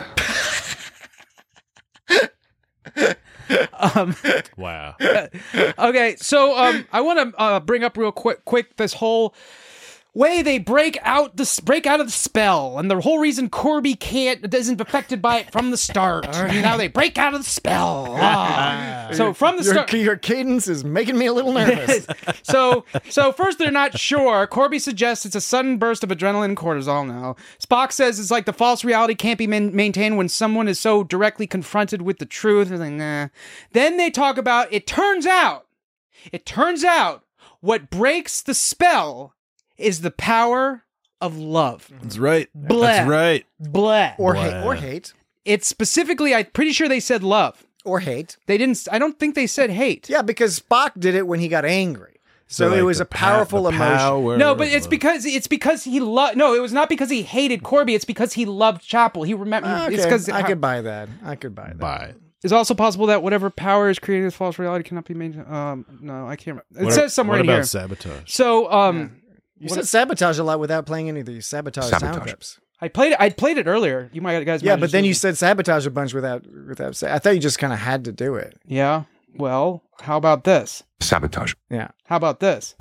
Speaker 7: Um,
Speaker 2: Wow.
Speaker 7: okay, so um, I want to uh, bring up real quick, quick this whole way they break out the break out of the spell, and the whole reason Corby can't isn't affected by it from the start. And now they break out of the spell. Ah. So from the
Speaker 6: your,
Speaker 7: start,
Speaker 6: your cadence is making me a little nervous.
Speaker 7: so so first they're not sure. Corby suggests it's a sudden burst of adrenaline and cortisol now. Spock says it's like the false reality can't be man- maintained when someone is so directly confronted with the truth. It's like, nah. Then they talk about it turns out, it turns out what breaks the spell is the power of love.
Speaker 2: That's right.
Speaker 7: Bleh.
Speaker 2: That's right.
Speaker 7: Bleh.
Speaker 6: Or,
Speaker 2: Wow.
Speaker 6: hate, or hate.
Speaker 7: It's specifically, I'm pretty sure they said love.
Speaker 6: Or hate.
Speaker 7: They didn't, I don't think they said hate.
Speaker 6: Yeah, because Spock did it when he got angry. So,
Speaker 2: like
Speaker 6: it was
Speaker 2: the
Speaker 6: a powerful
Speaker 2: pa- the
Speaker 6: emotion.
Speaker 2: power
Speaker 7: No, but
Speaker 2: of
Speaker 7: it's
Speaker 2: love.
Speaker 7: because it's because he loved. No, it was not because he hated Corby. It's because he loved Chapel. He remember.
Speaker 6: Okay,
Speaker 7: It's because
Speaker 6: I could buy that. I could buy that.
Speaker 2: Bye.
Speaker 7: It's also possible that whatever power is created as false reality cannot be made. Um, no, I can't remember. It
Speaker 2: What-
Speaker 7: says somewhere
Speaker 2: what
Speaker 7: in
Speaker 2: about
Speaker 7: here.
Speaker 2: sabotage?
Speaker 7: So, um,
Speaker 6: You said sabotage a lot without playing any of these sabotage, sound
Speaker 4: Sabotage.
Speaker 6: clips.
Speaker 7: I played it. I played it earlier. You might guys.
Speaker 6: Yeah,
Speaker 7: might
Speaker 6: but
Speaker 7: just
Speaker 6: then you
Speaker 7: listen.
Speaker 6: said sabotage a bunch without without. Say, I thought you just kind of had to do it.
Speaker 7: Yeah. Well, how about this?
Speaker 4: Sabotage.
Speaker 6: Yeah.
Speaker 7: How about this?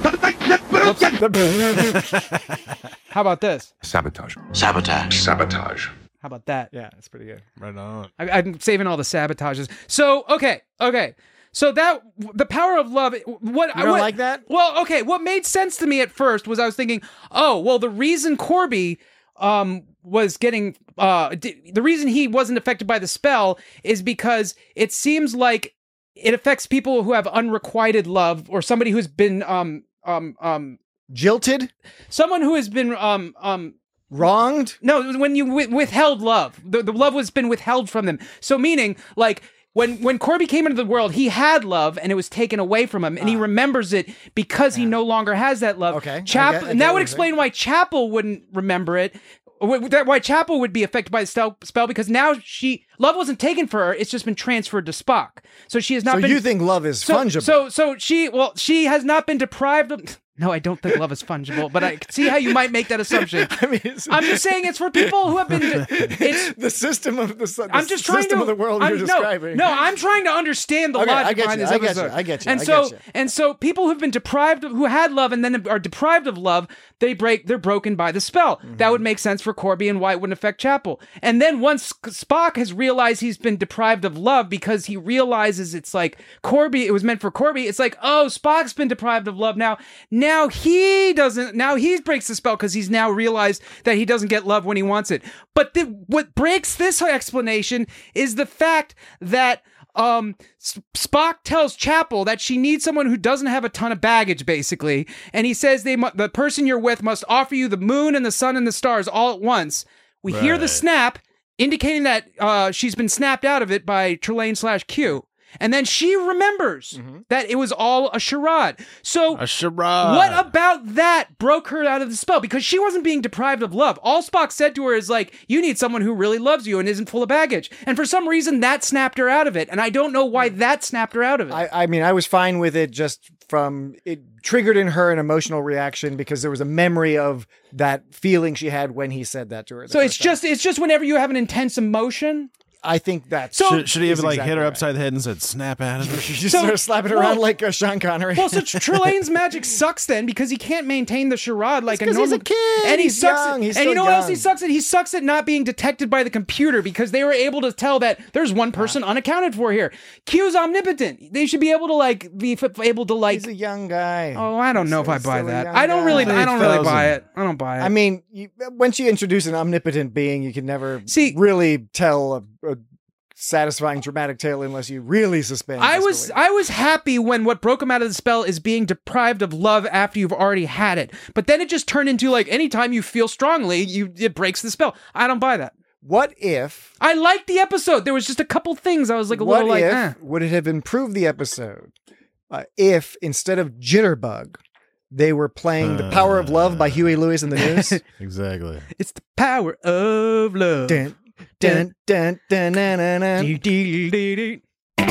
Speaker 7: How about this?
Speaker 4: Sabotage.
Speaker 5: Sabotage.
Speaker 4: Sabotage.
Speaker 7: How about that?
Speaker 6: Yeah, that's pretty good.
Speaker 2: Right on.
Speaker 7: I, I'm saving all the sabotages. So okay, okay. So that the power of love. What
Speaker 6: You don't
Speaker 7: what,
Speaker 6: like that?
Speaker 7: Well, okay. What made sense to me at first was I was thinking, oh, well, the reason Corby um was getting uh d- the reason he wasn't affected by the spell is because it seems like it affects people who have unrequited love or somebody who's been um um um
Speaker 6: jilted,
Speaker 7: someone who has been um um.
Speaker 6: wronged?
Speaker 7: No, when you wi- withheld love, the, the love was been withheld from them. So meaning, like, when when Corby came into the world, he had love and it was taken away from him, and he remembers it because he no longer has that love.
Speaker 6: Okay, I
Speaker 7: Chap-
Speaker 6: get- I
Speaker 7: and
Speaker 6: get
Speaker 7: that
Speaker 6: what
Speaker 7: would
Speaker 6: you're
Speaker 7: explain why Chapel wouldn't remember it. Wh- that- Why Chapel would be affected by the spell, spell because now she love wasn't taken for her; it's just been transferred to Spock. So she has not
Speaker 6: So
Speaker 7: been.
Speaker 6: you think love is
Speaker 7: so,
Speaker 6: fungible?
Speaker 7: So so she well she has not been deprived of. No, I don't think love is fungible, but I can see how you might make that assumption.
Speaker 6: I mean, it's,
Speaker 7: I'm just saying it's for people who have been. It's
Speaker 6: the system of the, the
Speaker 7: I'm just trying
Speaker 6: system
Speaker 7: to
Speaker 6: of the world
Speaker 7: I'm,
Speaker 6: you're
Speaker 7: no,
Speaker 6: describing.
Speaker 7: No, I'm trying to understand the
Speaker 6: Okay, I
Speaker 7: logic
Speaker 6: get
Speaker 7: behind
Speaker 6: you,
Speaker 7: this
Speaker 6: I get
Speaker 7: episode.
Speaker 6: you, I get you,
Speaker 7: And
Speaker 6: I
Speaker 7: so
Speaker 6: get you.
Speaker 7: and so people who've been deprived of who had love and then are deprived of love, they break they're broken by the spell.
Speaker 6: Mm-hmm.
Speaker 7: That would make sense for Corby and why it wouldn't affect Chapel. And then once Spock has realized he's been deprived of love because he realizes it's like Corby, it was meant for Corby, it's like, oh, Spock's been deprived of love now. Now he doesn't now he breaks the spell because he's now realized that he doesn't get love when he wants it. But the, what breaks this explanation is the fact that um, S- Spock tells Chapel that she needs someone who doesn't have a ton of baggage, basically, and he says they mu- the person you're with must offer you the moon and the sun and the stars all at once. We hear the
Speaker 2: Right.
Speaker 7: snap, indicating that uh, she's been snapped out of it by Trelane slash Q. And then she remembers that it was all a charade. So
Speaker 2: A charade.
Speaker 7: what about that broke her out of the spell? Because she wasn't being deprived of love. All Spock said to her is like, you need someone who really loves you and isn't full of baggage. And for some reason, that snapped her out of it. And I don't know why that snapped her out of it.
Speaker 6: I, I mean, I was fine with it just from it triggered in her an emotional reaction because there was a memory of that feeling she had when he said that to her. the
Speaker 7: so it's
Speaker 6: first time.
Speaker 7: just it's just whenever you have an intense emotion.
Speaker 6: I think that's
Speaker 7: So-
Speaker 2: Should, should he have
Speaker 6: is
Speaker 2: like
Speaker 6: exactly
Speaker 2: hit her
Speaker 6: right.
Speaker 2: upside the head and said, snap out of it?
Speaker 6: You just
Speaker 7: So-
Speaker 6: start slapping
Speaker 7: well-
Speaker 6: around like uh, Sean Connery.
Speaker 7: Well, so Trelane's magic sucks then because he can't maintain the charade like a
Speaker 6: 'cause
Speaker 7: normal.
Speaker 6: he's a kid.
Speaker 7: And he
Speaker 6: He's
Speaker 7: sucks.
Speaker 6: young.
Speaker 7: At,
Speaker 6: He's
Speaker 7: and you
Speaker 6: still
Speaker 7: know what else he
Speaker 6: young.
Speaker 7: sucks at? He sucks at not being detected by the computer because they were able to tell that there's one person unaccounted for here. Q's omnipotent. They should be able to like be f- able to like.
Speaker 6: He's a young guy.
Speaker 7: Oh, I don't know if I
Speaker 6: He's
Speaker 7: buy
Speaker 6: still a
Speaker 7: that.
Speaker 6: young
Speaker 7: I don't really.
Speaker 6: guy.
Speaker 7: I don't really
Speaker 2: Thousand.
Speaker 7: buy it. I don't buy it.
Speaker 6: I mean, you, once you introduce an omnipotent being, you can never
Speaker 7: See-
Speaker 6: really tell a, a satisfying dramatic tale unless you really suspend.
Speaker 7: I was
Speaker 6: disbelief.
Speaker 7: I was happy when what broke him out of the spell is being deprived of love after you've already had it. But then it just turned into like anytime you feel strongly, you it breaks the spell. I don't buy that.
Speaker 6: What if?
Speaker 7: I liked the episode. There was just a couple things I was like a
Speaker 6: what
Speaker 7: little like,
Speaker 6: if
Speaker 7: eh.
Speaker 6: would it have improved the episode uh, if instead of Jitterbug, they were playing "The Power of Love" by Huey Lewis and the News?
Speaker 2: Exactly.
Speaker 7: It's the power of love.
Speaker 6: Dun, dun, dun, dun, dun, dun, dun.
Speaker 7: Dee, dee, dee, dee.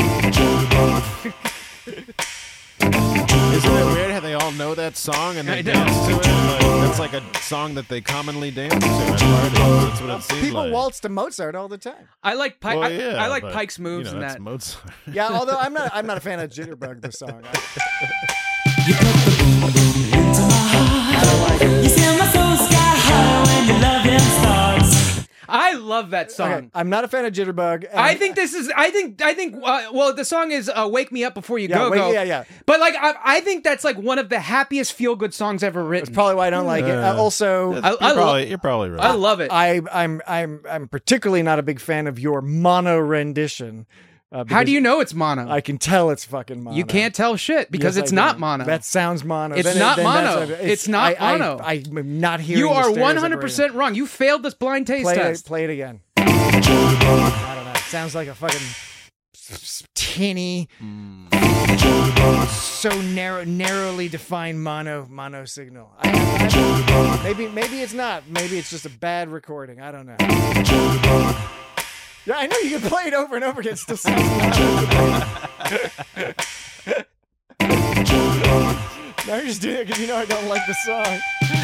Speaker 2: Isn't it weird how they all know that song and they
Speaker 7: I know.
Speaker 2: dance to it? Like, that's like a song that they commonly dance to at parties. That's what it seems
Speaker 6: People
Speaker 2: like.
Speaker 6: waltz to Mozart all the time.
Speaker 7: I like Pike.
Speaker 2: Well,
Speaker 7: I,
Speaker 2: yeah,
Speaker 7: I like
Speaker 2: but,
Speaker 7: Pike's moves
Speaker 2: you know,
Speaker 7: and
Speaker 2: that's
Speaker 7: that.
Speaker 2: Mozart.
Speaker 6: Yeah, although I'm not, I'm not a fan of Jitterbug, the song. I,
Speaker 7: I love that song.
Speaker 6: okay, I'm not a fan of Jitterbug. and
Speaker 7: I think this is. I think. I think. Uh, well, the song is uh, "Wake Me Up Before You
Speaker 6: Yeah,
Speaker 7: Go
Speaker 6: wait,
Speaker 7: Go."
Speaker 6: yeah, yeah.
Speaker 7: But like, I, I think that's like one of the happiest feel-good songs ever written.
Speaker 6: That's probably why I don't like it. Uh,
Speaker 2: Uh,
Speaker 6: also,
Speaker 2: You're,
Speaker 7: I- I lo-
Speaker 2: probably, you're probably right.
Speaker 7: I love it.
Speaker 6: I, I'm, I'm, I'm particularly not a big fan of your mono rendition. Uh,
Speaker 7: How
Speaker 6: because
Speaker 7: do you know it's mono?
Speaker 6: I can tell it's fucking mono.
Speaker 7: you can't tell shit because
Speaker 6: Yes,
Speaker 7: it's
Speaker 6: I
Speaker 7: not
Speaker 6: do.
Speaker 7: mono.
Speaker 6: That sounds mono.
Speaker 7: It's
Speaker 6: Then it-
Speaker 7: not
Speaker 6: then
Speaker 7: mono.
Speaker 6: that's-
Speaker 7: It's not
Speaker 6: I,
Speaker 7: mono.
Speaker 6: I, I'm not hearing.
Speaker 7: you
Speaker 6: the
Speaker 7: are
Speaker 6: stereo
Speaker 7: one hundred
Speaker 6: separating.
Speaker 7: percent wrong. You failed this blind taste
Speaker 6: Play
Speaker 7: test.
Speaker 6: it. Play it again. I don't know. It sounds like a fucking s- tinny, so narrow, narrowly defined mono mono signal. I, I, maybe, maybe it's not. Maybe it's just a bad recording. I don't know. Yeah, I know you can play it over and over again. It still sounds mono. Now you're just doing it because you know I don't like the song.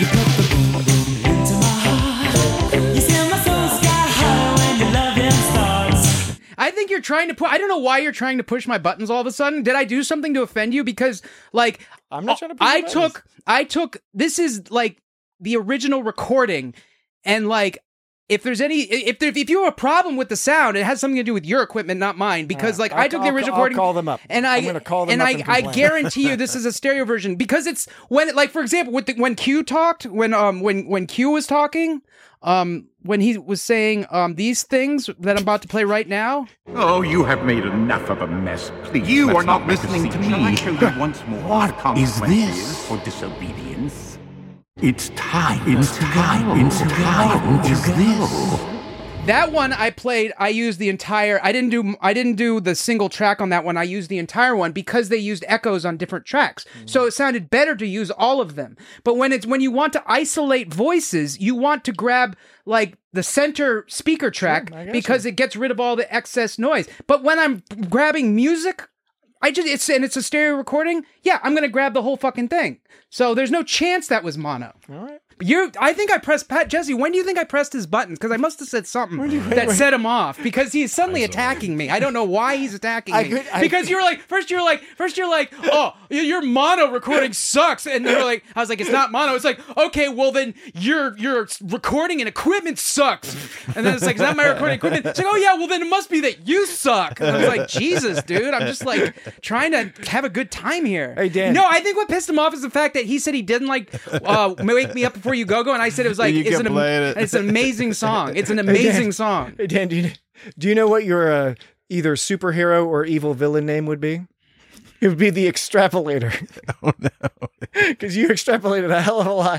Speaker 7: I think you're trying to put. I don't know why you're trying to push my buttons all of a sudden. Did I do something to offend you? Because, like,
Speaker 6: I'm not trying to push
Speaker 7: I
Speaker 6: your
Speaker 7: took, I took. This is like the original recording, and like, if there's any, if there, if you have a problem with the sound, it has something to do with your equipment, not mine. Because, like,
Speaker 6: I'll-
Speaker 7: I took the
Speaker 6: I'll-
Speaker 7: original
Speaker 6: I'll
Speaker 7: recording,
Speaker 6: call them up.
Speaker 7: and I,
Speaker 6: I'm gonna call them
Speaker 7: and
Speaker 6: up
Speaker 7: I,
Speaker 6: and
Speaker 7: I
Speaker 6: complain.
Speaker 7: guarantee you, this is a stereo version because it's when, like, for example, with the, when Q talked, when um, when when Q was talking. Um, when he was saying um these things that I'm about to play right now.
Speaker 12: Oh, you have made enough of a mess. Please,
Speaker 15: You
Speaker 12: let's
Speaker 15: are not
Speaker 12: make a
Speaker 15: listening
Speaker 12: scene.
Speaker 15: to
Speaker 12: Shall I
Speaker 15: me.
Speaker 12: show you once more
Speaker 15: What
Speaker 12: the
Speaker 15: is
Speaker 12: consequences
Speaker 15: this?
Speaker 12: for disobedience?
Speaker 15: It's time. It's time. It's time to go.
Speaker 7: That one I played, I used the entire, I didn't do, I didn't do the single track on that one. I used the entire one because they used echoes on different tracks.
Speaker 6: Mm.
Speaker 7: So it sounded better to use all of them. But when it's, when you want to isolate voices, you want to grab like the center speaker track
Speaker 6: I guess
Speaker 7: because
Speaker 6: so.
Speaker 7: it gets rid of all the excess noise. But when I'm grabbing music, I just, it's, and it's a stereo recording. Yeah, I'm going to grab the whole fucking thing. So there's no chance that was mono.
Speaker 6: All right.
Speaker 7: You, I think I pressed Pat Jesse. When do you think I pressed his buttons? Because I must have said something
Speaker 6: you- wait,
Speaker 7: that
Speaker 6: wait.
Speaker 7: set him off. Because he's suddenly attacking me. I don't know why he's attacking
Speaker 6: I
Speaker 7: me.
Speaker 6: could- I-
Speaker 7: because you were like, first you're like, first you're like, oh, y- your mono recording sucks, and you're like, I was like, it's not mono. It's like, okay, well then your your recording and equipment sucks. And then it's like, it's not my recording equipment. It's like, oh yeah, well then it must be that you suck. And I was like, Jesus, dude, I'm just like trying to have a good time here.
Speaker 6: Hey, Dan.
Speaker 7: No, I think what pissed him off is the fact that he said he didn't like uh, "Wake Me Up Before You Go Go," and I said it was like
Speaker 2: You
Speaker 7: it's
Speaker 2: kept
Speaker 7: an, am-
Speaker 2: playing it.
Speaker 7: it's an amazing song. It's an amazing song.
Speaker 6: Hey, Dan, do you, do you know what your uh, either superhero or evil villain name would be? It would be the Extrapolator.
Speaker 2: Oh no.
Speaker 6: Because you extrapolated a hell of a lot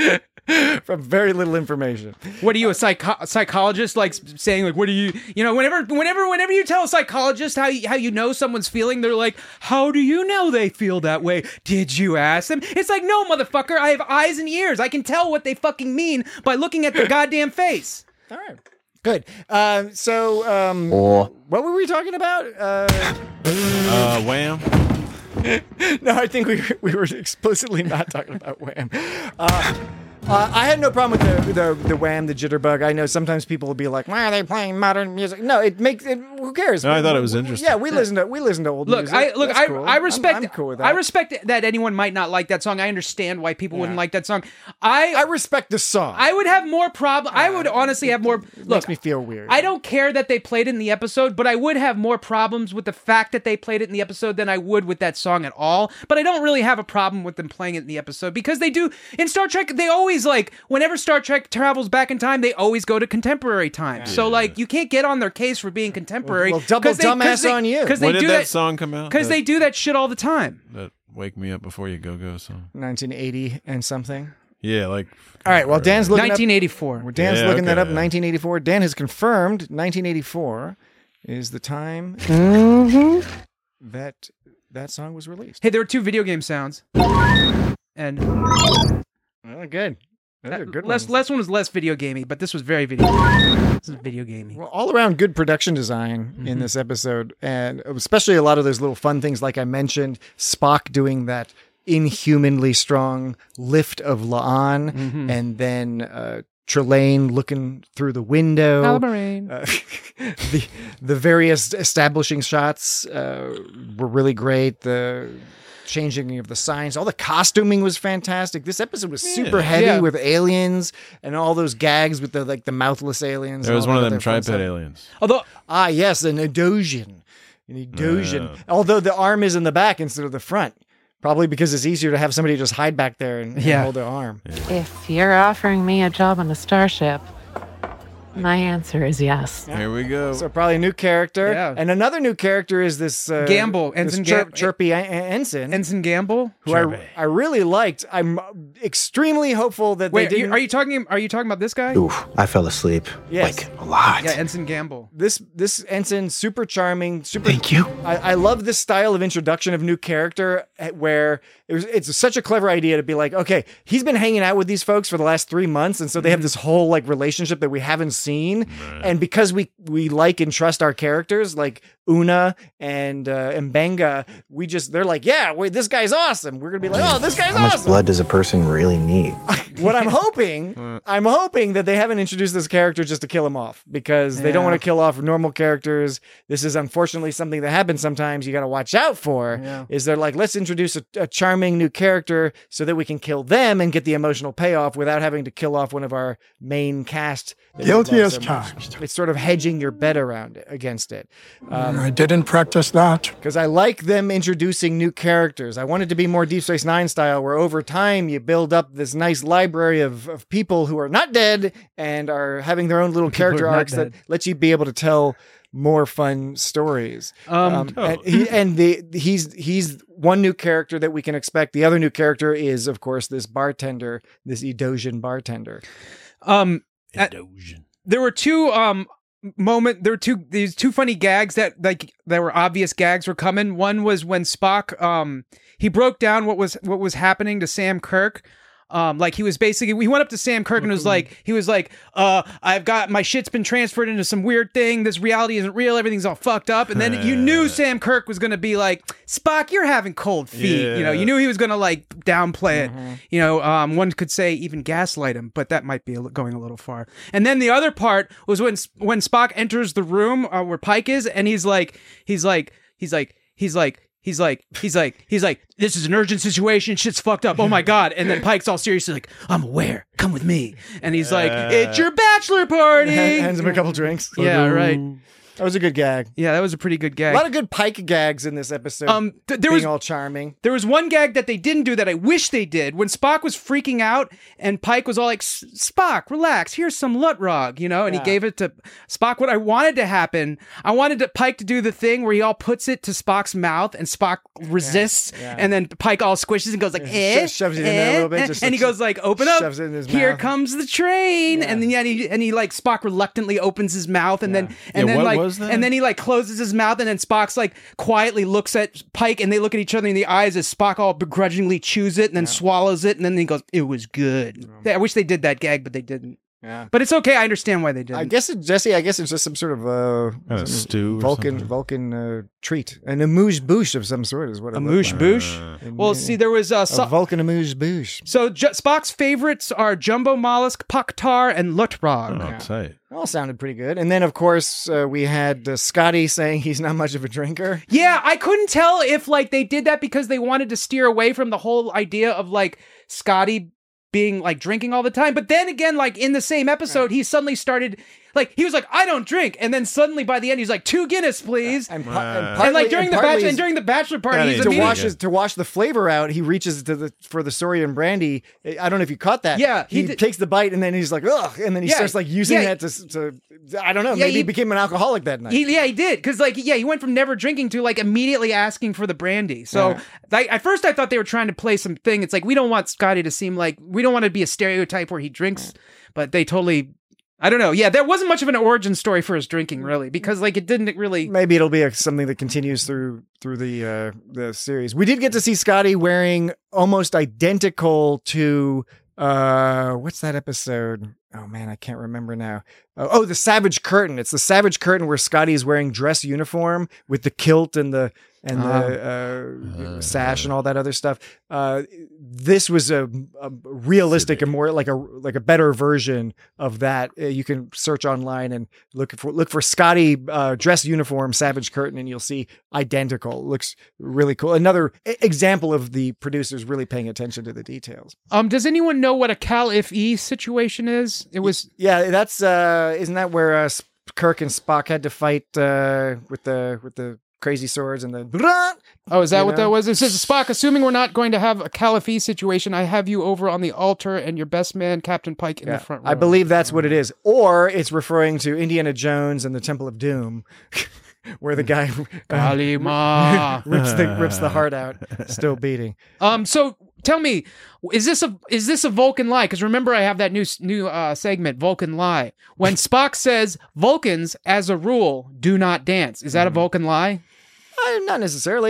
Speaker 6: from very little information.
Speaker 7: What are you, a psycho- psychologist? Like saying, like, what do you, you know, whenever, whenever, whenever you tell a psychologist how you, how you know someone's feeling, they're like, how do you know they feel that way? Did you ask them? It's like, no, motherfucker, I have eyes and ears. I can tell what they fucking mean by looking at their goddamn face.
Speaker 6: All right. Good. Uh, so, um,
Speaker 10: Or
Speaker 6: what were we talking about? Uh,
Speaker 2: Uh, Wham.
Speaker 6: no, I think we were, we were explicitly not talking about Wham. Uh, uh, I had no problem with the, the the Wham, the jitterbug. I know sometimes people will be like, "Why are they playing modern music?" No, it makes it. Who cares?
Speaker 2: No, I thought it was interesting.
Speaker 6: Yeah, we listen to we listen to old
Speaker 7: Look,
Speaker 6: music.
Speaker 7: I look,
Speaker 6: That's
Speaker 7: I,
Speaker 6: cool.
Speaker 7: I respect,
Speaker 6: I'm, I'm cool with that.
Speaker 7: I respect that anyone might not like that song. I understand why people wouldn't like that song. I,
Speaker 6: I respect the song.
Speaker 7: I would have more problem. I would honestly have more.
Speaker 6: It
Speaker 7: Look,
Speaker 6: makes me feel weird.
Speaker 7: I don't care that they played it in the episode, but I would have more problems with the fact that they played it in the episode than I would with that song at all. But I don't really have a problem with them playing it in the episode because they do in Star Trek. They always like whenever Star Trek travels back in time, they always go to contemporary time. So like you can't get on their case for being contemporary.
Speaker 6: Well, well, double
Speaker 7: 'cause they- 'cause
Speaker 6: dumbass
Speaker 7: they-
Speaker 6: on you.
Speaker 7: Because they
Speaker 2: When did
Speaker 7: do
Speaker 2: that
Speaker 7: that
Speaker 2: song come out?
Speaker 7: Because
Speaker 2: That-
Speaker 7: they do that shit all the time.
Speaker 2: That "Wake Me Up Before You Go Go" song.
Speaker 6: nineteen eighty and something.
Speaker 2: Yeah, like.
Speaker 6: All right. Well, Dan's looking
Speaker 7: nineteen eighty-four.
Speaker 6: up. Dan's
Speaker 2: Yeah,
Speaker 6: looking that
Speaker 2: okay.
Speaker 6: up. nineteen eighty-four. Dan has confirmed nineteen eighty-four is the time that that song was released.
Speaker 7: Hey, there were two video game sounds, and
Speaker 6: Oh, good. Those are good
Speaker 7: less
Speaker 6: ones.
Speaker 7: less one was less video gamey, but this was very video. This is video gamey.
Speaker 6: Well, all around good production design in this episode, and especially a lot of those little fun things, like I mentioned, Spock doing that inhumanly strong lift of La'an, and then uh, Trelane looking through the window.
Speaker 7: Albarine.
Speaker 6: Uh, the the various establishing shots uh, were really great. The changing of the signs, all the costuming was fantastic. This episode was super
Speaker 2: Yeah.
Speaker 6: heavy
Speaker 7: Yeah.
Speaker 6: with aliens and all those gags with the like the mouthless aliens.
Speaker 2: There
Speaker 6: and
Speaker 2: was
Speaker 6: all
Speaker 2: one of
Speaker 6: that
Speaker 2: them
Speaker 6: other fun
Speaker 2: triped
Speaker 6: stuff.
Speaker 2: aliens.
Speaker 7: Although
Speaker 6: Ah, yes, an Edosian. An Edosian.
Speaker 2: Uh.
Speaker 6: Although the arm is in the back instead of the front. Probably because it's easier to have somebody just hide back there and, and
Speaker 7: Yeah.
Speaker 6: hold their arm.
Speaker 8: If you're offering me a job on a starship, my answer is yes.
Speaker 2: Here we go.
Speaker 6: So probably a new character.
Speaker 7: Yeah.
Speaker 6: And another new character is this uh,
Speaker 7: Gamble,
Speaker 6: this
Speaker 7: Ensign
Speaker 6: chirp,
Speaker 7: Gam-
Speaker 6: chirpy en- en- ensign,
Speaker 7: Ensign Gamble.
Speaker 6: who I, I really liked. I'm extremely hopeful that
Speaker 7: Wait,
Speaker 6: they
Speaker 7: are you,
Speaker 6: didn't.
Speaker 7: are you talking? Are you talking about this guy?
Speaker 15: Oof, I fell asleep.
Speaker 6: Yes.
Speaker 15: Like, a lot.
Speaker 7: Yeah, Ensign Gamble.
Speaker 6: this this ensign super charming, super.
Speaker 15: Thank you.
Speaker 6: I, I love this style of introduction of new character eh, where it was, it's such a clever idea to be like, okay, he's been hanging out with these folks for the last three months, and so they have this whole like relationship that we haven't seen, and because we we like and trust our characters, like Una and uh, Mbenga, we just they're like, yeah, wait, this guy's awesome. We're gonna be like, oh, this guy's
Speaker 16: How much
Speaker 6: awesome.
Speaker 16: blood does a person really need?
Speaker 6: What I'm hoping, I'm hoping that they haven't introduced this character just to kill him off, because they don't
Speaker 7: Yeah.
Speaker 6: want to kill off normal characters. This is unfortunately something that happens sometimes. You got to watch out for.
Speaker 7: Yeah.
Speaker 6: Is they're like, let's introduce a, a charming new character so that we can kill them and get the emotional payoff without having to kill off one of our main cast. that we
Speaker 17: Guilty
Speaker 6: love
Speaker 17: as
Speaker 6: so much.
Speaker 17: charged.
Speaker 6: It's sort of hedging your bet around it, against it. Um,
Speaker 17: I didn't practice that.
Speaker 6: Because I like them introducing new characters. I want it to be more Deep Space Nine style, where over time you build up this nice library of, of people who are not dead and are having their own little
Speaker 7: People
Speaker 6: character
Speaker 7: who are not
Speaker 6: arcs that
Speaker 7: dead.
Speaker 6: let you be able to tell more fun stories.
Speaker 7: Um,
Speaker 6: and he, and the he's he's one new character that we can expect. The other new character is, of course, this bartender, this Edosian bartender.
Speaker 7: Um, at- there were two um moment. There were two these two funny gags that like there were obvious gags were coming. One was when Spock um he broke down what was what was happening to Sam Kirk. Um, like he was basically, he went up to Sam Kirk and was like, he was like, uh, I've got, my shit's been transferred into some weird thing. This reality isn't real. Everything's all fucked up. And then you knew Sam Kirk was going to be like, Spock, you're having cold feet.
Speaker 2: Yeah.
Speaker 7: You know, you knew he was going to like downplay it. You know, um, one could say even gaslight him, but that might be a li- going a little far. And then the other part was when, when Spock enters the room uh, where Pike is, and he's like, he's like, he's like, he's like, He's like, he's like, he's like, this is an urgent situation. Shit's fucked up. Oh my God. And then Pike's all seriously like, I'm aware. Come with me. And he's like, it's your bachelor party.
Speaker 6: Hands him a couple drinks.
Speaker 7: Yeah, right.
Speaker 6: That was a good gag.
Speaker 7: Yeah, that was a pretty good gag.
Speaker 6: A lot of good Pike gags in this episode.
Speaker 7: Um, th- there
Speaker 6: being
Speaker 7: was
Speaker 6: all charming.
Speaker 7: There was one gag that they didn't do that I wish they did. When Spock was freaking out and Pike was all like, Spock, relax, here's some Lutrog, you know, and
Speaker 6: Yeah.
Speaker 7: he gave it to Spock. What I wanted to happen, I wanted to, Pike to do the thing where he all puts it to Spock's mouth and Spock resists,
Speaker 6: Yeah.
Speaker 7: and then Pike all squishes and goes like,
Speaker 6: Yeah,
Speaker 7: eh,
Speaker 6: sho- shoves it in
Speaker 7: eh,
Speaker 6: there a little bit,
Speaker 7: eh,
Speaker 6: just
Speaker 7: and he
Speaker 6: like
Speaker 7: goes like, open up,
Speaker 6: shoves it in his
Speaker 7: here
Speaker 6: mouth.
Speaker 7: comes the train, and then yeah, and he, and he like Spock reluctantly opens his mouth, and then and
Speaker 2: Yeah,
Speaker 7: then
Speaker 2: what
Speaker 7: like
Speaker 2: was that?
Speaker 7: and then he like closes his mouth, and then Spock's like quietly looks at Pike, and they look at each other in the eyes as Spock all begrudgingly chews it and then swallows it, and then he goes, "It was good." I wish they did that gag, but they didn't.
Speaker 6: Yeah.
Speaker 7: But it's okay. I understand why they didn't.
Speaker 6: I guess it, Jesse. I guess it's just some sort of uh,
Speaker 2: Kind of
Speaker 6: some
Speaker 2: stew or
Speaker 6: Vulcan
Speaker 2: something.
Speaker 6: Vulcan uh, treat, an amuse bouche of some sort is what it
Speaker 7: A
Speaker 6: looked
Speaker 7: moosh
Speaker 6: like.
Speaker 7: boosh.
Speaker 2: Uh,
Speaker 7: Well, see, there was uh,
Speaker 6: A
Speaker 7: so,
Speaker 6: Vulcan amuse bouche.
Speaker 7: so J- Spock's favorites are Jumbo Mollusk, Paktar, and Lutrog.
Speaker 2: Oh, tight.
Speaker 6: All sounded pretty good. And then, of course, uh, we had uh, Scotty saying he's not much of a drinker.
Speaker 7: Yeah, I couldn't tell if like they did that because they wanted to steer away from the whole idea of like Scotty being like drinking all the time. But then again, like in the same episode, he suddenly started like he was like, I don't drink, and then suddenly by the end he's like, two Guinness, please.
Speaker 6: And,
Speaker 2: Uh,
Speaker 6: and,
Speaker 7: And
Speaker 6: partly-
Speaker 7: like during
Speaker 6: and
Speaker 7: the
Speaker 6: partly
Speaker 7: bachelor
Speaker 6: is-
Speaker 7: and during the bachelor party,
Speaker 2: That
Speaker 7: he's
Speaker 2: ain't
Speaker 6: to
Speaker 7: immediately-
Speaker 6: wash his, to wash the flavor out, he reaches to the for the Saurian brandy. I don't know if you caught that.
Speaker 7: Yeah, he
Speaker 6: he,
Speaker 7: did-
Speaker 6: takes the bite and then he's like, ugh, and then he
Speaker 7: Yeah,
Speaker 6: starts like using
Speaker 7: yeah.
Speaker 6: that to, to I don't know,
Speaker 7: Yeah,
Speaker 6: maybe
Speaker 7: he-
Speaker 6: he became an alcoholic that night.
Speaker 7: He, yeah, he did. Because, like, yeah, he went from never drinking to, like, immediately asking for the brandy. So,
Speaker 6: Yeah.
Speaker 7: like, at first I thought they were trying to play some thing. It's like, we don't want Scotty to seem like, we don't want to be a stereotype where he drinks, but they totally, I don't know. Yeah, there wasn't much of an origin story for his drinking, really, because, like, it didn't really.
Speaker 6: Maybe it'll be a, something that continues through through the uh, the series. We did get to see Scotty wearing almost identical to uh, what's that episode? Oh man, I can't remember now. Uh, oh, the Savage Curtain. It's the Savage Curtain where Scotty is wearing dress uniform with the kilt and the and the uh, sash and all that other stuff. Uh, this was a, a realistic and more like a like a better version of that. Uh, you can search online and look for look for Scotty uh, dress uniform Savage Curtain, and you'll see identical. Looks really cool. Another e- example of the producers really paying attention to the details.
Speaker 7: Um, does anyone know what a Cal-If-E situation is? It was.
Speaker 6: Yeah, that's uh, isn't that where uh, Kirk and Spock had to fight uh, with the with the crazy swords and the.
Speaker 7: Oh, is that
Speaker 6: You
Speaker 7: what
Speaker 6: know?
Speaker 7: that was? It says, Spock, assuming we're not going to have a Cal-If-E situation, I have you over on the altar and your best man, Captain Pike, in
Speaker 6: Yeah,
Speaker 7: the front row.
Speaker 6: I believe that's what it is, or it's referring to Indiana Jones and the Temple of Doom, where the guy
Speaker 7: Kalima.
Speaker 6: rips the rips the heart out, still beating.
Speaker 7: Um, so tell me, is this a is this a Vulcan lie? Because remember, I have that new new uh, segment, Vulcan lie. When Spock says Vulcans, as a rule, do not dance, is that a Vulcan lie?
Speaker 6: Uh, not necessarily.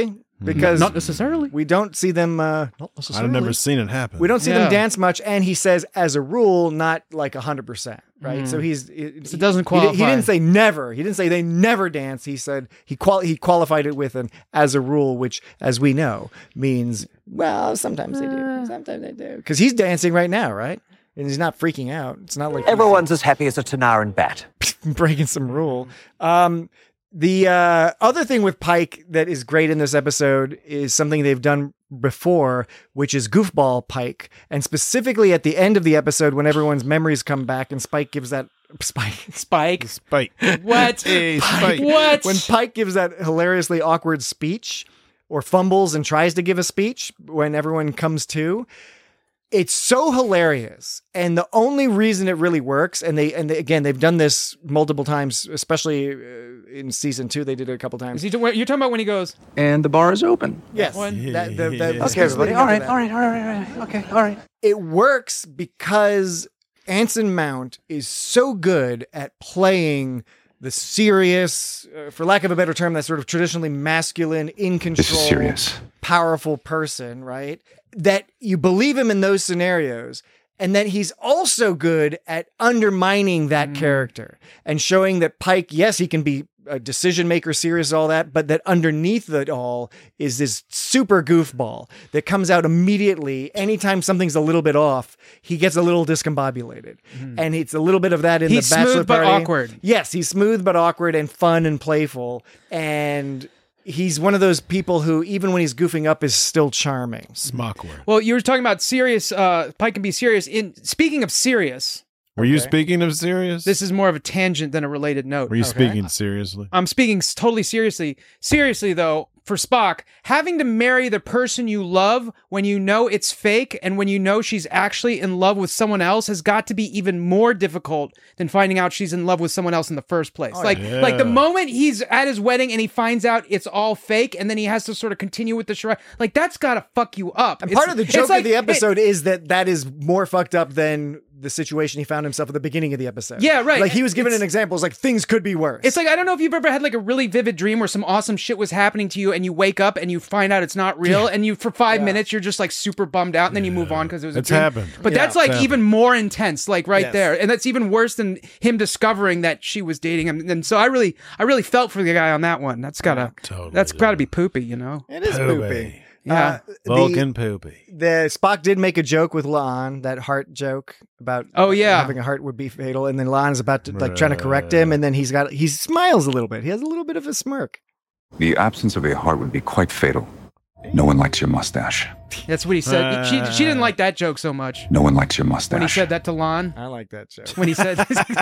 Speaker 6: because
Speaker 7: not necessarily.
Speaker 6: We don't see them. Uh, not
Speaker 2: I've
Speaker 6: necessarily.
Speaker 2: never seen it happen.
Speaker 6: We don't see
Speaker 7: Yeah.
Speaker 6: them dance much, and he says, as a rule, not like a hundred percent, right?
Speaker 7: Mm.
Speaker 6: So he's it,
Speaker 7: So it doesn't
Speaker 6: he- He,
Speaker 7: qualify.
Speaker 6: didn't say never. He didn't say they never dance. He said he qual he qualified it with an as a rule, which, as we know, means well, sometimes they do, sometimes they do, because he's dancing right now, right? And he's not freaking out. It's not like he's
Speaker 3: Everyone's as happy as a Tanaran bat.
Speaker 6: breaking some rule. Um, the uh, other thing with Pike that is great in this episode is something they've done before, which is goofball Pike. And specifically at the end of the episode, when everyone's memories come back and Spike gives that Spike
Speaker 7: Spike
Speaker 2: Spike.
Speaker 7: What?
Speaker 2: Hey,
Speaker 6: Pike,
Speaker 2: Spike.
Speaker 7: What?
Speaker 6: when Pike gives that hilariously awkward speech or fumbles and tries to give a speech when everyone comes to. It's so hilarious, and the only reason it really works, and they and they, again they've done this multiple times, especially uh, in season two. They did it a couple times.
Speaker 7: Is he t- you're talking about when he goes,
Speaker 13: And the bar is open.
Speaker 6: Yes,
Speaker 7: one?
Speaker 6: that, the, the, the
Speaker 3: Okay,
Speaker 6: speech
Speaker 3: everybody.
Speaker 6: leading
Speaker 3: All
Speaker 6: up to
Speaker 3: right,
Speaker 6: that.
Speaker 3: all right, all right, all right. Okay, all right.
Speaker 6: It works because Anson Mount is so good at playing the serious, uh, for lack of a better term, that sort of traditionally masculine, in control,
Speaker 4: This is serious.
Speaker 6: powerful person, right? That you believe him in those scenarios. And then he's also good at undermining that character and showing that Pike, yes, he can be a decision maker, serious, all that, but that underneath it all is this super goofball that comes out immediately. Anytime something's a little bit off, he gets a little discombobulated. And it's a little bit of that in
Speaker 7: He's
Speaker 6: the Bachelor
Speaker 7: smooth but
Speaker 6: Party.
Speaker 7: awkward.
Speaker 6: Yes, he's smooth but awkward and fun and playful. And he's one of those people who, even when he's goofing up, is still charming.
Speaker 2: Smockworth.
Speaker 7: well, you were talking about serious, uh, Pike can be serious. In Speaking of serious,
Speaker 2: Were you
Speaker 6: Okay.
Speaker 2: speaking of serious?
Speaker 7: this is more of a tangent than a related note.
Speaker 2: Were you
Speaker 6: Okay.
Speaker 2: speaking seriously?
Speaker 7: I'm speaking s- totally seriously. Seriously, though, for Spock, having to marry the person you love when you know it's fake and when you know she's actually in love with someone else has got to be even more difficult than finding out she's in love with someone else in the first place. like,
Speaker 2: yeah.
Speaker 7: like the moment he's at his wedding and he finds out it's all fake, and then he has to sort of continue with the charade. Like, that's gotta fuck you up.
Speaker 6: And
Speaker 7: It's-
Speaker 6: part of the
Speaker 7: it's
Speaker 6: joke
Speaker 7: like-
Speaker 6: of the
Speaker 7: it-
Speaker 6: episode is that that is more fucked up than the situation he found himself at the beginning of the episode.
Speaker 7: Yeah, right.
Speaker 6: Like he was given
Speaker 7: It's-
Speaker 6: an example. It's like things could be worse.
Speaker 7: It's like, I don't know if you've ever had like a really vivid dream where some awesome shit was happening to you and you wake up and you find out it's not real, and you for five minutes you're just like super bummed out, and then you move on because it was a
Speaker 2: It's
Speaker 7: dream.
Speaker 2: happened.
Speaker 7: But
Speaker 6: Yeah,
Speaker 7: that's like
Speaker 2: it's
Speaker 7: even more intense, like right
Speaker 6: Yes.
Speaker 7: there, and that's even worse than him discovering that she was dating him. And so I really, I really felt for the guy on that one. That's gotta,
Speaker 2: Totally,
Speaker 7: that's
Speaker 2: dude.
Speaker 7: gotta be poopy, you know?
Speaker 6: it is
Speaker 2: Poopy.
Speaker 6: poopy.
Speaker 7: Yeah.
Speaker 6: Uh,
Speaker 2: Vulcan poopy.
Speaker 6: The Spock did make a joke with La'an, that heart joke about
Speaker 7: Oh, yeah.
Speaker 6: having a heart would be fatal, and then La'an is about to like trying to correct him, and then he's got he smiles a little bit. He has a little bit of a smirk.
Speaker 4: The absence of a heart would be quite fatal. No one likes your mustache.
Speaker 7: That's what he said. she, she didn't like that joke so much
Speaker 4: No one likes your mustache.
Speaker 7: when he said that to Lon.
Speaker 6: I like that joke.
Speaker 7: When he said,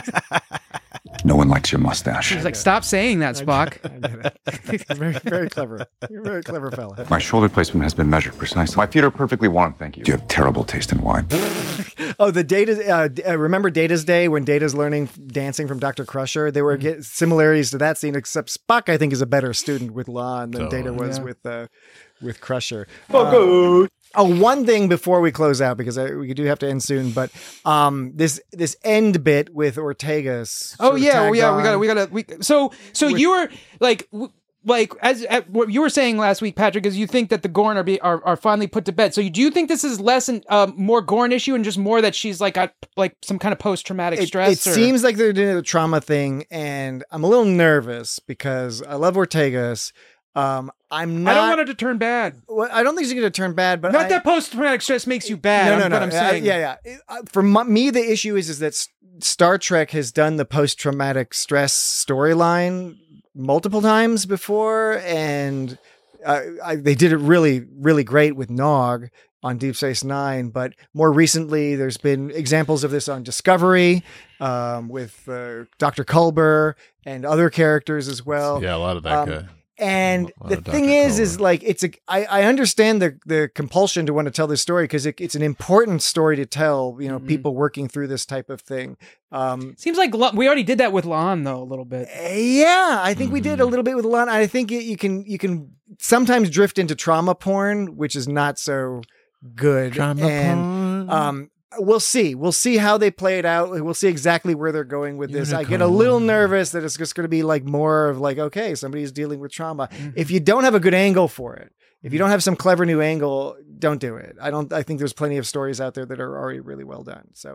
Speaker 4: No one likes your mustache.
Speaker 7: he was like, "Stop saying that, Spock."
Speaker 6: very, very clever. You're a very clever fella.
Speaker 4: My shoulder placement has been measured precisely. My feet are perfectly warm, thank you. You have terrible taste in wine.
Speaker 6: Oh, the Data. Uh, d- uh, remember Data's Day when Data's learning dancing from Doctor Crusher? There were get similarities to that scene, except Spock, I think, is a better student with Lon than Data was
Speaker 7: Yeah.
Speaker 6: with uh, with Crusher. Uh, Oh, one thing before we close out, because I, we do have to end soon, but um, this this end bit with Ortega's.
Speaker 7: Oh yeah, well, yeah, we got to we got to we so so
Speaker 6: With-
Speaker 7: you were like w- like as at, what you were saying last week, Patrick, is you think that the Gorn are be, are, are finally put to bed. So you, do you think this is less and um, more Gorn issue and just more that she's like got like some kind of post traumatic
Speaker 6: It,
Speaker 7: stress?
Speaker 6: it
Speaker 7: or?
Speaker 6: seems like they're doing the trauma thing, and I'm a little nervous because I love Ortega's. Um, I'm not.
Speaker 7: I don't want it to turn bad.
Speaker 6: Well, I don't think she's going to turn bad, but
Speaker 7: Not
Speaker 6: I,
Speaker 7: that post traumatic stress makes you bad.
Speaker 6: No,
Speaker 7: I'm-
Speaker 6: no, no.
Speaker 7: But I'm
Speaker 6: Uh,
Speaker 7: saying,
Speaker 6: yeah, yeah. It- uh, For my, me, the issue is is that S- Star Trek has done the post traumatic stress storyline multiple times before, and uh, I, they did it really, really great with Nog on Deep Space Nine. But more recently, there's been examples of this on Discovery um, with uh, Doctor Culber and other characters as well.
Speaker 2: Yeah, a lot of that
Speaker 6: Um,
Speaker 2: guy.
Speaker 6: And
Speaker 2: A lot
Speaker 6: the
Speaker 2: of
Speaker 6: thing
Speaker 2: Doctor
Speaker 6: is, is like it's a. I, I understand the the compulsion to want to tell this story because it, it's an important story to tell. You know,
Speaker 7: Mm-hmm.
Speaker 6: people working through this type of thing. Um,
Speaker 7: Seems like Lo- we already did that with Lon though a little bit.
Speaker 6: yeah, I think we did a
Speaker 2: Mm-hmm.
Speaker 6: little bit with Lon. I think you, you can you can sometimes drift into trauma porn, which is not so good.
Speaker 2: Trauma
Speaker 6: and
Speaker 2: porn.
Speaker 6: um, we'll see. We'll see how they play it out. We'll see exactly where they're going with this. I get a
Speaker 2: Unicorn.
Speaker 6: little nervous that it's just going to be like more of like, okay, somebody's dealing with trauma.
Speaker 7: Mm-hmm.
Speaker 6: If you don't have a good angle for it, If you don't have some clever new angle, don't do it. I don't. I think there's plenty of stories out there that are already really well done. So,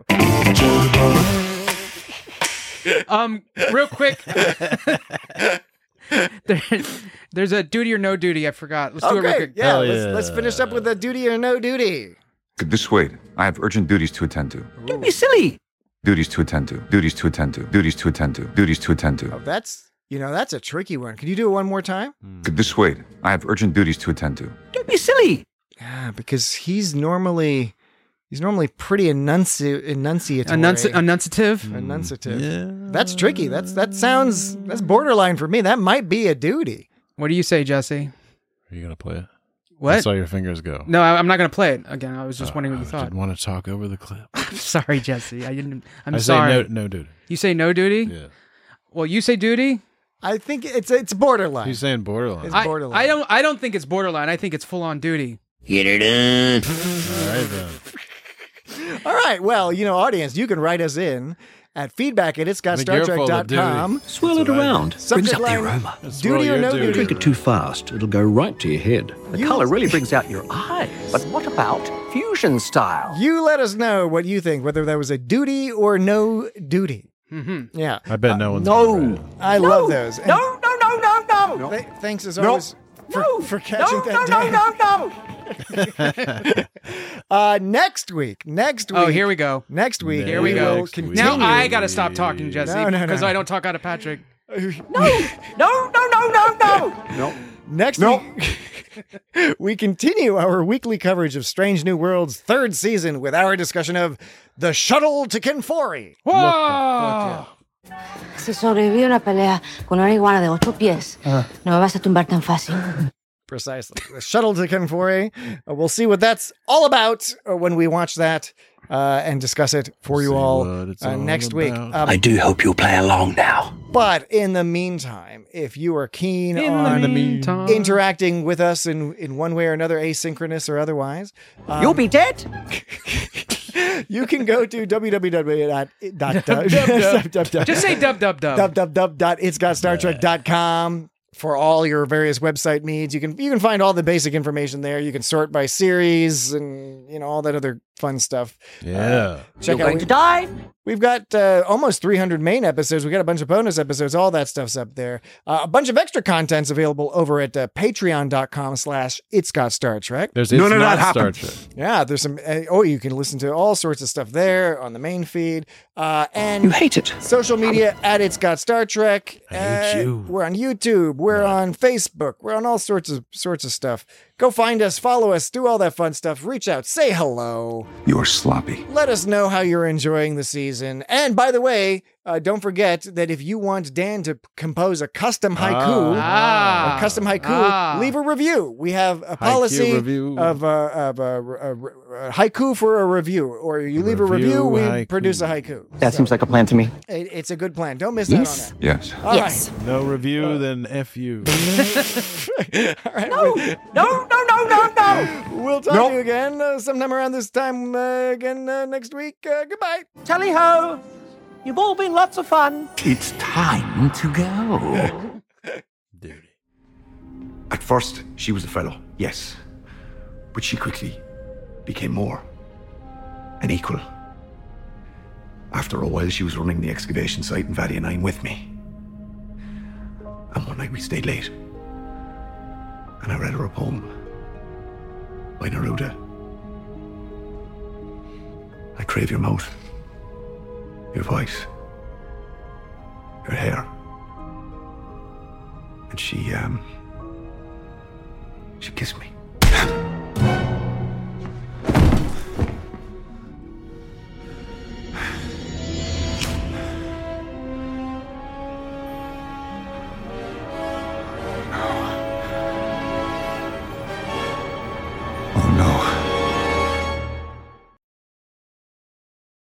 Speaker 7: um, real quick, there, there's a duty or no duty. I forgot. Let's do
Speaker 6: okay,
Speaker 7: it real quick.
Speaker 6: yeah,
Speaker 2: Oh,
Speaker 6: let's,
Speaker 2: yeah.
Speaker 6: let's finish up with a duty or no duty.
Speaker 4: This wait. I have urgent duties to attend to.
Speaker 10: Don't be silly.
Speaker 4: Duties to attend to. Duties to attend to. Duties to attend to. Duties to attend
Speaker 6: Oh,
Speaker 4: to.
Speaker 6: that's you know that's a tricky one. Can you do it one more time?
Speaker 4: This wait. I have urgent duties to attend to.
Speaker 10: Don't be silly.
Speaker 6: Yeah, because he's normally he's normally pretty enunci- enunciatory.
Speaker 7: Enunci- enunciative.
Speaker 6: Enunciative.
Speaker 2: Yeah.
Speaker 6: That's tricky. That's that sounds that's borderline for me. That might be a duty.
Speaker 7: What do you say, Jesse?
Speaker 2: Are you gonna play it?
Speaker 7: What?
Speaker 2: I saw your fingers go.
Speaker 7: No, I- I'm not going to play it again. I was just
Speaker 2: Uh,
Speaker 7: wondering what
Speaker 2: I
Speaker 7: you thought.
Speaker 2: didn't want to talk over the clip.
Speaker 7: Sorry, Jesse. I didn't. I'm
Speaker 2: I
Speaker 7: sorry.
Speaker 2: say no, no, dude.
Speaker 7: You say no duty?
Speaker 2: Yeah.
Speaker 7: Well, you say duty.
Speaker 6: I think it's it's borderline.
Speaker 2: He's saying borderline.
Speaker 6: It's
Speaker 7: I,
Speaker 6: borderline.
Speaker 7: I don't. I don't think it's borderline. I think it's full on duty.
Speaker 10: Get it in.
Speaker 2: All right, then.
Speaker 6: All right. Well, you know, audience, you can write us in at feedback at it's got star trek dot com.
Speaker 10: Swirl it around. Brings
Speaker 6: Subject
Speaker 10: up the
Speaker 6: line,
Speaker 10: aroma.
Speaker 6: duty or no duty.
Speaker 10: Drink it too fast. It'll go right to your head.
Speaker 3: The color really brings out your eyes. But what about fusion style?
Speaker 6: You let us know what you think, whether that was a duty or no duty.
Speaker 7: Mm-hmm.
Speaker 6: Yeah.
Speaker 2: I bet no one's
Speaker 3: no.
Speaker 2: gonna read it.
Speaker 6: I
Speaker 3: No.
Speaker 6: love those. And
Speaker 3: No, no, no, no, no.
Speaker 6: th- thanks as
Speaker 3: No.
Speaker 6: always for,
Speaker 3: No.
Speaker 6: for catching
Speaker 3: no,
Speaker 6: that
Speaker 3: no,
Speaker 6: down.
Speaker 3: no, no, no.
Speaker 6: Uh, next week, next week.
Speaker 7: Oh, here we go.
Speaker 6: Next week,
Speaker 7: Here we go.
Speaker 6: will continue.
Speaker 7: Now I got to stop talking, Jesse,
Speaker 6: No, no, no.
Speaker 7: because I don't talk out of Patrick.
Speaker 3: No, no, no, no, no, no.
Speaker 6: No. Next
Speaker 3: No.
Speaker 6: week, we continue our weekly coverage of Strange New Worlds' third season with our discussion of The Shuttle to Kenfori.
Speaker 7: Whoa!
Speaker 9: Si sobreviví a una pelea con una iguana de ocho pies, no me vas a tumbar tan fácil.
Speaker 6: Precisely. The Shuttle to Kenfori. Uh, we'll see what that's all about uh, when we watch that uh, and discuss it for you
Speaker 2: See
Speaker 6: all,
Speaker 2: what it's
Speaker 6: uh,
Speaker 2: all
Speaker 6: next week.
Speaker 2: about.
Speaker 6: Um,
Speaker 10: I do hope you'll play along now.
Speaker 6: But in the meantime, if you are keen
Speaker 7: In
Speaker 6: on
Speaker 7: the meantime.
Speaker 6: interacting with us in, in one way or another, asynchronous or otherwise, um,
Speaker 3: You'll be dead.
Speaker 6: you can go to w w w dot
Speaker 7: Just say dub dub dub.
Speaker 6: dub dub dub dot it's got star trek dot com for all your various website needs. You can you can find all the basic information there. You can sort by series and you know all that other fun stuff.
Speaker 2: Yeah.
Speaker 6: Uh, check
Speaker 3: You're
Speaker 6: out
Speaker 3: going to die.
Speaker 6: We've got uh, almost three hundred main episodes. We got a bunch of bonus episodes. All that stuff's up there. Uh, a bunch of extra content's available over at uh, patreon dot com slash it's got Star Trek.
Speaker 2: There's it's
Speaker 5: None of
Speaker 2: not
Speaker 5: that
Speaker 2: Star
Speaker 5: happened.
Speaker 2: Trek.
Speaker 6: Yeah, there's some. Uh, oh, you can listen to all sorts of stuff there on the main feed. Uh, and
Speaker 10: You hate it.
Speaker 6: social media at It's Got Star Trek.
Speaker 2: I hate
Speaker 6: Uh,
Speaker 2: you.
Speaker 6: We're on YouTube. We're on Facebook. We're on all sorts of sorts of stuff. Go find us, follow us, do all that fun stuff. Reach out, say hello.
Speaker 4: You're sloppy.
Speaker 6: Let us know how you're enjoying the season. And by the way, uh, don't forget that if you want Dan to compose a custom haiku,
Speaker 7: Ah.
Speaker 6: a custom haiku,
Speaker 7: Ah.
Speaker 6: leave a review. We have a policy
Speaker 2: review.
Speaker 6: of, uh, of uh, a, a haiku for a review, or you leave a
Speaker 2: Review
Speaker 6: review, we
Speaker 2: haiku.
Speaker 6: produce a haiku.
Speaker 3: That
Speaker 6: So,
Speaker 3: seems like a plan to me.
Speaker 6: it- it's a good plan. Don't miss
Speaker 10: Yes.
Speaker 6: out on
Speaker 4: Yes.
Speaker 6: that. All
Speaker 9: Yes.
Speaker 2: No review, then F you.
Speaker 6: right. All right.
Speaker 3: No, no, no, no, no, no.
Speaker 6: We'll talk
Speaker 3: Nope.
Speaker 6: to you again uh, sometime around this time uh, again uh, next week. Uh, goodbye.
Speaker 3: Tally ho. You've all been lots of fun.
Speaker 15: It's time to go.
Speaker 2: Duty.
Speaker 5: At first, she was a fellow, yes. But she quickly became more. An equal. After a while, she was running the excavation site in Vadia nine with me. And one night we stayed late. And I read her a poem by Neruda. I crave your mouth, your voice, your hair. And she, um, she kissed me.